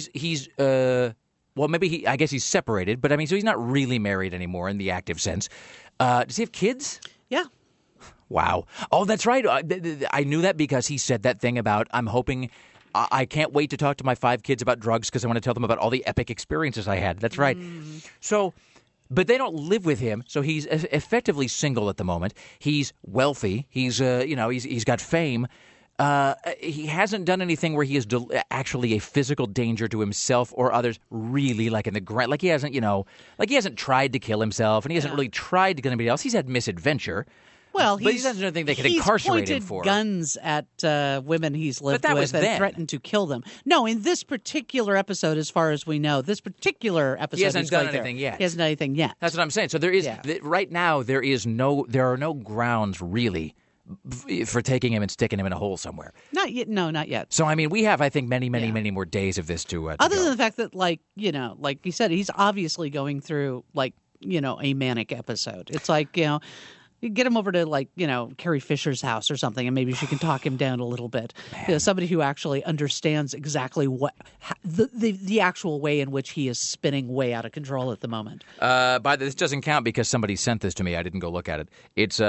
I guess he's separated, but I mean, so he's not really married anymore in the active sense. Does he have kids? Yeah. Wow. Oh, that's right. I knew that because he said that thing about, I'm hoping, I can't wait to talk to my 5 kids about drugs because I want to tell them about all the epic experiences I had. That's right. So, but they don't live with him, so he's effectively single at the moment. He's wealthy. He's he's got fame. He hasn't done anything where he is actually a physical danger to himself or others. Really, like in the grand, like he hasn't, he hasn't tried to kill himself, and he hasn't really tried to kill anybody else. He's had misadventure. Well, but he doesn't anything they could incarcerate him for. He's pointed guns at women he's lived with and threatened to kill them. No, in this particular episode, as far as we know, he hasn't done anything yet. He hasn't done anything yet. That's what I'm saying. So there is right now there are no grounds really for taking him and sticking him in a hole somewhere. Not yet. No, not yet. So I mean, we have, I think, many more days of this to other go. than the fact that, like you said, he's obviously going through a manic episode. It's like you get him over to Carrie Fisher's house or something, and maybe she can talk him down a little bit. Somebody who actually understands exactly what the actual way in which he is spinning way out of control at the moment. This doesn't count because somebody sent this to me. I didn't go look at it. It's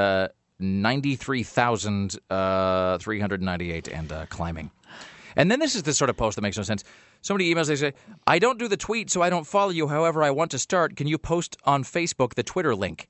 93,398 and climbing. And then this is the sort of post that makes no sense. Somebody emails, they say, I don't do the tweet, so I don't follow you. However, I want to start. Can you post on Facebook the Twitter link?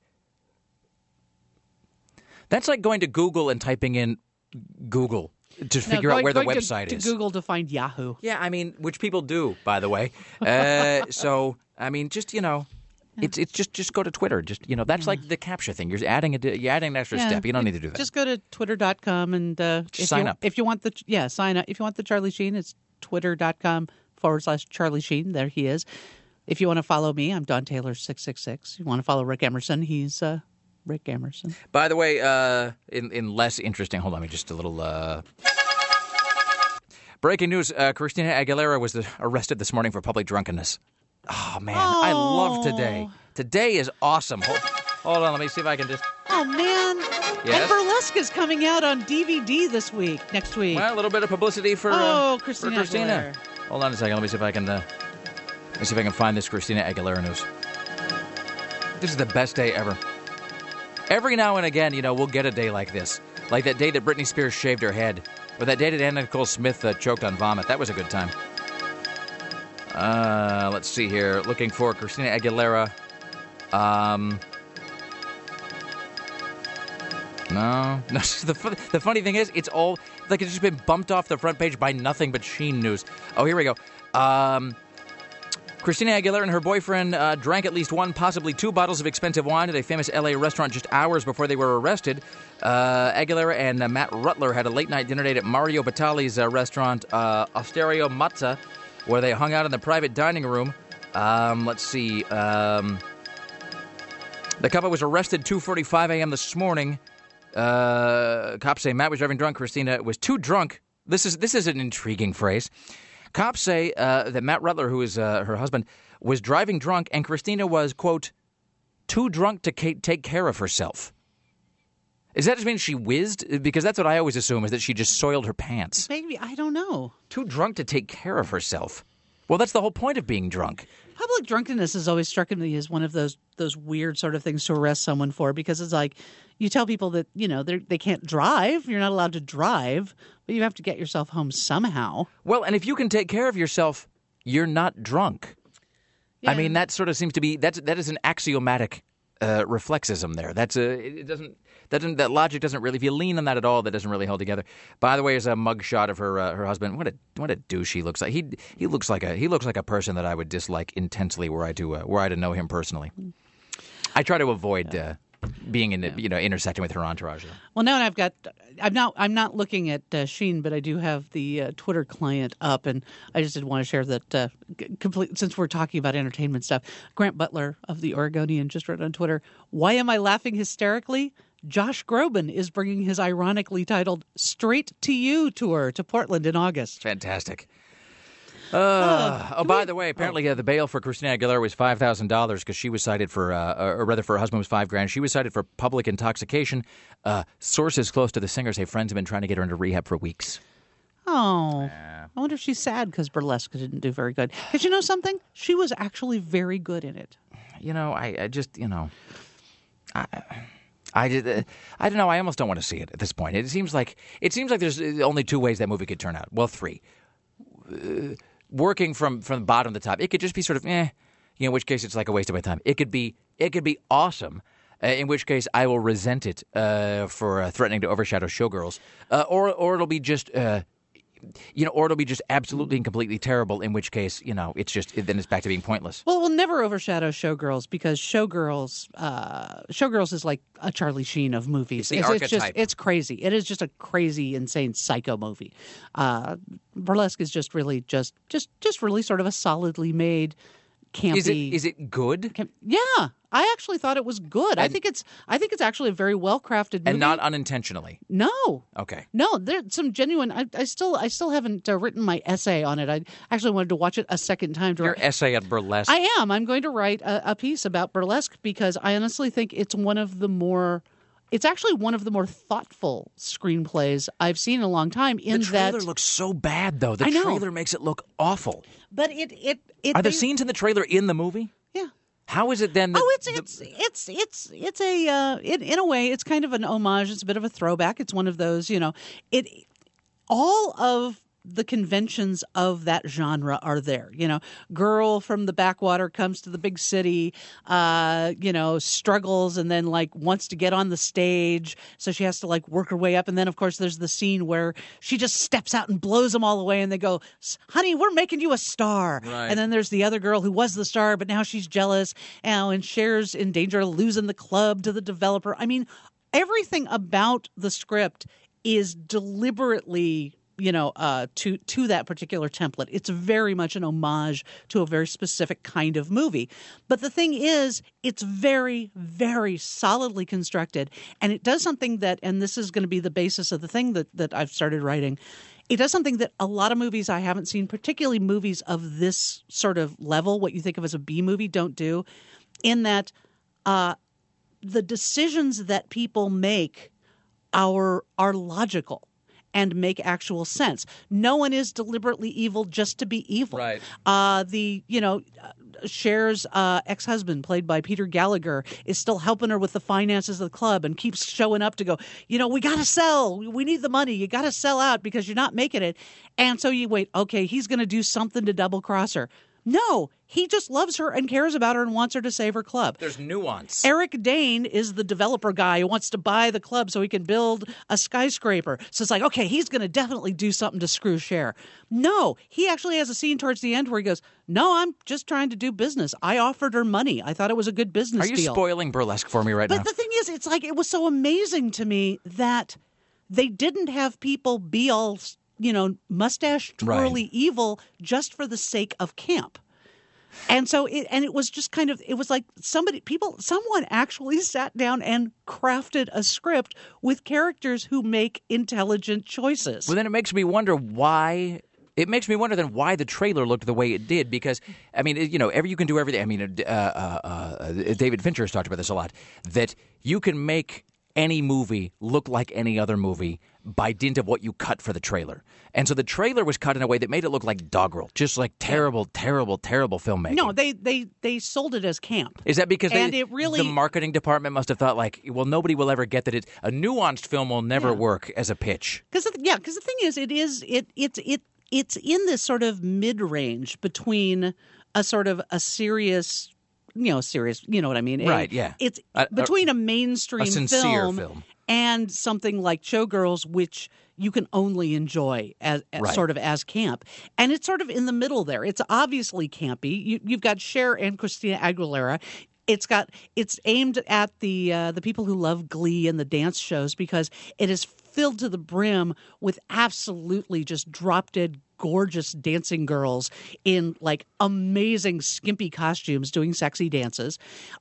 That's like going to Google and typing in Google to figure out where the website is. To Google to find Yahoo. Yeah, I mean, which people do, by the way. So, I mean, just, it's just go to Twitter. Just, that's like the CAPTCHA thing. You're adding an extra step. You don't need to do that. Just go to twitter.com and sign up. If you want sign up. If you want the Charlie Sheen, it's twitter.com/Charlie Sheen. There he is. If you want to follow me, I'm Don Taylor 666. You want to follow Rick Emerson, he's Rick Emerson. By the way, in less interesting, hold on, just a little breaking news. Christina Aguilera was arrested this morning for public drunkenness. Oh, man, I love today. Today is awesome. Hold on, let me see if I can just... Oh, man. Yes? And Burlesque is coming out on DVD next week. Well, a little bit of publicity for Christina. Aguilera. Hold on a second, let me see if I can find this Christina Aguilera news. This is the best day ever. Every now and again, we'll get a day like this. Like that day that Britney Spears shaved her head. Or that day that Anna Nicole Smith choked on vomit. That was a good time. Let's see here. Looking for Christina Aguilera. No. The funny thing is, it's all like it's just been bumped off the front page by nothing but Sheen news. Oh, here we go. Christina Aguilera and her boyfriend drank at least one, possibly two bottles of expensive wine at a famous L.A. restaurant just hours before they were arrested. Aguilera and Matt Rutler had a late-night dinner date at Mario Batali's restaurant, Osteria Mazza, where they hung out in the private dining room. Let's see. The couple was arrested 2:45 a.m. this morning. Cops say Matt was driving drunk. Christina was too drunk. This is an intriguing phrase. Cops say that Matt Rutler, who is her husband, was driving drunk, and Christina was, quote, too drunk to take care of herself. Does that just mean she whizzed? Because that's what I always assume, is that she just soiled her pants. Maybe, I don't know. Too drunk to take care of herself. Well, that's the whole point of being drunk. Public drunkenness has always struck me as one of those weird sort of things to arrest someone for, because it's like you tell people that, you know, they can't drive. You're not allowed to drive, but you have to get yourself home somehow. Well, and if you can take care of yourself, you're not drunk. Yeah. I mean, that sort of seems to be that is an axiomatic reflexism there. That logic doesn't really, if you lean on that at all, that doesn't really hold together. By the way, is a mugshot of her husband. What a douche he looks like. He looks like a person that I would dislike intensely were I to know him personally. I try to avoid being intersecting with her entourage. Well, now I'm not looking at Sheen, but I do have the Twitter client up, and I just did want to share that since we're talking about entertainment stuff. Grant Butler of the Oregonian just wrote on Twitter, "Why am I laughing hysterically? Josh Groban is bringing his ironically titled Straight to You tour to Portland in August." Fantastic. By the way, apparently the bail for Christina Aguilera was $5,000 because she was cited for, or rather for her husband was $5,000. She was cited for public intoxication. Sources close to the singer say friends have been trying to get her into rehab for weeks. Oh, I wonder if she's sad because Burlesque didn't do very good. Because you know something? She was actually very good in it. You know, I don't know. I almost don't want to see it at this point. It seems like there's only two ways that movie could turn out. Well, three. Working from the bottom to the top, it could just be sort of in which case it's like a waste of my time. It could be awesome, in which case I will resent it for threatening to overshadow Showgirls, or it'll be just or it'll be just absolutely and completely terrible, in which case then it's back to being pointless. Well, it will never overshadow Showgirls because Showgirls is like a Charlie Sheen of movies. It's the archetype. It's crazy. It is just a crazy, insane psycho movie. Burlesque is just really really sort of a solidly made, campy. Is it good? Yeah, I actually thought it was good. I think it's actually a very well crafted movie, and not unintentionally. No. Okay. No, there's some genuine. I still haven't written my essay on it. I actually wanted to watch it a second time. Your essay on Burlesque. I am. I'm going to write a piece about Burlesque because I honestly think it's actually one of the more thoughtful screenplays I've seen in a long time. The trailer looks so bad, though. The trailer makes it look awful. But are the scenes in the trailer in the movie? Yeah. How is it then? In a way, it's kind of an homage. It's a bit of a throwback. It's one of those, all of the conventions of that genre are there. Girl from the backwater comes to the big city, struggles and then wants to get on the stage. So she has to work her way up. And then, of course, there's the scene where she just steps out and blows them all away. And they go, honey, we're making you a star. Right. And then there's the other girl who was the star, but now she's jealous and Cher's in danger of losing the club to the developer. I mean, everything about the script is deliberately to that particular template. It's very much an homage to a very specific kind of movie. But the thing is, it's very, very solidly constructed. And it does something that, and this is going to be the basis of the thing that I've started writing, it does something that a lot of movies I haven't seen, particularly movies of this sort of level, what you think of as a B movie, don't do, in that the decisions that people make are logical. and make actual sense. No one is deliberately evil just to be evil. Right. Cher's ex-husband, played by Peter Gallagher, is still helping her with the finances of the club and keeps showing up to go, we got to sell. We need the money. You got to sell out because you're not making it. And so you wait, okay, he's going to do something to double-cross her. No, he just loves her and cares about her and wants her to save her club. There's nuance. Eric Dane is the developer guy who wants to buy the club so he can build a skyscraper. So it's like, okay, he's going to definitely do something to screw Cher. No, he actually has a scene towards the end where he goes, no, I'm just trying to do business. I offered her money. I thought it was a good business deal. Are you spoiling Burlesque for me right now? But the thing is, it's like it was so amazing to me that they didn't have people be all, mustache twirly evil just for the sake of camp. And so it was just kind of, it was like someone actually sat down and crafted a script with characters who make intelligent choices. Well, then it makes me wonder why. It makes me wonder then why the trailer looked the way it did, because, I mean, you can do everything. I mean, David Fincher has talked about this a lot, that you can make any movie look like any other movie by dint of what you cut for the trailer. And so the trailer was cut in a way that made it look like doggerel, just like terrible, terrible, terrible filmmaking. No, they sold it as camp. Is that because the marketing department must have thought nobody will ever get that a nuanced film will never work as a pitch? Because the thing is, it's in this sort of mid-range between a sort of a serious, you know what I mean? Right, yeah. It's between a mainstream sincere film and something like Showgirls, which you can only enjoy as sort of as camp. And it's sort of in the middle there. It's obviously campy. You've got Cher and Christina Aguilera. It's aimed at the people who love Glee and the dance shows, because it is filled to the brim with absolutely just drop-dead gorgeous dancing girls in like amazing skimpy costumes doing sexy dances.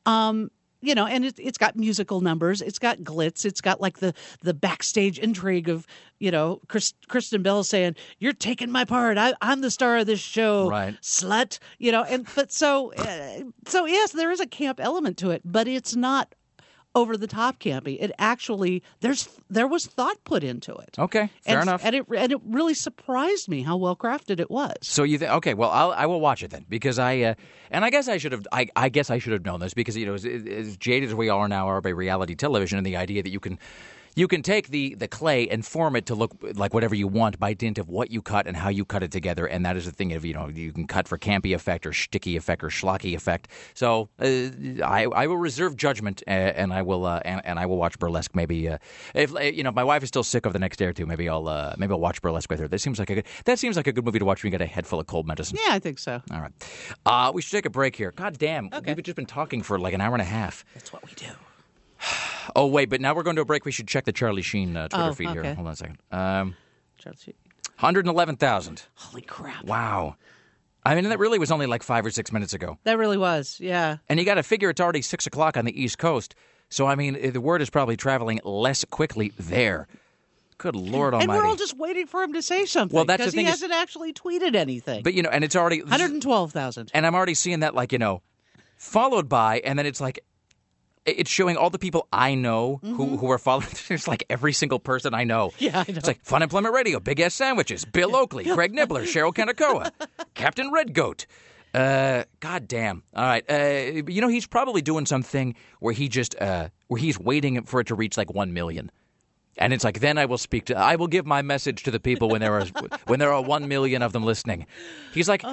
And it's got musical numbers. It's got glitz. It's got like the backstage intrigue of, Kristen Bell saying, "You're taking my part. I'm the star of this show, right, slut." So yes, there is a camp element to it, but it's not over the top campy. It actually there was thought put into it. Okay, fair enough. And it really surprised me how well crafted it was. So you think? Okay, well I will watch it then, because I guess I should have known this, because as jaded as we are now are by reality television and the idea that you can take the clay and form it to look like whatever you want by dint of what you cut and how you cut it together, and that is the thing of you can cut for campy effect or shticky effect or schlocky effect. So I will reserve judgment, and I will watch Burlesque. Maybe if my wife is still sick over the next day or two, maybe I'll watch Burlesque with her. That seems like a good movie to watch when you get a head full of cold medicine. Yeah, I think so. All right, we should take a break here. God damn, okay. We've just been talking for like an hour and a half. That's what we do. Oh, wait, but now we're going to a break. We should check the Charlie Sheen Twitter feed here. Hold on a second. Charlie Sheen. 111,000. Holy crap. Wow. I mean, that really was only like 5 or 6 minutes ago. That really was, yeah. And you got to figure it's already 6 o'clock on the East Coast. So, I mean, the word is probably traveling less quickly there. Good Lord Almighty. And we're all just waiting for him to say something. Well, that's the because thing. He hasn't actually tweeted anything. But, and it's already 112,000. And I'm already seeing that, followed by, and then it's like, it's showing all the people I know who are following. It's like every single person I know. Yeah, I know. It's like Fun Employment Radio, Big Ass Sandwiches, Bill Oakley, Greg Nibbler, Cheryl Kanakoa, Captain Red Goat. God damn. All right. He's probably doing something where where he's waiting for it to reach like 1 million. And it's like, then I will give my message to the people when there are 1 million of them listening. He's like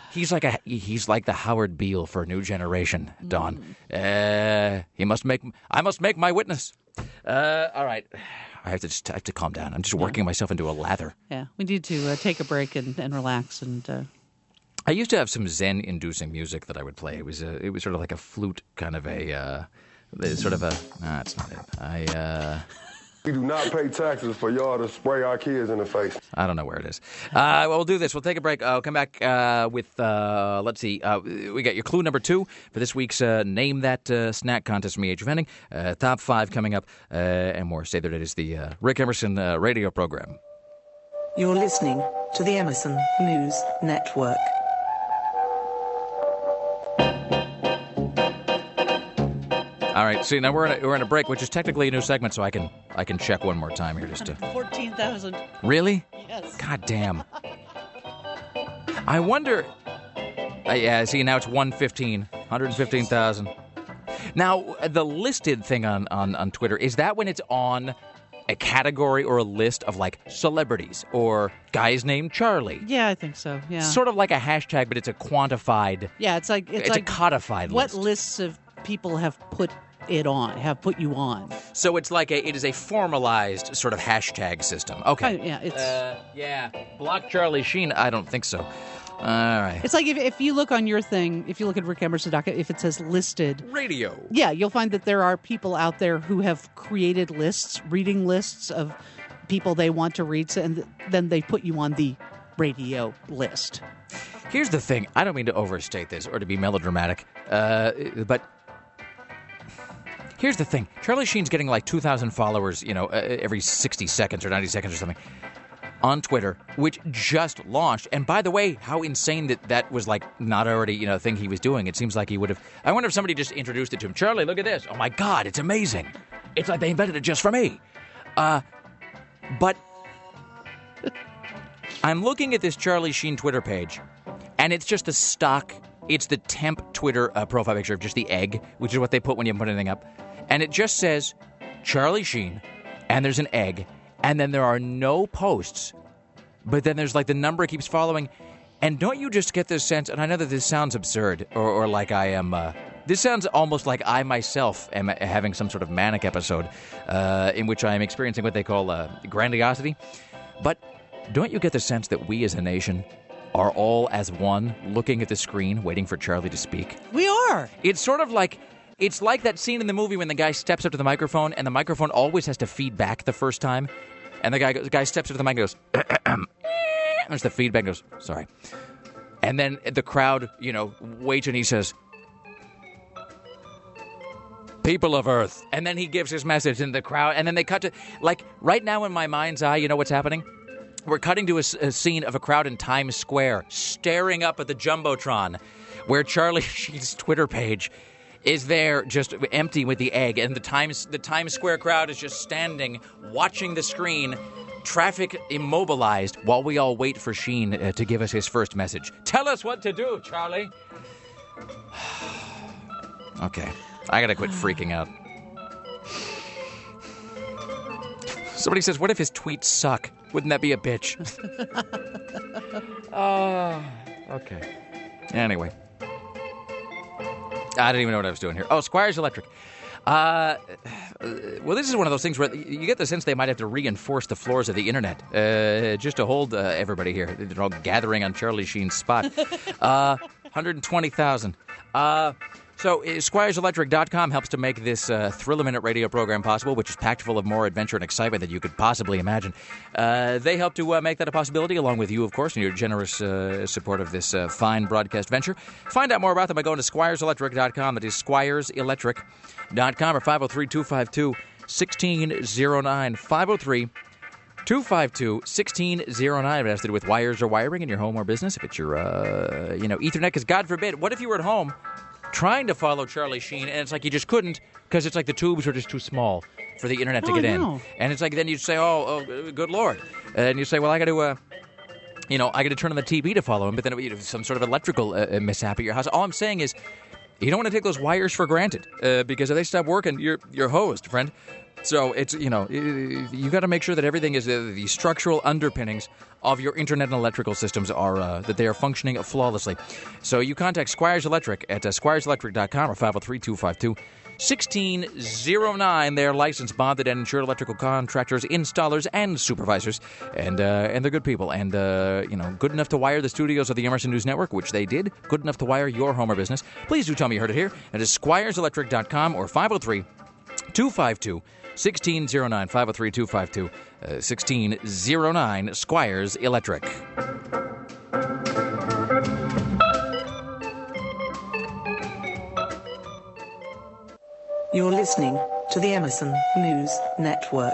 the Howard Beale for a new generation, Don. I must make my witness. All right. I have to calm down. I'm just working myself into a lather. Yeah, we need to take a break and relax. And I used to have some Zen-inducing music that I would play. It was sort of like a flute kind of it's not it. We do not pay taxes for y'all to spray our kids in the face. I don't know where it is. Well, we'll do this. We'll take a break. I'll come back with, let's see, we got your clue number 2 for this week's Name That Snack Contest from Age of Ending. Top 5 coming up, and more. Say that it is the Rick Emerson radio program. You're listening to the Emerson News Network. All right, see, now we're in a break, which is technically a new segment, so I can I can check one more time here just to... 14,000. Really? Yes. God damn. I wonder... yeah, see, now it's 115,000. Now, the listed thing on Twitter, is that when it's on a category or a list of, like, celebrities or guys named Charlie? Yeah, I think so, yeah. Sort of like a hashtag, but it's a quantified... Yeah, it's like a codified what list. What lists of people have put you on? So it is a formalized sort of hashtag system. Okay. Yeah, it's... yeah. Block Charlie Sheen? I don't think so. All right. It's like if you look on your thing, if you look at RickEmerson.com, if it says listed... Radio. Yeah, you'll find that there are people out there who have created lists, reading lists of people they want to read, and then they put you on the radio list. Here's the thing. I don't mean to overstate this or to be melodramatic, but... Here's the thing. Charlie Sheen's getting like 2,000 followers, every 60 seconds or 90 seconds or something on Twitter, which just launched. And by the way, how insane that was like not already, a thing he was doing. It seems like he would have... I wonder if somebody just introduced it to him. Charlie, look at this. Oh my God, it's amazing. It's like they invented it just for me. But I'm looking at this Charlie Sheen Twitter page, and it's just the stock... It's the temp Twitter profile picture of just the egg, which is what they put when you put anything up. And it just says Charlie Sheen, and there's an egg, and then there are no posts. But then there's like the number keeps following. And don't you just get this sense, and I know that this sounds absurd, or like I am... this sounds almost like I myself am having some sort of manic episode in which I am experiencing what they call grandiosity. But don't you get the sense that we as a nation... are all as one, looking at the screen, waiting for Charlie to speak? We are. It's sort of like... It's like that scene in the movie when the guy steps up to the microphone, and the microphone always has to feed back the first time. And the guy steps up to the mic and goes... There's the feedback and goes, sorry. And then the crowd, waits, and he says... People of Earth. And then he gives his message in the crowd, and then they cut to... Like, right now in my mind's eye, you know what's happening? We're cutting to a scene of a crowd in Times Square, staring up at the Jumbotron, where Charlie Sheen's Twitter page is there just empty with the egg, and the Times Square crowd is just standing, watching the screen, traffic immobilized, while we all wait for Sheen to give us his first message. Tell us what to do, Charlie. Okay, I gotta quit freaking out. Somebody says, what if his tweets suck? Wouldn't that be a bitch? Okay. Anyway. I didn't even know what I was doing here. Oh, Squires Electric. Well, this is one of those things where you get the sense they might have to reinforce the floors of the internet just to hold everybody here. They're all gathering on Charlie Sheen's spot. 120,000. So, SquiresElectric.com helps to make this Thrill-A-Minute radio program possible, which is packed full of more adventure and excitement than you could possibly imagine. They help to make that a possibility, along with you, of course, and your generous support of this fine broadcast venture. Find out more about them by going to SquiresElectric.com. That is SquiresElectric.com, or 503-252-1609. 503-252-1609. It has to do with wires or wiring in your home or business. If it's your, Ethernet, because God forbid, what if you were at home trying to follow Charlie Sheen, and it's like you just couldn't because it's like the tubes were just too small for the internet to get in. And it's like then you say, oh, good Lord. And you say, well, I got to, I got to turn on the TV to follow him, but then it would be some sort of electrical mishap at your house. All I'm saying is you don't want to take those wires for granted because if they stop working, you're hosed, friend. So it's, you got to make sure that everything is the structural underpinnings of your internet and electrical systems are that they are functioning flawlessly. So you contact Squires Electric at SquiresElectric.com or 503-252-1609. They're licensed, bonded, and insured electrical contractors, installers, and supervisors, and they're good people. And good enough to wire the studios of the Emerson News Network, which they did. Good enough to wire your home or business. Please do tell me you heard it here. It is SquiresElectric.com or 503-252-1609. 503-252-1609, Squires Electric. You're listening to the Emerson News Network.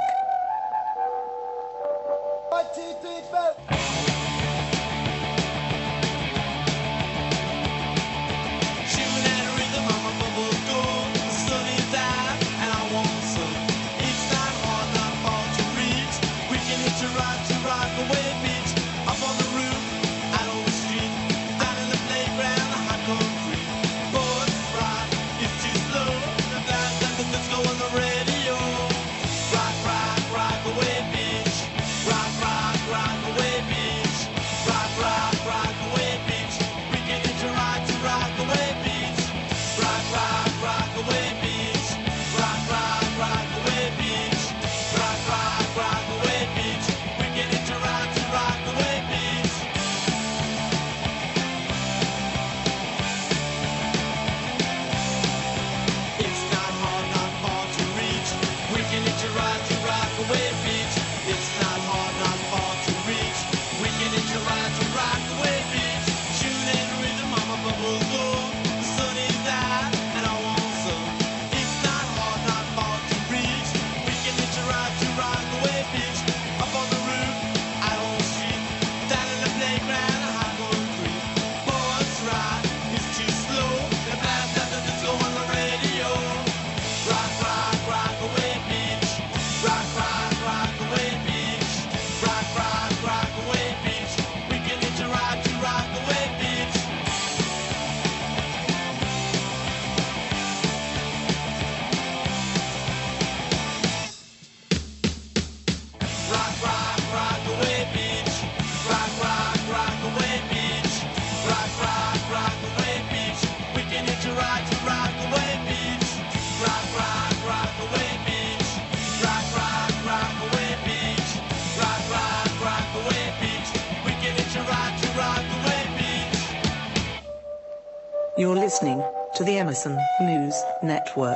listening to the Emerson News Network.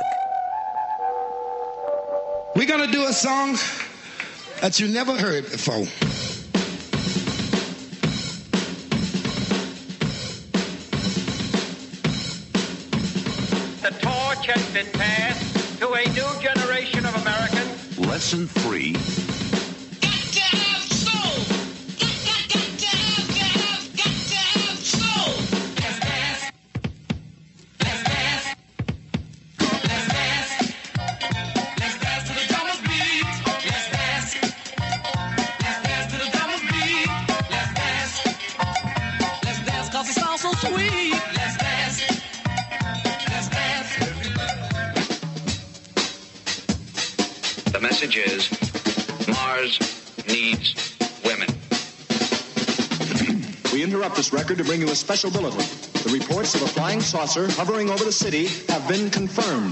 We're going to do a song that you never heard before. The torch has been passed to a new generation of Americans. Lesson 3. The message is Mars needs women. We interrupt this record to bring you a special bulletin. The reports of a flying saucer hovering over the city have been confirmed.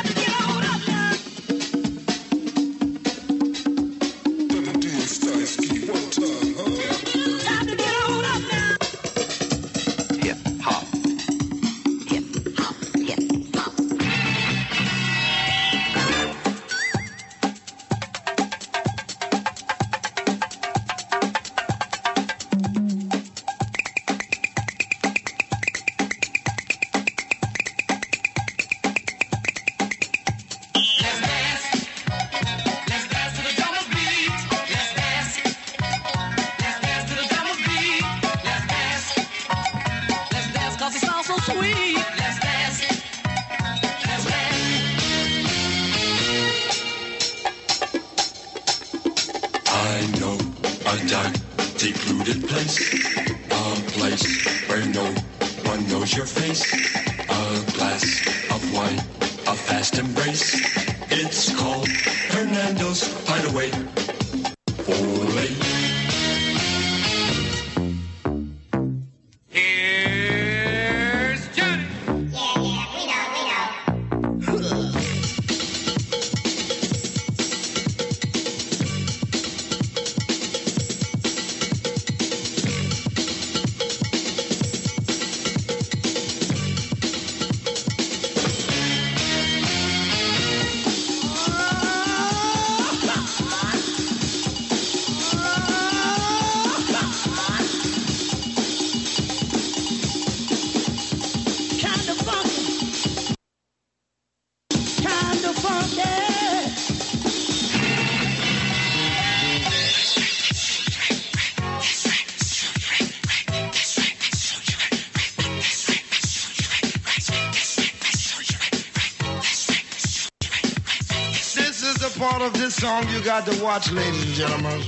Part of this song you got to watch, ladies and gentlemen.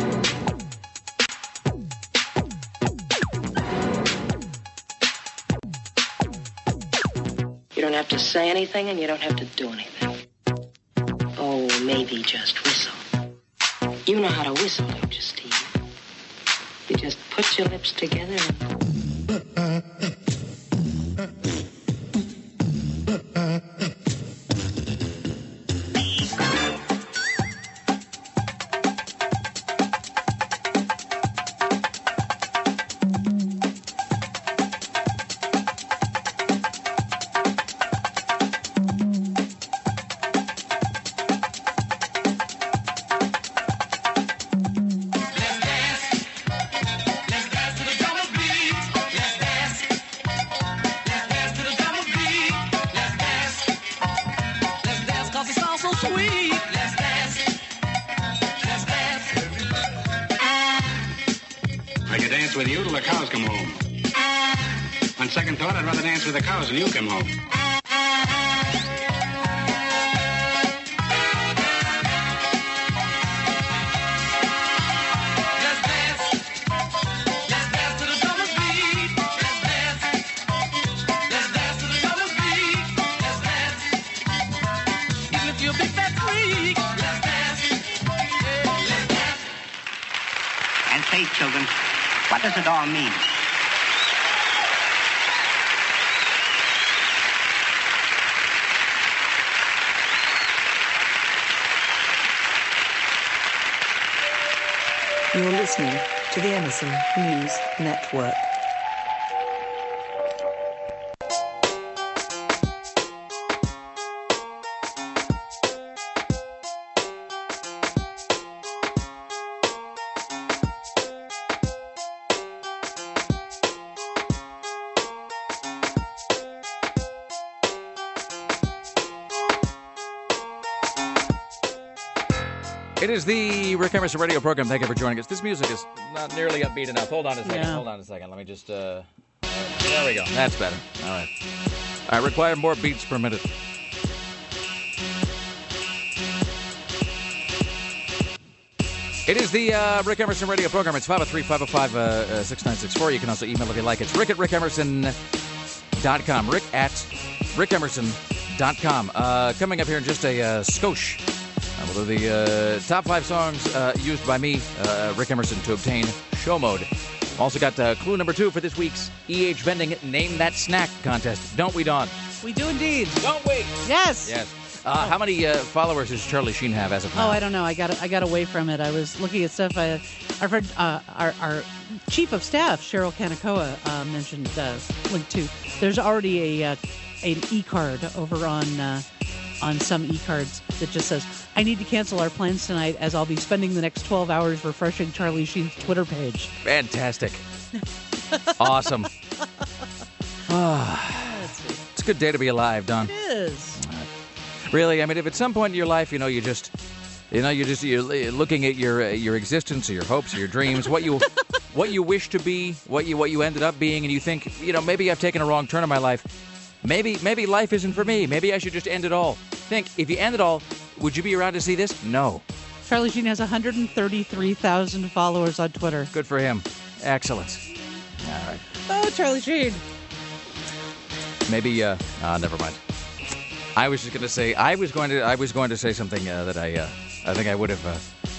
You don't have to say anything and you don't have to do anything. Oh, maybe just whistle. You know how to whistle, don't you, Steve? You just put your lips together and... With you till the cows come home. On second thought, I'd rather dance with the cows till you come home. And say, children, what does it all mean? You're listening to the Emerson News Network. It is the Rick Emerson radio program. Thank you for joining us. This music is not nearly upbeat enough. Hold on a second. Hold on a second. Let me just, there we go. That's better. All right. I require more beats per minute. It is the Rick Emerson radio program. It's 503-505-6964. You can also email if you like. It's rick@rickemerson.com. rick@rickemerson.com. Coming up here in just a skosh. We'll do the top 5 songs used by me, Rick Emerson, to obtain show mode. Also got clue number 2 for this week's EH Vending Name That Snack contest. Don't we, Dawn? We do indeed. Don't we? Yes. Yes. How many followers does Charlie Sheen have as of now? Oh, I don't know. I got away from it. I was looking at stuff. Our friend, our chief of staff, Cheryl Kanakoa, mentioned link to. There's already an e-card over on some e-cards that just says, I need to cancel our plans tonight as I'll be spending the next 12 hours refreshing Charlie Sheen's Twitter page. Fantastic. Awesome. It's a good day to be alive, Don. It is. Really, I mean, if at some point in your life, you're looking at your existence or your hopes or your dreams, what you wish to be, what you ended up being, and you think, maybe I've taken a wrong turn in my life. Maybe life isn't for me. Maybe I should just end it all. Think, if you end it all, would you be around to see this? No. Charlie Sheen has 133,000 followers on Twitter. Good for him. Excellent. All right. Oh, Charlie Sheen. Maybe. Never mind. I was just going to say. I was going to say something that I think I would have.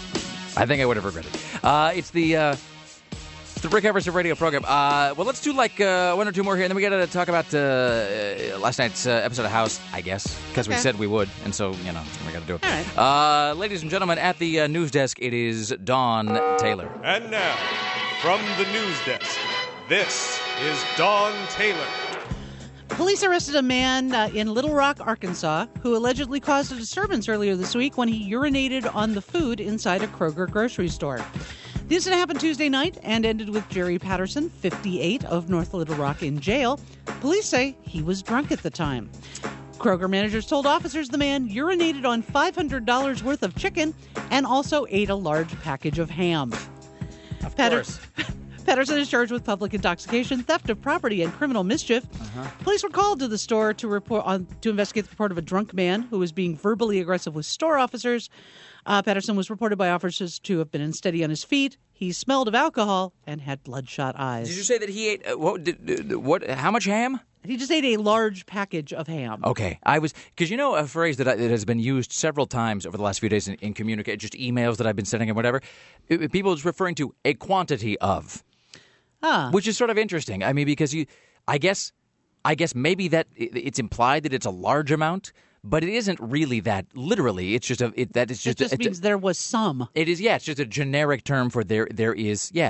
I think I would have regretted. It's the Rick Emerson radio program. Well, let's do like 1 or 2 more here, and then we got to talk about last night's episode of House, I guess, because we said we would, and so we got to do it. All right. Ladies and gentlemen, at the news desk, it is Dawn Taylor. And now, from the news desk, this is Dawn Taylor. Police arrested a man in Little Rock, Arkansas, who allegedly caused a disturbance earlier this week when he urinated on the food inside a Kroger grocery store. The incident happened Tuesday night and ended with Jerry Patterson, 58, of North Little Rock in jail. Police say he was drunk at the time. Kroger managers told officers the man urinated on $500 worth of chicken and also ate a large package of ham. Of course. Patterson is charged with public intoxication, theft of property, and criminal mischief. Police were called to the store to investigate the report of a drunk man who was being verbally aggressive with store officers. Patterson was reported by officers to have been unsteady on his feet. He smelled of alcohol and had bloodshot eyes. Did you say that he ate what? How much ham? He just ate a large package of ham. Okay, because a phrase that has been used several times over the last few days in communicate, just emails that I've been sending and whatever. People is referring to a quantity of. Which is sort of interesting. I mean, because I guess maybe that it's implied that it's a large amount, but it isn't really that literally. It's just it just means there was some. It is, yeah. It's just a generic term for there is, yeah.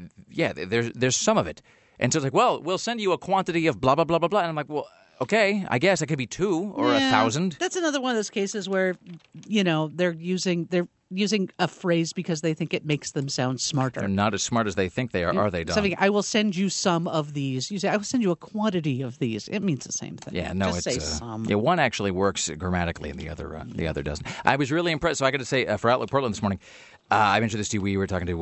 There's some of it, and so it's like, well, we'll send you a quantity of blah blah blah blah blah, and I'm like, well, okay, I guess it could be 2 or 1,000. That's another one of those cases where they're using a phrase because they think it makes them sound smarter. They're not as smart as they think they are they, Don? Something, I will send you some of these. You say, I will send you a quantity of these. It means the same thing. Yeah, no, just say some. Yeah, one actually works grammatically and the other doesn't. I was really impressed. So I got to say, for Outlook Portland this morning, I mentioned this to you. We were talking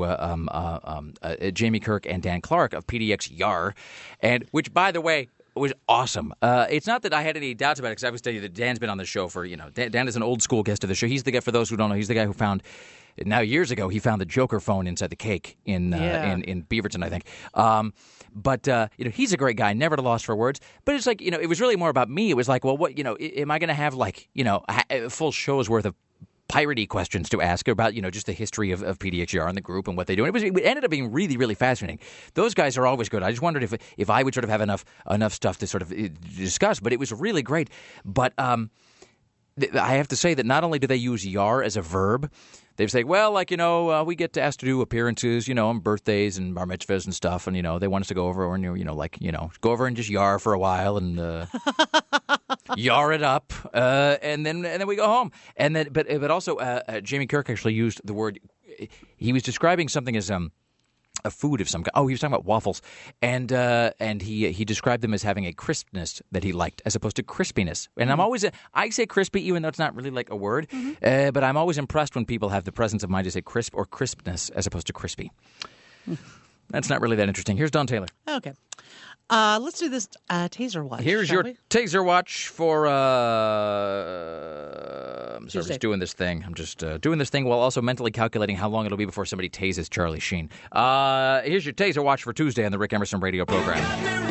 to Jamie Kirk and Dan Clark of PDX YAR, and which, by the way, was awesome. It's not that I had any doubts about it, because I was telling you that Dan's been on the show for, Dan is an old school guest of the show. He's the guy, for those who don't know, he's the guy who found, now years ago, he found the Joker phone inside the cake in Beaverton, I think. But he's a great guy, never at a loss for words. But it's like, it was really more about me. It was like, well, what, am I going to have a full show's worth of piratey questions to ask about, just the history of PDXR and the group and what they do. And it ended up being really, really fascinating. Those guys are always good. I just wondered if I would sort of have enough stuff to sort of discuss, but it was really great. But I have to say that not only do they use yar as a verb, they say, well, we get asked to do appearances, on birthdays and bar mitzvahs and stuff, and, they want us to go over and, go over and just yar for a while and yar it up, and then we go home. And then, but also, Jamie Kirk actually used the word. He was describing something as a food of some kind. Oh, he was talking about waffles, and he described them as having a crispness that he liked, as opposed to crispiness. And I say crispy, even though it's not really like a word, but I'm always impressed when people have the presence of mind to say crisp or crispness as opposed to crispy. That's not really that interesting. Here's Don Taylor. Okay. Let's do this taser watch. Here's your taser watch for. I'm sorry, I'm Tuesday. just doing this thing. I'm just doing this thing while also mentally calculating how long it'll be before somebody tases Charlie Sheen. Here's your taser watch for Tuesday on the Rick Emerson radio program.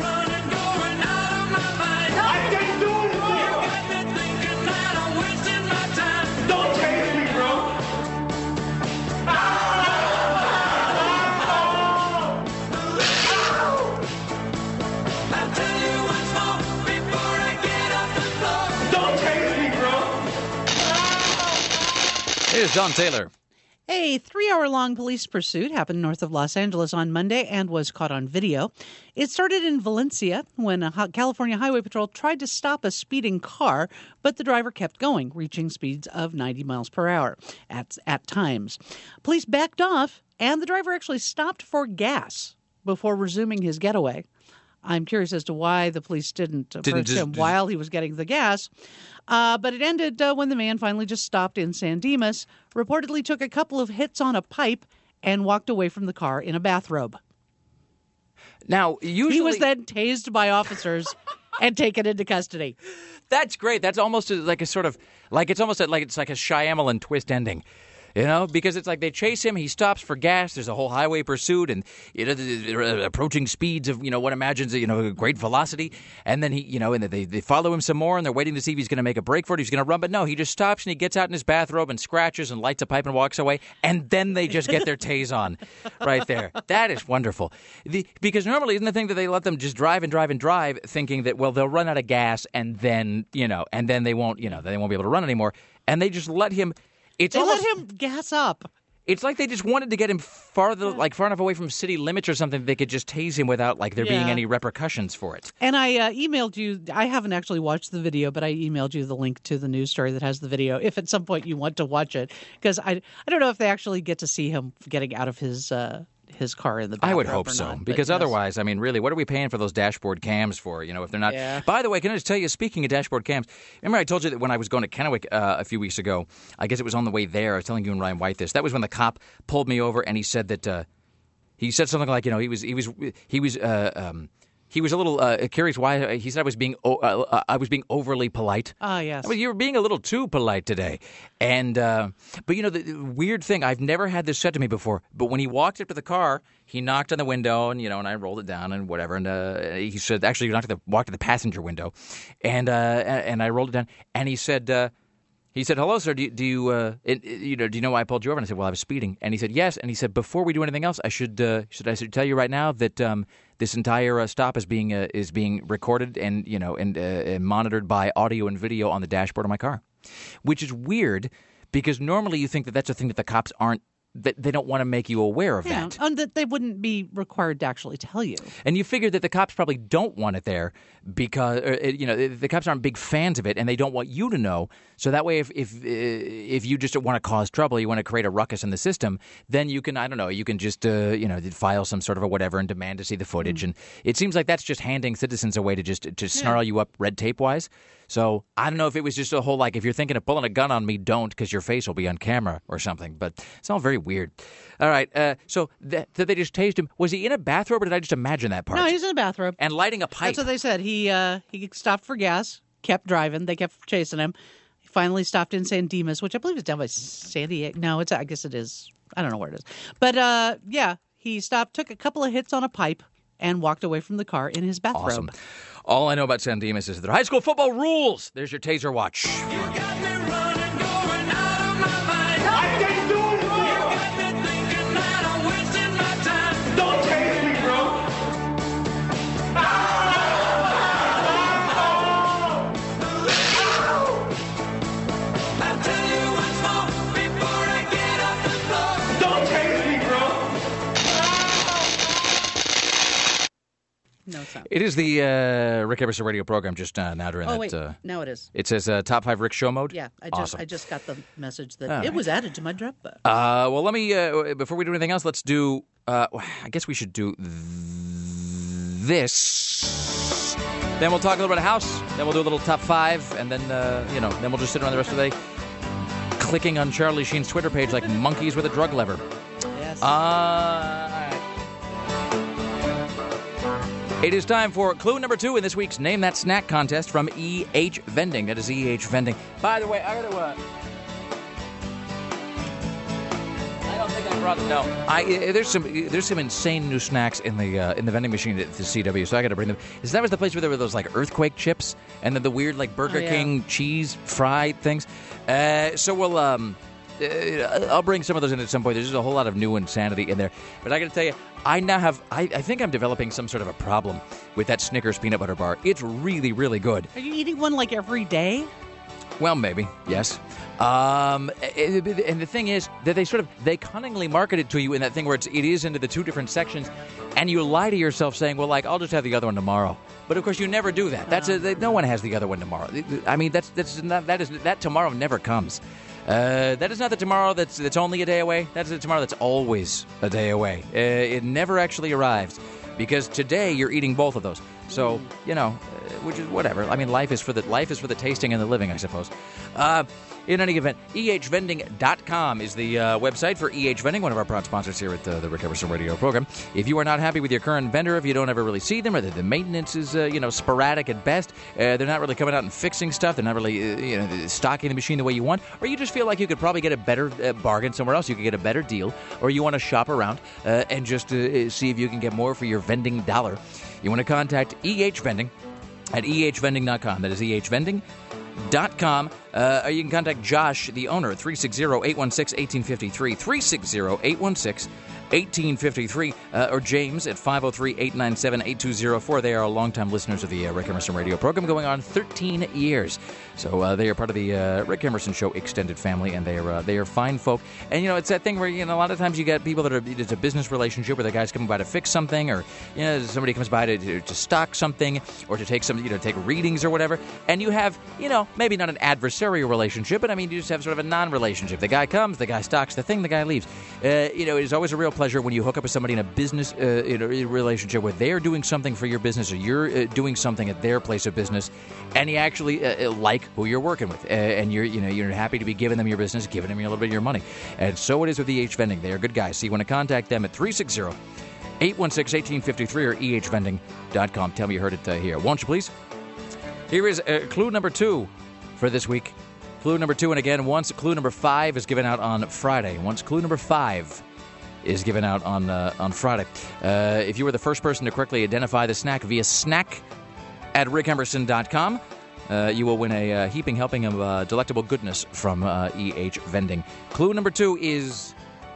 Here's Don Taylor. A 3-hour-long police pursuit happened north of Los Angeles on Monday and was caught on video. It started in Valencia when a California Highway Patrol tried to stop a speeding car, but the driver kept going, reaching speeds of 90 miles per hour at times. Police backed off, and the driver actually stopped for gas before resuming his getaway. I'm curious as to why the police didn't approach him while he was getting the gas. But it ended when the man finally just stopped in San Dimas, reportedly took a couple of hits on a pipe, and walked away from the car in a bathrobe. Now, usually... He was then tased by officers and taken into custody. That's great. That's almost like a sort of... like it's almost like it's like a Shyamalan twist ending. You know, because it's like they chase him, he stops for gas, there's a whole highway pursuit, and they're approaching speeds of, what imagines, a great velocity, and then and they follow him some more, and they're waiting to see if he's going to make a break for it, he's going to run, but no, he just stops, and he gets out in his bathrobe and scratches and lights a pipe and walks away, and then they just get their tase on right there. That is wonderful. Because normally, isn't the thing that they let them just drive and drive and drive, thinking that, well, they'll run out of gas, and then, and then they won't, they won't be able to run anymore, and they just let him... let him gas up. It's like they just wanted to get him far enough away from city limits or something they could just tase him without there being any repercussions for it. And I emailed you. I haven't actually watched the video, but I emailed you the link to the news story that has the video. If at some point you want to watch it, because I don't know if they actually get to see him getting out of his car in the bathrobe. I would hope so, because otherwise, I mean, really, what are we paying for those dashboard cams for? If they're not. Yeah. By the way, can I just tell you, speaking of dashboard cams, remember I told you that when I was going to Kennewick a few weeks ago, I guess it was on the way there, I was telling you and Ryan White this. That was when the cop pulled me over and he said that he said something like, he was a little curious why he said I was being overly polite. Yes. Well, you were being a little too polite today. And but the weird thing, I've never had this said to me before, but when he walked up to the car, he knocked on the window and and I rolled it down and whatever, and he said, actually you walked to the passenger window, and I rolled it down, and he said, hello, sir, do you know why I pulled you over? And I said, well, I was speeding. And he said, yes. And he said, before we do anything else, I should tell you right now that this entire stop is being recorded and and monitored by audio and video on the dashboard of my car, which is weird because normally you think that that's a thing that the cops aren't. That they don't want to make you aware of that. And that they wouldn't be required to actually tell you. And you figure that the cops probably don't want it there because, the cops aren't big fans of it and they don't want you to know. So that way, if you just want to cause trouble, you want to create a ruckus in the system, then you can, you can just, file some sort of a whatever and demand to see the footage. And it seems like that's just handing citizens a way to snarl you up red tape-wise. So I don't know if it was just a whole, if you're thinking of pulling a gun on me, don't, because your face will be on camera or something. But it's all very weird. All right. So they just tased him. Was he in a bathrobe or did I just imagine that part? No, he's in a bathrobe. And lighting a pipe. That's what they said. He stopped for gas, kept driving. They kept chasing him. He finally stopped in San Dimas, which I believe is down by San Diego. No, I guess it is. I don't know where it is. But, he stopped, took a couple of hits on a pipe, and walked away from the car in his bathrobe. Awesome. All I know about San Dimas is that their high school football rules. There's your taser watch. No, it's not. It is the Rick Emerson radio program just now during that. Oh, wait. Now it is. It says Top 5 Rick Show mode? Yeah. Awesome. I just got the message that it was added to my Dropbox. Well, let me, before we do anything else, let's do I guess we should do this. Then we'll talk a little bit of house. Then we'll do a little top 5, and then then we'll just sit around the rest of the day clicking on Charlie Sheen's Twitter page like monkeys with a drug lever. Yes. All right. It is time for clue number 2 in this week's Name That Snack contest from E.H. Vending. That is E.H. Vending. By the way, I got to... I don't think I brought them. No, there's some insane new snacks in the vending machine at the CW, so I got to bring them. That was the place where there were those like earthquake chips, and then the weird like Burger King cheese fried things. So we'll I'll bring some of those in at some point. There's just a whole lot of new insanity in there. But I got to tell you, I now have I think I'm developing some sort of a problem with that Snickers peanut butter bar. It's really, really good. Are you eating one like every day? Well, maybe, yes. And the thing is that they cunningly market it to you in that thing where it is into the 2 different sections, and you lie to yourself saying, well, like, I'll just have the other one tomorrow. But of course, you never do that. No one has the other one tomorrow. I mean, that tomorrow never comes. That is not the tomorrow that's only a day away. That's the tomorrow that's always a day away. It never actually arrives, because today you're eating both of those. So, which is whatever. I mean, life is for the tasting and the living, I suppose. In any event, ehvending.com is the website for E.H. Vending, one of our proud sponsors here at the Rick Emerson Radio program. If you are not happy with your current vendor, if you don't ever really see them, or the maintenance is sporadic at best, they're not really coming out and fixing stuff, they're not really stocking the machine the way you want, or you just feel like you could probably get a better bargain somewhere else, you could get a better deal, or you want to shop around and just see if you can get more for your vending dollar, you want to contact E.H. Vending at ehvending.com. That is ehvending.com. Or you can contact Josh, the owner, at 360-816-1853, 360-816-1853, or James at 503-897-8204. They are longtime listeners of the Rick Emerson Radio program, going on 13 years. So they are part of the Rick Emerson Show extended family, and they are fine folk. And, it's that thing where, a lot of times you get people that it's a business relationship where the guy's coming by to fix something, or, somebody comes by to stock something, or to take some, take readings or whatever. And you have, maybe not an adversarial relationship, but I mean, you just have sort of a non-relationship. The guy comes, the guy stocks the thing, the guy leaves. It is always a real pleasure when you hook up with somebody in a business relationship where they're doing something for your business, or you're doing something at their place of business, and you actually like who you're working with, and you're happy to be giving them your business, giving them a little bit of your money. And so it is with E.H. Vending. They are good guys. So you want to contact them at 360-816-1853 or ehvending.com. Tell me you heard it here, won't you please? Here is clue number 2 for this week. Clue number 2, and again, once clue number 5 is given out on Friday. Once clue number 5 is given out on Friday. If you were the first person to correctly identify the snack via snack@rickemerson.com, you will win a heaping helping of delectable goodness from E.H. Vending. Clue number 2 is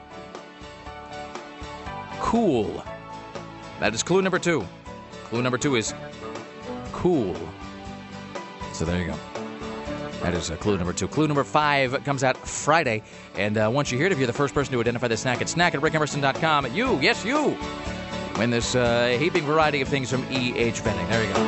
cool. That is clue number 2. Clue number 2 is cool. So there you go. That is clue number 2. Clue number 5 comes out Friday. And once you hear it, if you're the first person to identify the snack at snack@rickemerson.com, you win this heaping variety of things from E.H. Vending. There you go.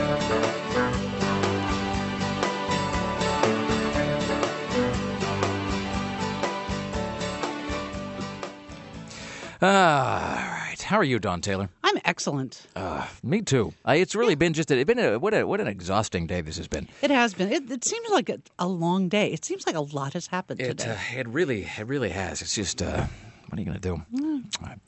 All right. How are you, Dawn Taylor? I'm excellent. Me too. It's really been what an exhausting day this has been. It has been. It seems like a long day. It seems like a lot has happened today. It really has. It's just, what are you going to do? All right.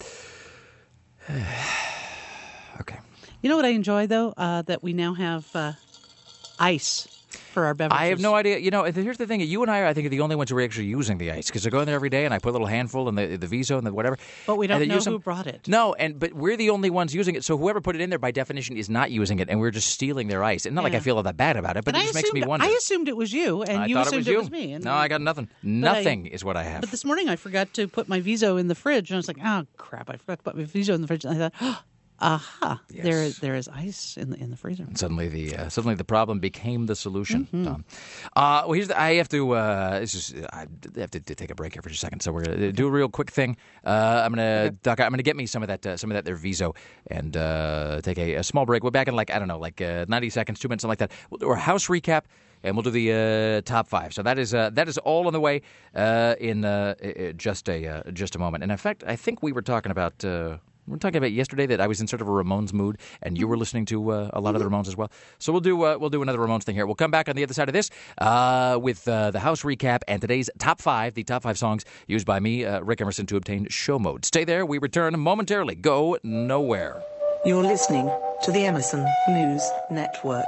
Okay. You know what I enjoy, though? That we now have ice for our beverages. I have no idea. Here's the thing. You and I think, are the only ones who are actually using the ice, because I go in there every day and I put a little handful in the Viso and the whatever. But we don't know who brought it. No, but we're the only ones using it. So whoever put it in there, by definition, is not using it, and we're just stealing their ice. And not like I feel all that bad about it, but it just makes me wonder. I assumed it was you, and you assumed it was me. And no, I got nothing. Nothing is what I have. But this morning I forgot to put my Viso in the fridge, and I was like, oh, crap, I forgot to put my Viso in the fridge. And I thought, aha! Yes. There is ice in the freezer. And suddenly the problem became the solution. Mm-hmm. I have to take a break here for just a second. So we're gonna do a real quick thing. I'm gonna get me some of that their Viso, and take a small break. We're back in 90 seconds, 2 minutes, something like that. We'll do our house recap. and we'll do the top 5. So that is all on the way in just a moment. And in fact, I think we were talking about yesterday that I was in sort of a Ramones mood, and you were listening to a lot of the Ramones as well. So we'll do another Ramones thing here. We'll come back on the other side of this with the House recap and today's top 5, the top 5 songs used by me, Rick Emerson, to obtain show mode. Stay there. We return momentarily. Go nowhere. You're listening to the Emerson News Network.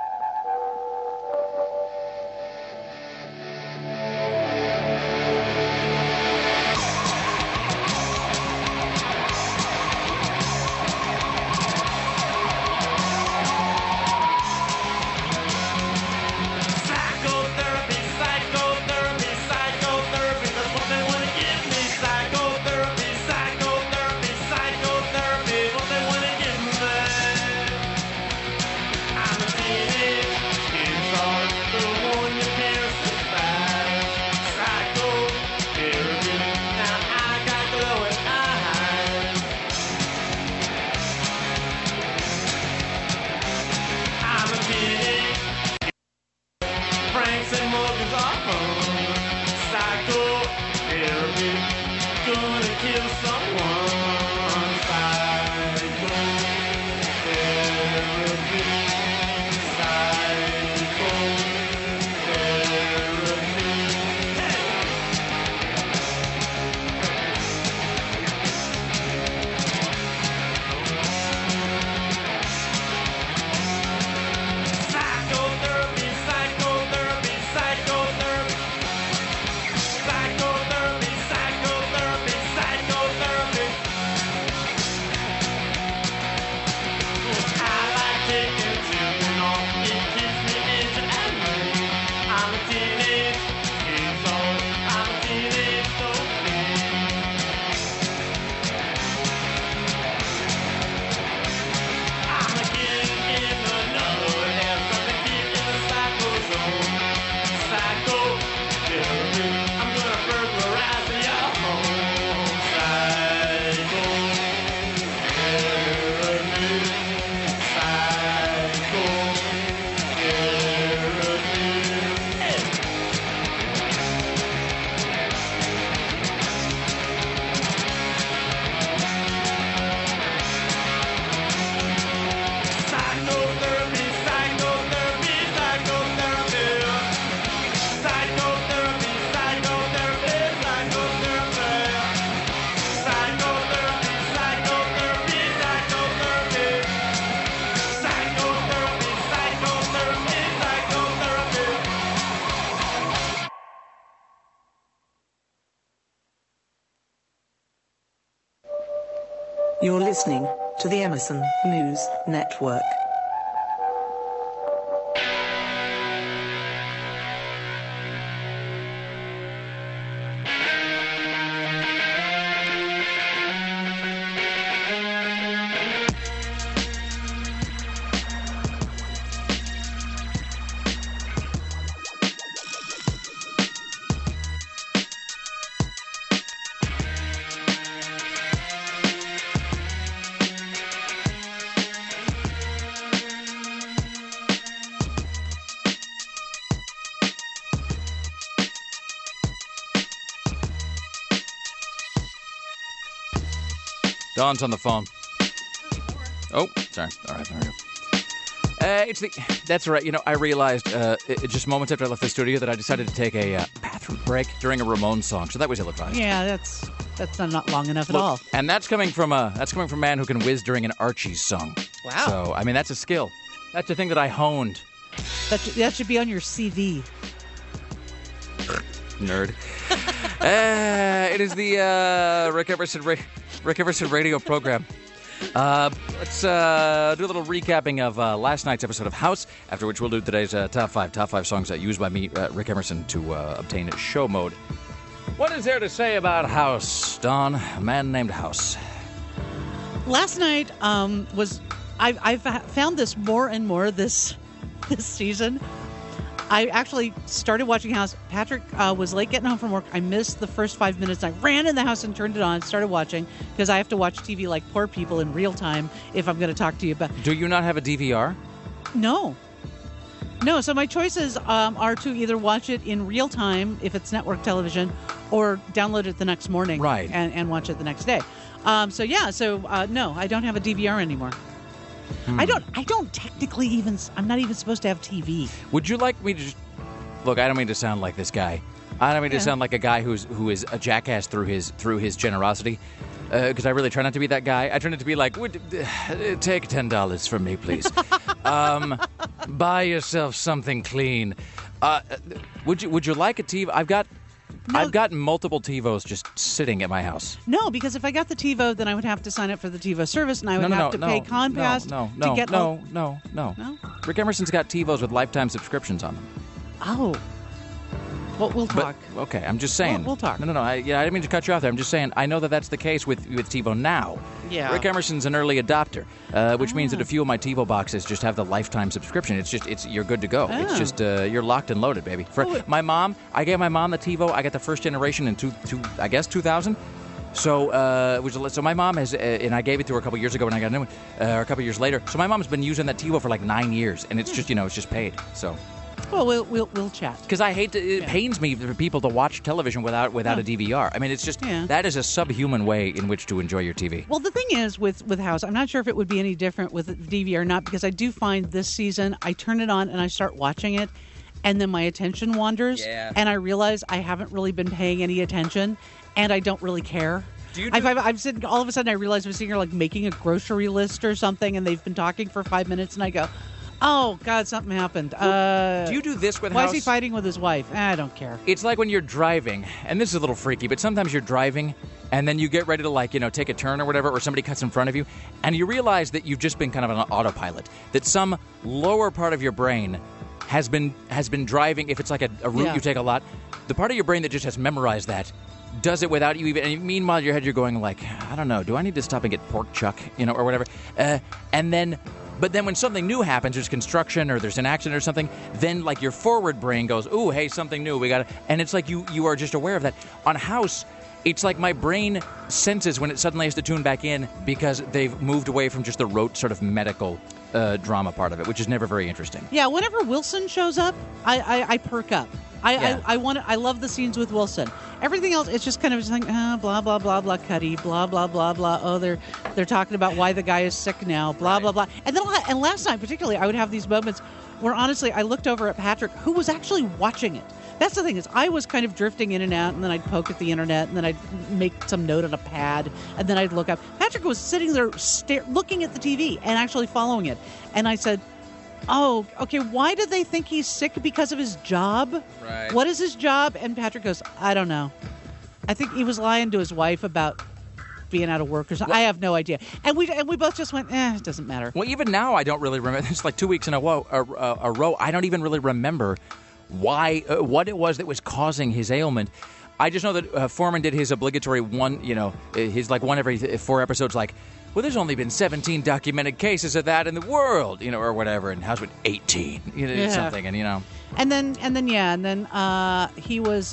You're listening to the Emerson News Network. Dawn's on the phone. Oh, sorry. All right, there we go. That's right. You know, I realized just moments after I left the studio that I decided to take a bathroom break during a Ramones song. So that was ill-advised. Yeah, that's not long enough at all. And that's coming from a man who can whiz during an Archie's song. Wow. So I mean, that's a skill. That's a thing that I honed. That should be on your CV. Nerd. It is the Rick Emerson radio program. Let's do a little recapping of last night's episode of House, after which we'll do today's top five songs used by me, Rick Emerson, to obtain show mode. What is there to say about House, Dawn? A man named House. Last night I've found this more and more this season. I actually started watching House. Patrick was late getting home from work. I missed the first 5 minutes. I ran in the house and turned it on, started watching, because I have to watch TV like poor people in real time if I'm going to talk to you about. Do you not have a DVR? No. No, so my choices are to either watch it in real time if it's network television, or download it the next morning, Right. and watch it the next day. No, I don't have a DVR anymore. I don't technically even. I'm not even supposed to have TV. Would you like me to just look? I don't mean to sound like this guy. I don't mean to sound like a guy who is a jackass through his generosity. Because I really try not to be that guy. I try not to be like, take $10 from me, please. Buy yourself something clean. Would you like a TiVo? I've got multiple TiVos just sitting at my house. No, because if I got the TiVo, then I would have to sign up for the TiVo service, and I would have to pay Comcast to get No. Rick Emerson's got TiVos with lifetime subscriptions on them. Oh. Well, we'll talk. But, okay, I'm just saying. We'll talk. No. I didn't mean to cut you off there. I'm just saying I know that that's the case with TiVo now. Yeah. Rick Emerson's an early adopter, which means that a few of my TiVo boxes just have the lifetime subscription. You're good to go. Oh. It's just you're locked and loaded, baby. My mom, I gave my mom the TiVo. I got the first generation in 2000. So my mom has, and I gave it to her a couple years ago when I got a new one, or a couple years later. So my mom's been using that TiVo for like 9 years, and it's just it's just paid. So. Well, we'll chat. Because I hate to, it pains me for people to watch television without a DVR. I mean, it's just that is a subhuman way in which to enjoy your TV. Well, the thing is with House, I'm not sure if it would be any different with the DVR or not, because I do find this season I turn it on and I start watching it, and then my attention wanders, and I realize I haven't really been paying any attention, and I don't really care. I'm sitting, all of a sudden I realize I'm sitting here like making a grocery list or something, and they've been talking for 5 minutes, and I go, oh, God, something happened. Do you do this with Why House? is he fighting with his wife? I don't care. It's like when you're driving, and this is a little freaky, but sometimes you're driving, and then you get ready to take a turn or whatever, or somebody cuts in front of you, and you realize that you've just been kind of on autopilot, that some lower part of your brain has been driving. If it's like a route you take a lot, the part of your brain that just has memorized that does it without you even. And meanwhile, in your head, you're going like, I don't know, do I need to stop and get pork chuck, or whatever? But then when something new happens, there's construction or there's an accident or something, then like your forward brain goes, ooh, hey, something new, we got to, and it's like you are just aware of that. On House, it's like my brain senses when it suddenly has to tune back in because they've moved away from just the rote sort of medical drama part of it, which is never very interesting. Yeah, whenever Wilson shows up, I perk up. I love the scenes with Wilson. Everything else, it's just kind of just like, blah, blah, blah, blah, Cuddy, blah, blah, blah, blah. Oh, they're talking about why the guy is sick now, blah, blah, blah. And then last night particularly, I would have these moments where honestly I looked over at Patrick, who was actually watching it. That's the thing, is I was kind of drifting in and out, and then I'd poke at the internet, and then I'd make some note on a pad, and then I'd look up. Patrick was sitting there looking at the TV and actually following it. And I said, oh, okay, why do they think he's sick? Because of his job? Right. What is his job? And Patrick goes, I don't know. I think he was lying to his wife about being out of work or something. I have no idea. And we both just went, it doesn't matter. Well, even now I don't really remember. It's like 2 weeks in a row. I don't even really remember why, what it was that was causing his ailment. I just know that Foreman did his obligatory one, his like one every 4 episodes, like, well, there's only been 17 documented cases of that in the world, or whatever, and House with 18, something, and And then he was,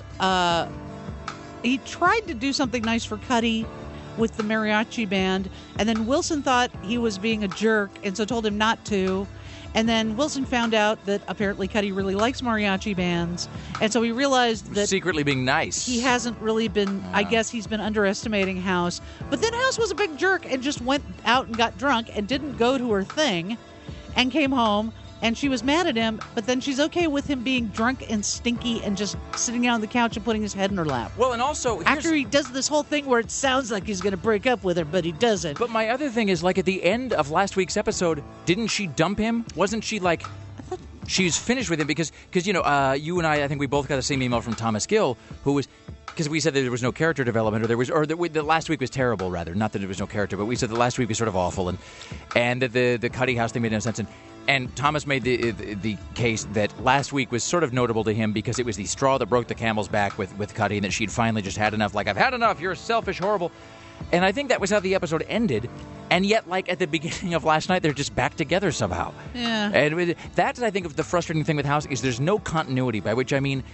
he tried to do something nice for Cuddy with the mariachi band, and then Wilson thought he was being a jerk, and so told him not to. And then Wilson found out that apparently Cuddy really likes mariachi bands, and so he realized that secretly being nice. He hasn't really been. I guess he's been underestimating House. But then House was a big jerk and just went out and got drunk and didn't go to her thing, and came home. And she was mad at him, but then she's okay with him being drunk and stinky and just sitting down on the couch and putting his head in her lap. Well, and also after he does this whole thing where it sounds like he's going to break up with her, but he doesn't. But my other thing is, like, at the end of last week's episode, didn't she dump him? Wasn't she like, she's finished with him because you and I think we both got the same email from Thomas Gill, who was, because we said that there was no character development, or the last week was terrible, rather. Not that there was no character, but we said the last week was sort of awful, and that the Cuddy House thing made no sense. And Thomas made the case that last week was sort of notable to him because it was the straw that broke the camel's back with Cuddy, and that she'd finally just had enough. Like, I've had enough. You're selfish, horrible. And I think that was how the episode ended. And yet, like, at the beginning of last night, they're just back together somehow. Yeah. And that's, I think, the frustrating thing with House is there's no continuity, by which I mean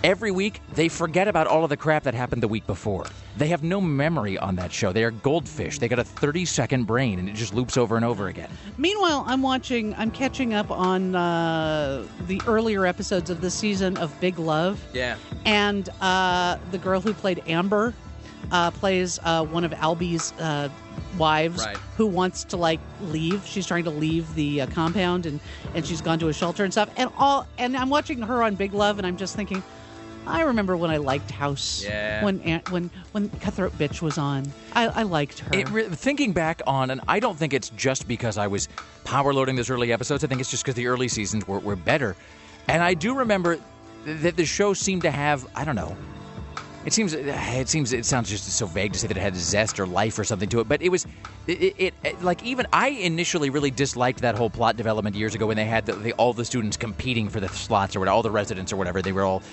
every week they forget about all of the crap that happened the week before. They have no memory on that show. They are goldfish. They got a 30-second brain, and it just loops over and over again. Meanwhile, I'm catching up on the earlier episodes of this season of Big Love. Yeah. And the girl who played Amber plays one of Albie's wives, Right. who wants to leave. She's trying to leave the compound, and she's gone to a shelter and stuff. And I'm watching her on Big Love, and I'm just thinking, I remember when I liked House. Yeah. When Cutthroat Bitch was on, I liked her. Thinking back on, and I don't think it's just because I was power loading those early episodes. I think it's just because the early seasons were better. And I do remember that the show seemed to have, I don't know, it sounds just so vague to say that it had zest or life or something to it, but it was, even I initially really disliked that whole plot development years ago when they had all the students competing for the slots or whatever, all the residents or whatever, they were all,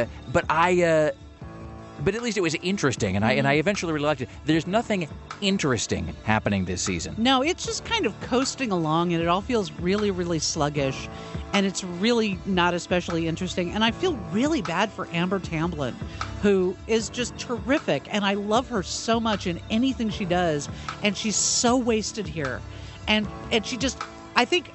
but at least it was interesting, and I eventually really liked it. There's nothing interesting happening this season. No, it's just kind of coasting along, and it all feels really, really sluggish, and it's really not especially interesting. And I feel really bad for Amber Tamblyn, who is just terrific, and I love her so much in anything she does, and she's so wasted here. And she just, I think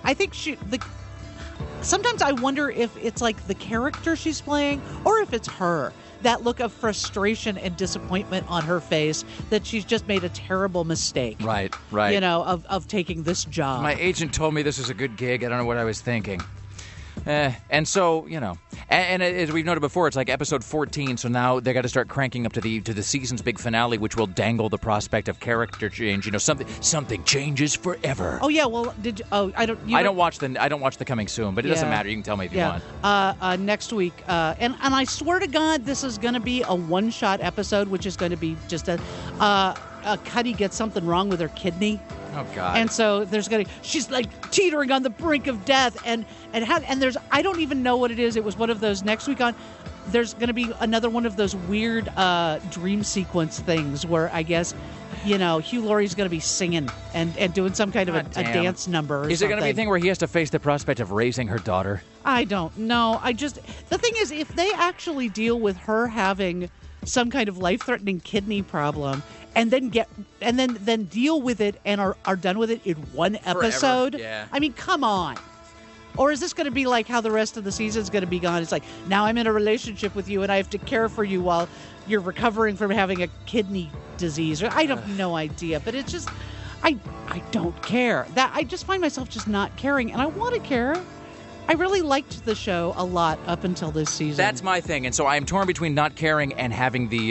sometimes I wonder if it's like the character she's playing, or if it's her. That look of frustration and disappointment on her face that she's just made a terrible mistake. Right. Of taking this job. My agent told me this was a good gig. I don't know what I was thinking. And so, and as we've noted before, it's like episode 14, so now they got to start cranking up to the season's big finale, which will dangle the prospect of character change. Something changes forever. Oh yeah, well, I don't watch the Coming Soon, but it doesn't matter. You can tell me if you want. Next week, and I swear to God, this is going to be a one-shot episode, which is going to be just a Cuddy gets something wrong with her kidney. Oh God! And so she's like teetering on the brink of death, and there's, I don't even know what it is. It was one of those next week on. There's going to be another one of those weird dream sequence things where I guess, Hugh Laurie's going to be singing and doing some kind of a dance number. Or is something. it going to be a thing where he has to face the prospect of raising her daughter? I don't know. The thing is, if they actually deal with her having some kind of life-threatening kidney problem, and then deal with it and are done with it in one episode. Forever. Yeah. I mean, come on. Or is this going to be like how the rest of the season's going to be gone? It's like, now I'm in a relationship with you and I have to care for you while you're recovering from having a kidney disease. I have no idea, but it's just, I don't care. I just find myself just not caring, and I want to care. I really liked the show a lot up until this season. That's my thing, and so I am torn between not caring and having the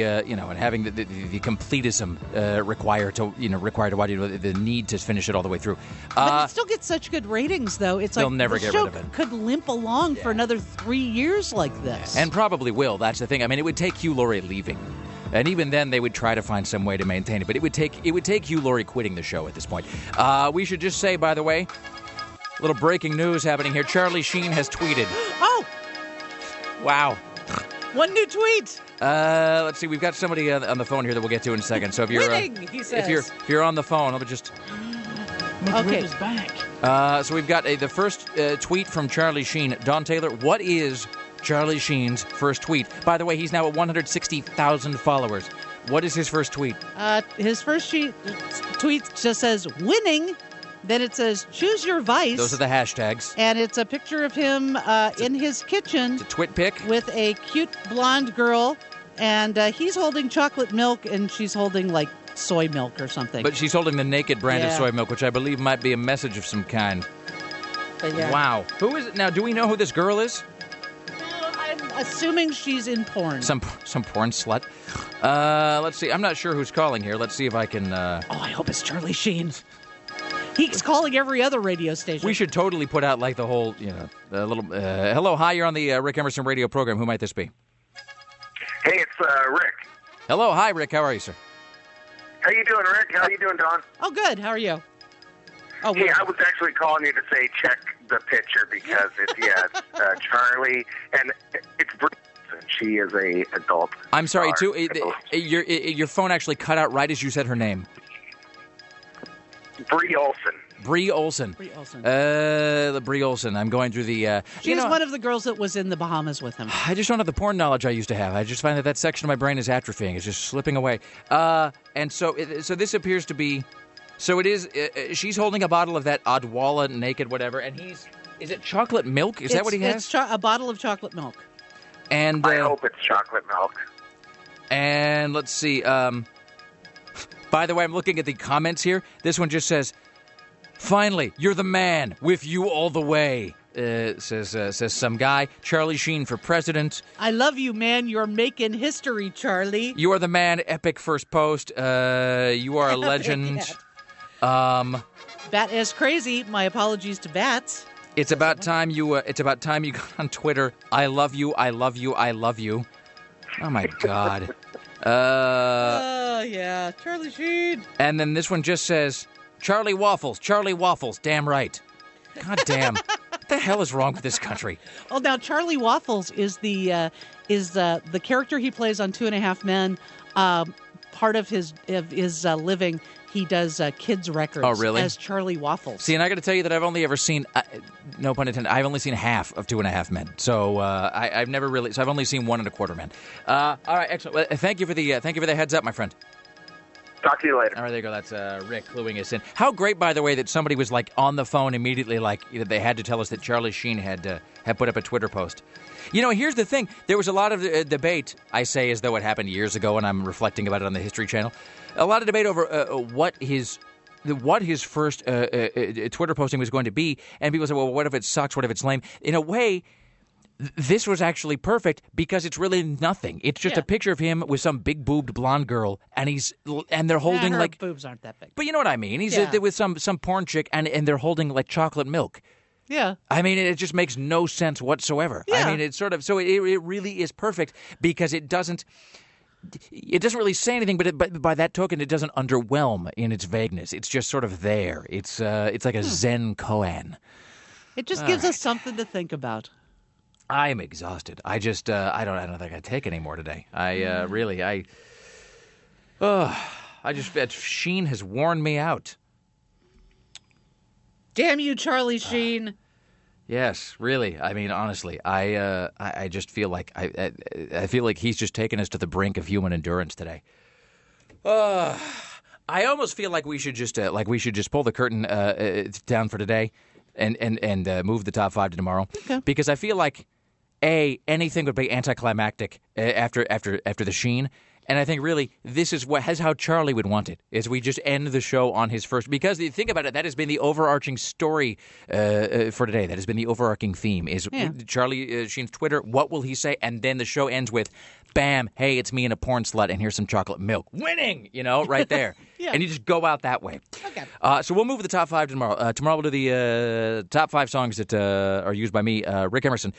completism required to watch it, the need to finish it all the way through. But it still gets such good ratings, though. It's they'll like never the get show rid of it. Could limp along for another 3 years like this, and probably will. That's the thing. I mean, it would take Hugh Laurie leaving, and even then, they would try to find some way to maintain it. But it would take Hugh Laurie quitting the show at this point. We should just say, by the way. Little breaking news happening here. Charlie Sheen has tweeted. Oh! Wow. One new tweet. Let's see. We've got somebody on the phone here that we'll get to in a second. So if you're winning, he says. If you're on the phone, let me just. Okay. Back. So we've got the first tweet from Charlie Sheen. Don Taylor, what is Charlie Sheen's first tweet? By the way, he's now at 160,000 followers. What is his first tweet? His first tweet just says winning. Then it says, choose your vice. Those are the hashtags. And it's a picture of him in his kitchen. It's a twit pic. With a cute blonde girl. And he's holding chocolate milk, and she's holding, soy milk or something. But she's holding the Naked brand of soy milk, which I believe might be a message of some kind. But yeah. Wow. Who is it? Now, do we know who this girl is? I'm assuming she's in porn. Some porn slut. Let's see. I'm not sure who's calling here. Let's see if I can... I hope it's Charlie Sheen. He's calling every other radio station. We should totally put out the whole, little. Hello, hi, you're on the Rick Emerson radio program. Who might this be? Hey, it's Rick. Hello, hi, Rick. How are you, sir? How you doing, Rick? How you doing, Don? Oh, good. How are you? Oh, hey, I was actually calling you to say check the picture because it's Charlie, and it's Brie. She is a adult. I'm sorry, too. Your phone actually cut out right as you said her name. Brie Olson. Brie Olson. Brie Olson. Brie Olson. I'm going through the... She's one of the girls that was in the Bahamas with him. I just don't have the porn knowledge I used to have. I just find that section of my brain is atrophying. It's just slipping away. And so this appears to be... So it is... she's holding a bottle of that Odwalla naked whatever, and he's... Is it chocolate milk? Is that what he has? It's a bottle of chocolate milk. And I hope it's chocolate milk. And let's see. By the way, I'm looking at the comments here. This one just says, "Finally, you're the man. With you all the way." Says some guy. Charlie Sheen for president. I love you, man. You're making history, Charlie. You are the man. Epic first post. You are a legend. Bat is crazy. My apologies to Bats. It's about time you. It's about time you got on Twitter. I love you. I love you. I love you. Oh my God. Yeah, Charlie Sheen. And then this one just says, Charlie Waffles. Charlie Waffles. Damn right. God damn. What the hell is wrong with this country? Well, now Charlie Waffles is the character he plays on 2.5 Men. Part of his living, he does kids records. Oh, really? As Charlie Waffles. See, and I got to tell you that I've only ever seen, no pun intended, I've only seen half of 2.5 Men. So I've never really. So I've only seen 1.25 Men. All right, excellent. Well, thank you for the heads up, my friend. Talk to you later. All right, there you go. That's Rick cluing us in. How great, by the way, that somebody was like on the phone immediately, like they had to tell us that Charlie Sheen had put up a Twitter post. You know, here's the thing. There was a lot of debate, I say as though it happened years ago, and I'm reflecting about it on the History Channel. A lot of debate over what his first Twitter posting was going to be, and people said, well, what if it sucks? What if it's lame? In a way, this was actually perfect because it's really nothing. It's just a picture of him with some big boobed blonde girl, and they're holding her boobs aren't that big. But you know what I mean. He's with some porn chick, and they're holding like chocolate milk. Yeah. I mean, it just makes no sense whatsoever. Yeah. I mean, it's sort of so it really is perfect because it doesn't really say anything, but by that token, it doesn't underwhelm in its vagueness. It's just sort of there. It's like a Zen koan. It just gives us something to think about. I am exhausted. I just I don't think I can take any more today. Sheen has worn me out. Damn you, Charlie Sheen. Yes, really. I mean, honestly, I just feel like I feel like he's just taken us to the brink of human endurance today. I almost feel like we should just pull the curtain down for today and move the top 5 to tomorrow. Okay. Because I feel like anything would be anticlimactic after the Sheen. And I think really this is how Charlie would want it, is we just end the show on his first. Because you think about it, that has been the overarching story for today. That has been the overarching theme is Charlie Sheen's Twitter. What will he say? And then the show ends with, bam, hey, it's me and a porn slut, and here's some chocolate milk. Winning, right there. And you just go out that way. Okay. So we'll move the top 5 tomorrow. Tomorrow we'll do the top 5 songs that are used by me, Rick Emerson,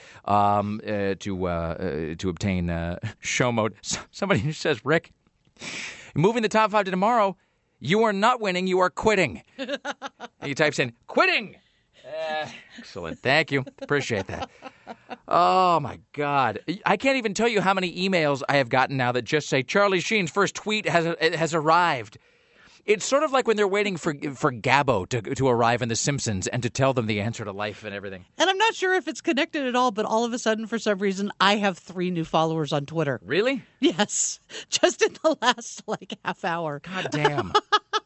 to obtain show mode. Somebody says, Rick, moving the top 5 to tomorrow, you are not winning, you are quitting. And he types in, quitting. Excellent. Thank you. Appreciate that. Oh, my God. I can't even tell you how many emails I have gotten now that just say, Charlie Sheen's first tweet has arrived. It's sort of like when they're waiting for Gabbo to arrive in The Simpsons and to tell them the answer to life and everything. And I'm not sure if it's connected at all, but all of a sudden, for some reason, I have 3 new followers on Twitter. Really? Yes. Just in the last, half hour. God damn.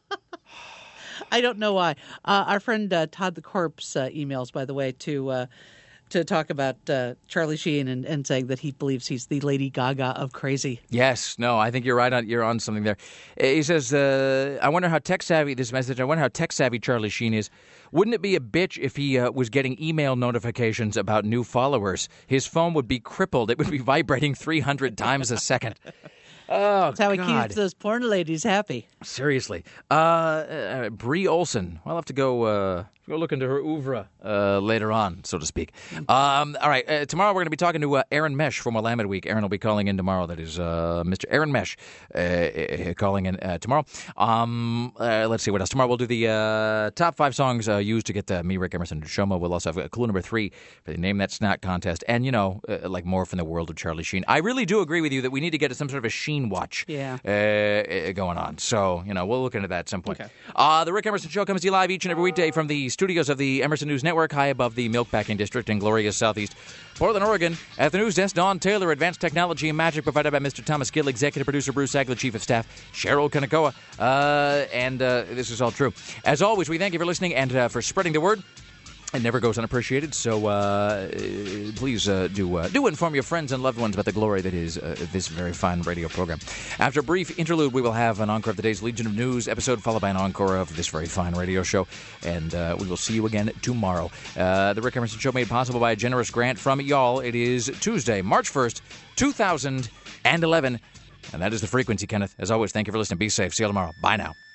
I don't know why. Our friend Todd the Corpse emails, by the way, to talk about Charlie Sheen and saying that he believes he's the Lady Gaga of crazy. Yes. No, I think you're right. You're on something there. He says, I wonder how tech-savvy Charlie Sheen is. Wouldn't it be a bitch if he was getting email notifications about new followers? His phone would be crippled. It would be vibrating 300 times a second. Oh, That's how he God. keeps those porn ladies happy. Seriously. Brie Olson. I'll have to go look into her oeuvre later on, so to speak. All right. Tomorrow we're going to be talking to Aaron Mesh from Willamette Week. Aaron will be calling in tomorrow. That is Mr. Aaron Mesh calling in tomorrow. Let's see what else. Tomorrow we'll do the top 5 songs used to get me, Rick Emerson, to Shoma. We'll also have clue number 3 for the Name That Snack contest. And, more from the world of Charlie Sheen. I really do agree with you that we need to get some sort of a Sheen teen watch Yeah. going on. So, we'll look into that at some point. Okay. The Rick Emerson Show comes to you live each and every weekday from the studios of the Emerson News Network, high above the Milkpacking District in glorious southeast Portland, Oregon. At the news desk, Dawn Taylor, advanced technology and magic provided by Mr. Thomas Gill, executive producer Bruce Agler, chief of staff Cheryl Kanakoa. And this is all true. As always, we thank you for listening and for spreading the word. It never goes unappreciated, so please do inform your friends and loved ones about the glory that is this very fine radio program. After a brief interlude, we will have an encore of the day's Legion of News episode, followed by an encore of this very fine radio show, and we will see you again tomorrow. The Rick Emerson Show made possible by a generous grant from y'all. It is Tuesday, March 1st, 2011, and that is the frequency, Kenneth. As always, thank you for listening. Be safe. See you tomorrow. Bye now.